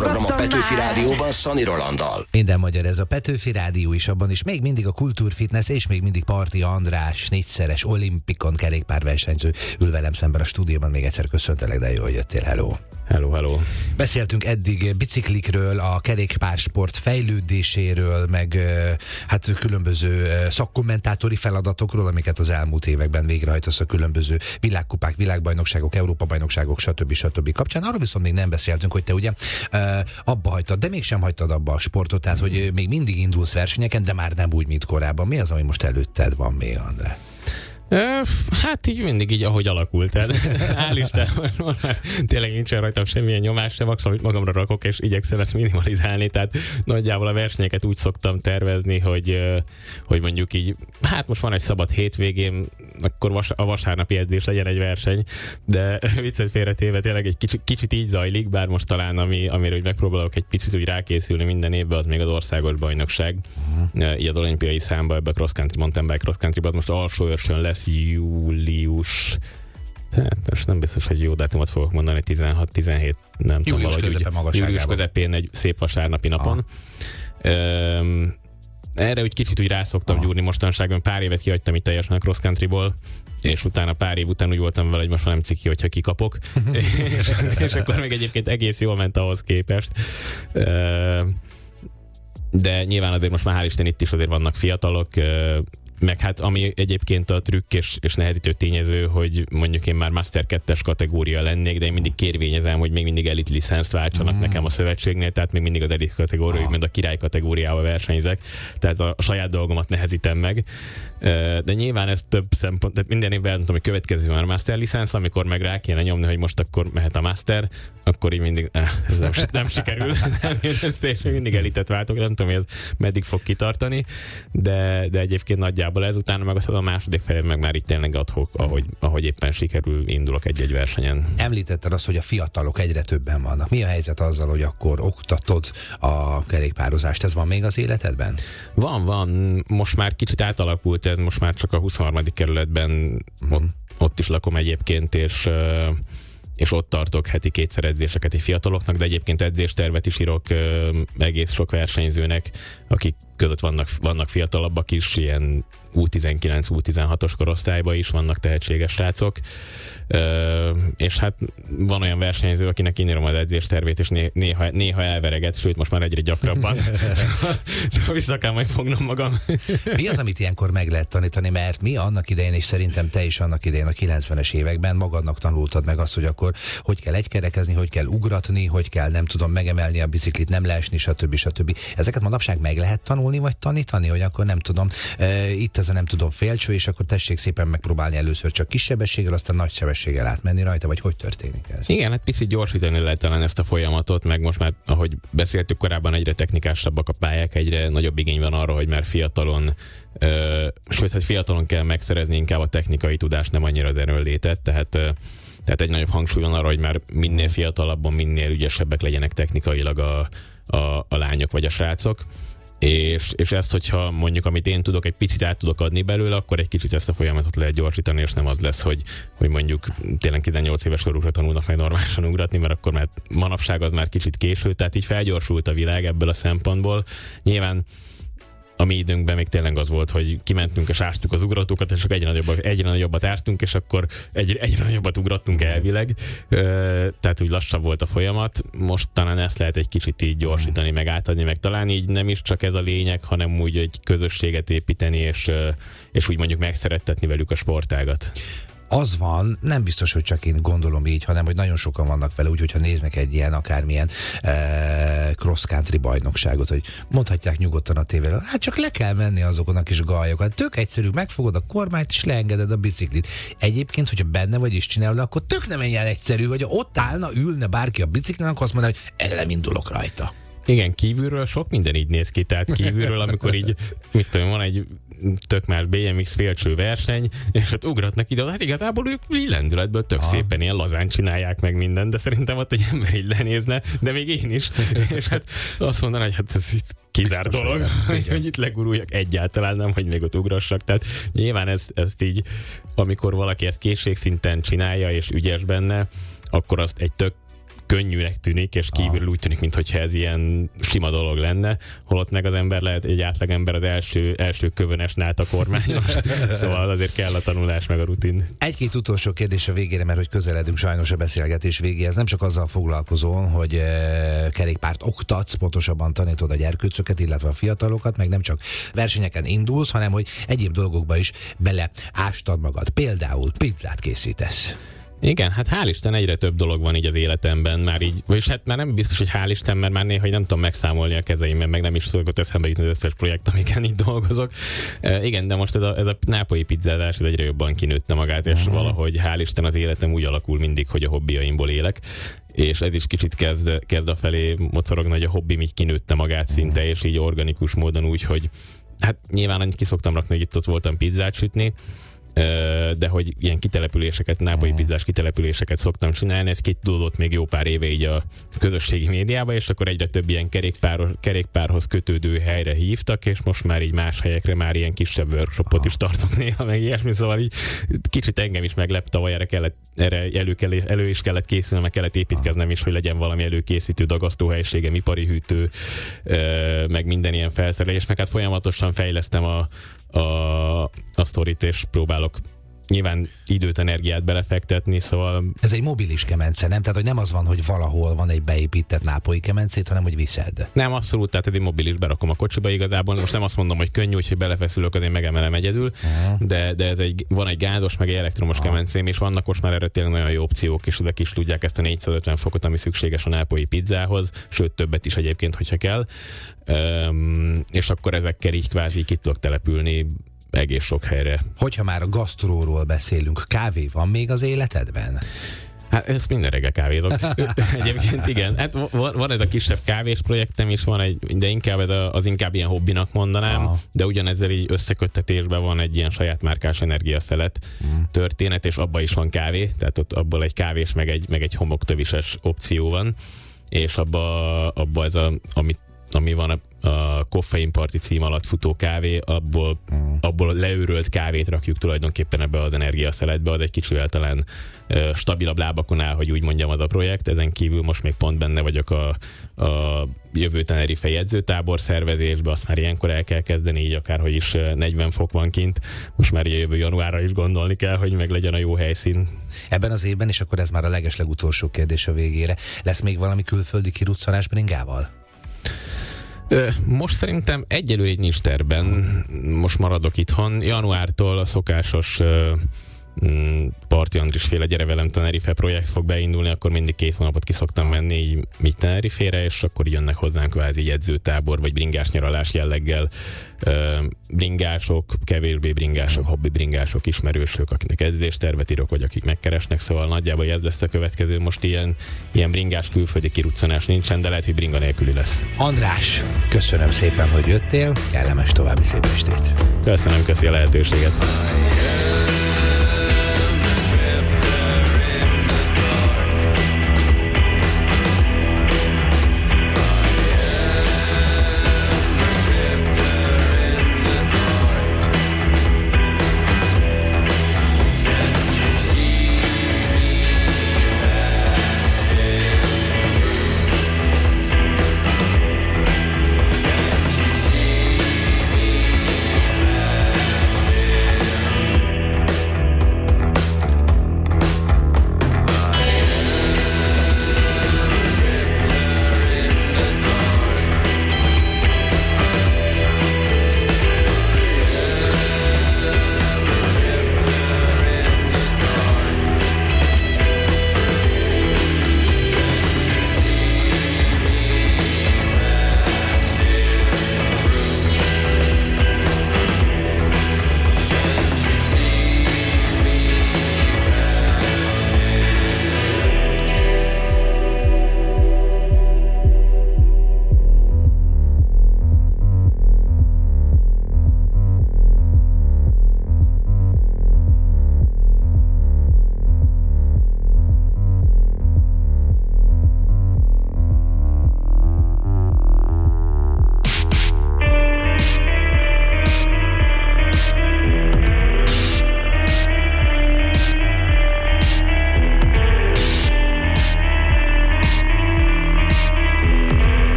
program a Petőfi Rádióban Szani Rolanddal. Minden magyar, ez a Petőfi Rádió is, abban is még mindig a Kultúrfitness és még mindig Parti András, négyszeres olimpikon kerékpárversenyző ül velem szemben a stúdióban. Még egyszer köszöntelek, de jó, hogy jöttél. Hello! Hello, hello! Beszéltünk eddig biciklikről, a kerékpársport fejlődéséről, meg hát különböző szakkommentátori feladatokról, amiket az elmúlt években végrehajtasz a különböző világkupák, világbajnokságok, Európa-bajnokságok, stb. stb. Kapcsán. Arról viszont még nem beszéltünk, hogy te ugye abba hagytad, de mégsem hagytad abba a sportot, tehát hogy még mindig indulsz versenyeken, de már nem úgy, mint korábban. Mi az, ami most előtted van még, András? Hát így mindig így, ahogy alakult. Tehát, hál' Isten, tényleg nincsen rajtam semmilyen nyomás sem, max, amit magamra rakok, és igyekszem ezt minimalizálni. Tehát nagyjából a versenyeket úgy szoktam tervezni, hogy, hogy mondjuk így, hát most van egy szabad hétvégém, akkor vas, a vasárnapi edzés legyen egy verseny, de viccet félretéve tényleg egy kicsit, kicsit így zajlik, bár most talán ami, amire úgy megpróbálok egy picit úgy rákészülni minden évben, az még az országos bajnokság. Uh-huh. Így az olimpiai számba, ebbe a cross country, mountain bike cross country-ban most alsó őrsön lesz július, hát most nem biztos, hogy jó dátumot fogok mondani, tizenhat tizenhét, nem tudom, valahogy úgy, július közepén egy szép vasárnapi napon. Üm, erre úgy kicsit úgy rászoktam Aha. gyúrni mostanságban, pár évet kihagytam itt teljesen a cross countryból, és utána pár év után úgy voltam vele, hogy most már nem ciki, hogyha kikapok. és, és akkor még egyébként egész jól ment ahhoz képest. Üm, de nyilván azért most már hál' Isten itt is azért vannak fiatalok, meg hát ami egyébként a trükk és, és nehezítő tényező, hogy mondjuk én már Master kettes kategória lennék, de én mindig kérvényezem, hogy még mindig elit licenszt váltsanak mm. nekem a szövetségnél, tehát még mindig az elit kategória, mint a király kategóriával versenyzek, tehát a saját dolgomat nehezítem meg. De nyilván ez több szempont, tehát minden évben tudom, hogy következő van a Master licensz, amikor meg rá kéne nyomni, hogy most akkor mehet a Master, akkor így mindig eh, ez nem, nem sikerül, nem jön össze, és mindig elitet váltok, nem tudom, hogy ez meddig fog kitartani, de, de egyébként nagyjából ez, utána meg a második felé meg már itt tényleg adhok, ahogy, ahogy éppen sikerül, indulok egy-egy versenyen. Említetted azt, hogy a fiatalok egyre többen vannak. Mi a helyzet azzal, hogy akkor oktatod a kerékpározást? Ez van még az életedben? Van, van. Most már kicsit átalakult, ez most már csak a huszonharmadik kerületben, mm. ott, ott is lakom egyébként, és és ott tartok heti kétszer edzéseket egy fiataloknak, de egyébként edzéstervet is írok ö, egész sok versenyzőnek, akik között vannak, vannak fiatalabbak is, ilyen U tizenkilenc, U tizenhatos korosztályban is vannak tehetséges srácok, ö, és hát van olyan versenyző, akinek én írom az edzéstervét, és né, néha, néha elvereget, sőt most már egyre gyakrabban. Szóval vissza kell majd fognom magam. Mi az, amit ilyenkor meg lehet tanítani, mert mi annak idején, és szerintem te is annak idején a kilencvenes években magadnak tanultad meg azt, hogy akkor hogy kell egykerekezni, hogy kell ugratni, hogy kell nem tudom megemelni a biciklit, nem leesni, stb. stb. Ezeket manapság meg lehet tanulni, vagy tanítani, hogy akkor nem tudom, e, itt ez a nem tudom félcső, és akkor tessék szépen megpróbálni először csak kis sebességgel, aztán nagy sebességgel átmenni rajta, vagy hogy történik ez? Igen, hát picit gyorsítani lehet talán ezt a folyamatot, meg most már, ahogy beszéltük korábban, egyre technikásabbak a pályák, egyre nagyobb igény van arra, hogy már fiatalon, ö, sőt, hát fiatalon kell megszerezni inkább a technikai tudást, nem annyira az erőnlétet, tehát ö, Tehát egy nagyobb hangsúly van arra, hogy már minél fiatalabban, minél ügyesebbek legyenek technikailag a, a, a lányok vagy a srácok. És, és ezt, hogyha mondjuk, amit én tudok, egy picit át tudok adni belőle, akkor egy kicsit ezt a folyamatot lehet gyorsítani, és nem az lesz, hogy, hogy mondjuk tényleg tizennyolc éves korukra tanulnak meg normálisan ugratni, mert akkor már manapság az már kicsit késő, tehát így felgyorsult a világ ebből a szempontból. Nyilván a mi időnkben még tényleg az volt, hogy kimentünk és ástuk az ugratókat, és csak egyre nagyobbat, egyre nagyobbat ástunk, és akkor egyre, egyre nagyobbat ugrattunk elvileg. Tehát úgy lassabb volt a folyamat. Most talán ezt lehet egy kicsit így gyorsítani, meg átadni, meg talán így nem is csak ez a lényeg, hanem úgy egy közösséget építeni, és, és úgy mondjuk megszerettetni velük a sportágat. Az van, nem biztos, hogy csak én gondolom így, hanem hogy nagyon sokan vannak vele, úgyhogy ha néznek egy ilyen akármilyen e, cross-country bajnokságot, hogy mondhatják nyugodtan a tévéről, hát csak le kell menni azokon a kis galjokat. Tök egyszerű, megfogod a kormányt és leengeded a biciklit. Egyébként, hogyha benne vagy és csinálod, akkor tök nem ilyen egyszerű, hogy ott állna, ülne bárki a biciklin, akkor azt mondaná, hogy elindulok rajta. Igen, kívülről sok minden így néz ki, tehát kívülről, amikor így, mit tudom, van egy tök már bé em iksz félcső verseny, és ott ugratnak ide, hát igazából ők így lendületből tök Aha. szépen ilyen lazán csinálják meg mindent, de szerintem ott egy ember így lenézne, de még én is, és hát azt mondaná, hogy hát ez itt kizár Biztos dolog, hogy, hogy itt leguruljak egyáltalán, nem, hogy még ott ugrassak, tehát nyilván ez, ezt így, amikor valaki ezt készségszinten csinálja, és ügyes benne, akkor azt egy tök könnyűnek tűnik, és kívül úgy tűnik, mintha ez ilyen sima dolog lenne, holott meg az ember lehet, egy átlagember az első, első kövönes náta kormányos, szóval azért kell a tanulás meg a rutin. Egy-két utolsó kérdés a végére, mert hogy közeledünk sajnos a beszélgetés végéhez. Nem csak azzal foglalkozol, hogy e, kerékpárt oktatsz, pontosabban tanítod a gyerkőcöket, illetve a fiatalokat, meg nem csak versenyeken indulsz, hanem hogy egyéb dolgokba is beleástad magad. Például pizzát készítesz. Igen, hát hál' Isten egyre több dolog van így az életemben, már így, vagyis hát már nem biztos, hogy hál' Isten, mert már néha nem tudom megszámolni a kezeimben, meg nem is szokott eszembe jutni az összes projekt, amiken itt dolgozok. E, igen, de most ez a, ez a nápolyi pizzázás ez egyre jobban kinőtte magát, és uh-huh. valahogy hál' Isten az életem úgy alakul mindig, hogy a hobbiaimból élek, és ez is kicsit kezd, kezd a felé mocorogni, hogy a hobbim így kinőtte magát szinte, és így organikus módon úgy, hogy hát nyilván annyit ki szoktam rakni, hogy itt ott voltam pizzát sütni, de hogy ilyen kitelepüléseket, nápolyi pizzás kitelepüléseket szoktam csinálni, ez kitudódott még jó pár éve így a közösségi médiába, és akkor egyre több ilyen kerékpár, kerékpárhoz kötődő helyre hívtak, és most már így más helyekre már ilyen kisebb workshopot is tartok néha, meg ilyesmi, szóval így kicsit engem is meglep, tavaly erre, kellett, erre elő, kell, elő is kellett készülnem, meg kellett építkeznem is, hogy legyen valami előkészítő, dagasztóhelyiségem, ipari hűtő, meg minden ilyen felszerelés, meg hát folyamatosan fejlesztem a a, a sztorit, és próbálok nyilván időt, energiát belefektetni, szóval... Ez egy mobilis kemence, nem? Tehát, hogy nem az van, hogy valahol van egy beépített nápolyi kemencét, hanem hogy viszed. Nem, abszolút, tehát ez egy mobilis, berakom a kocsiba igazából. Most nem azt mondom, hogy könnyű, úgyhogy belefeszülök, az én megemelem egyedül, uh-huh. de, de ez egy, van egy gádos, meg egy elektromos uh-huh. kemencém, és vannak most már erre tényleg nagyon jó opciók, és ezek is tudják ezt a négyszázötven fokot, ami szükséges a nápolyi pizzához, sőt többet is egyébként, hogyha kell. Üm, és akkor ezekkel így kvázi ki tudok települni egész sok helyre. Hogyha már a gasztróról beszélünk, kávé van még az életedben? Hát ezt minden reggel kávézok. Egyébként igen. Hát van, van ez a kisebb kávés projektem is, van egy, de inkább ez a, az inkább ilyen hobbinak mondanám, ah. de ugyanezzel így összeköttetésben van egy ilyen saját márkás energiaszelet hmm. történet, és abban is van kávé, tehát ott abból egy kávés, meg egy, meg egy homoktövises opció van, és abba, abba ez a, amit ami van a, a koffeinparti cím alatt futó kávé, abból, mm. abból leőrölt kávét rakjuk tulajdonképpen ebbe az energiaszeletbe, az egy kicsivel talán uh, stabilabb lábakon áll, hogy úgy mondjam, az a projekt. Ezen kívül most még pont benne vagyok a, a jövő Tenerife jegyzőtábor szervezésbe, azt már ilyenkor el kell kezdeni, így akárhogy is negyven fok van kint. Most már jövő januárra is gondolni kell, hogy meg legyen a jó helyszín. Ebben az évben, és akkor ez már a legeslegutolsó kérdés a végére, lesz még valami külföldi kiruccanás bringával? Most szerintem egyelőre így nincs terben, most maradok itthon. Januártól a szokásos Parti Andris féle Gyere velem Tenerife projekt fog beindulni, akkor mindig két hónapot ki szoktam menni így, így Tenerifére, és akkor jönnek hozzánk kvázi jegyzőtábor, vagy bringás nyaralás jelleggel bringások, kevésbé bringások, hobbi bringások, ismerősök, akiknek edzéstervet írok, vagy akik megkeresnek, szóval nagyjából ez lesz a következő. Most ilyen, ilyen bringás külföldi kiruccanás nincsen, de lehet, hogy bringa nélküli lesz. András, köszönöm szépen, hogy jöttél, kellemes további szép estét. Köszönöm, köszi a lehetőséget.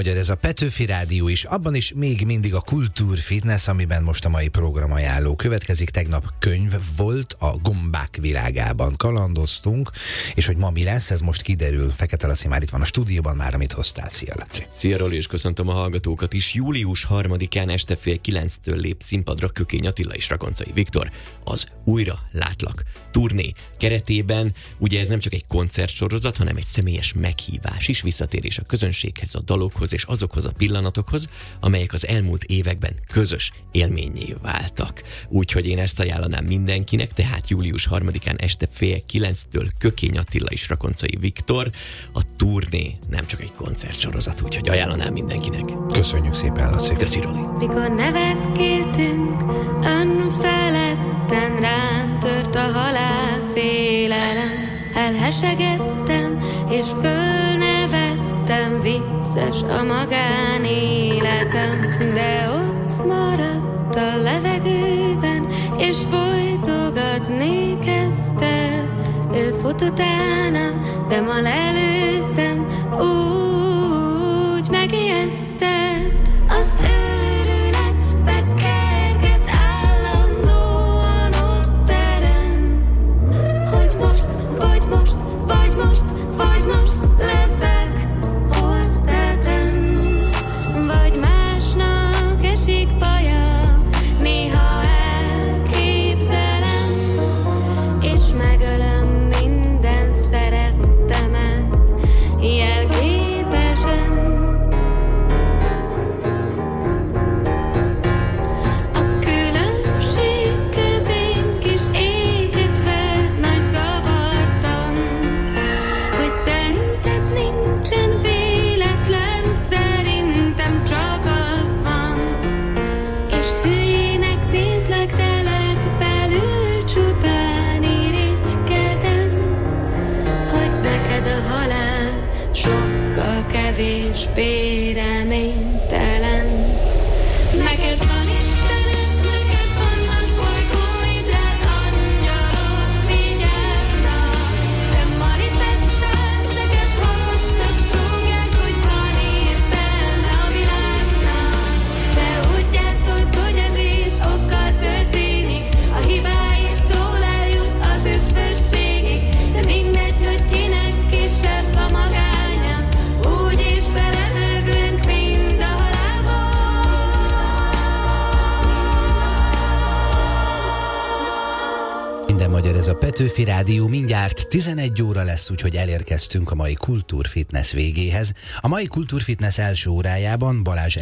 magyar ez a Petőfi Rádió is, abban is még mindig a kultúrfitness, amiben most a mai programajánló következik. Tegnap könyv volt, a Gombák világában kalandoztunk, és hogy ma mi lesz, ez most kiderül. Fekete Laci már itt van a stúdióban, már amit hoztál. Szia, Laci. Szia, Roli, és köszöntöm a hallgatókat is. július harmadikán este fél kilenctől lép színpadra Kökény Attila és Rakoncai Viktor az Újra Látlak turné keretében. Ugye ez nem csak egy koncertsorozat, hanem egy személyes meghívás is, visszatérés a közönséghez, a dalokhoz és azokhoz a pillanatokhoz, amelyek az elmúlt években közös élménnyé váltak. Úgyhogy én ezt ajánlanám mindenkinek, tehát július harmadikán este fél kilenctől Kökény Attila és Rakoncai Viktor. A turné nem csak egy koncertsorozat, úgyhogy ajánlanám mindenkinek. Köszönjük szépen, Laci. Köszi, Roli. Mikor nevet kértünk, önfeledten rám tört a halálfélelem. Elhesegettem, és fölnevettem, vicces a magánéletem. De ott maradt a levegőben, és folytogatni kezdte. Ő fut utánam, de ma lelőztem, úgy megijesztett. Az őrületbe kerget állandóan ott terem, hogy most, vagy most, vagy most, vagy most leszek, hol tetem, vagy másnak esik baja, néha elképzelem, és megölöm minden szerettemet, jelképesen. A különbség közénk is éget ver nagy zavartan, hogy szerinted nincsen véletlen, szerintem csak az van. És hülyének nézlek, de legbelül csupán irigykedem, hogy neked a halál sokkal kevésbé reménytelen. Neked van Istened, neked vannak bolygóid, rád angyalok vigyáznak. Te manifestálsz, neked halottak súgják, hogy van értelme a világnak. Te úgy gyászolsz, hogy ez is okkal történik, a hibáitól eljutsz az üdvösségig. De mindegy, hogy kinek kisebb a magánya, úgyis beledöglünk mind a halálba. Minden magyar ez a Petőfi Rádió, mindjárt tizenegy óra lesz, úgyhogy elérkeztünk a mai Kultúrfitness végéhez. A mai Kultúrfitness első órájában Balázs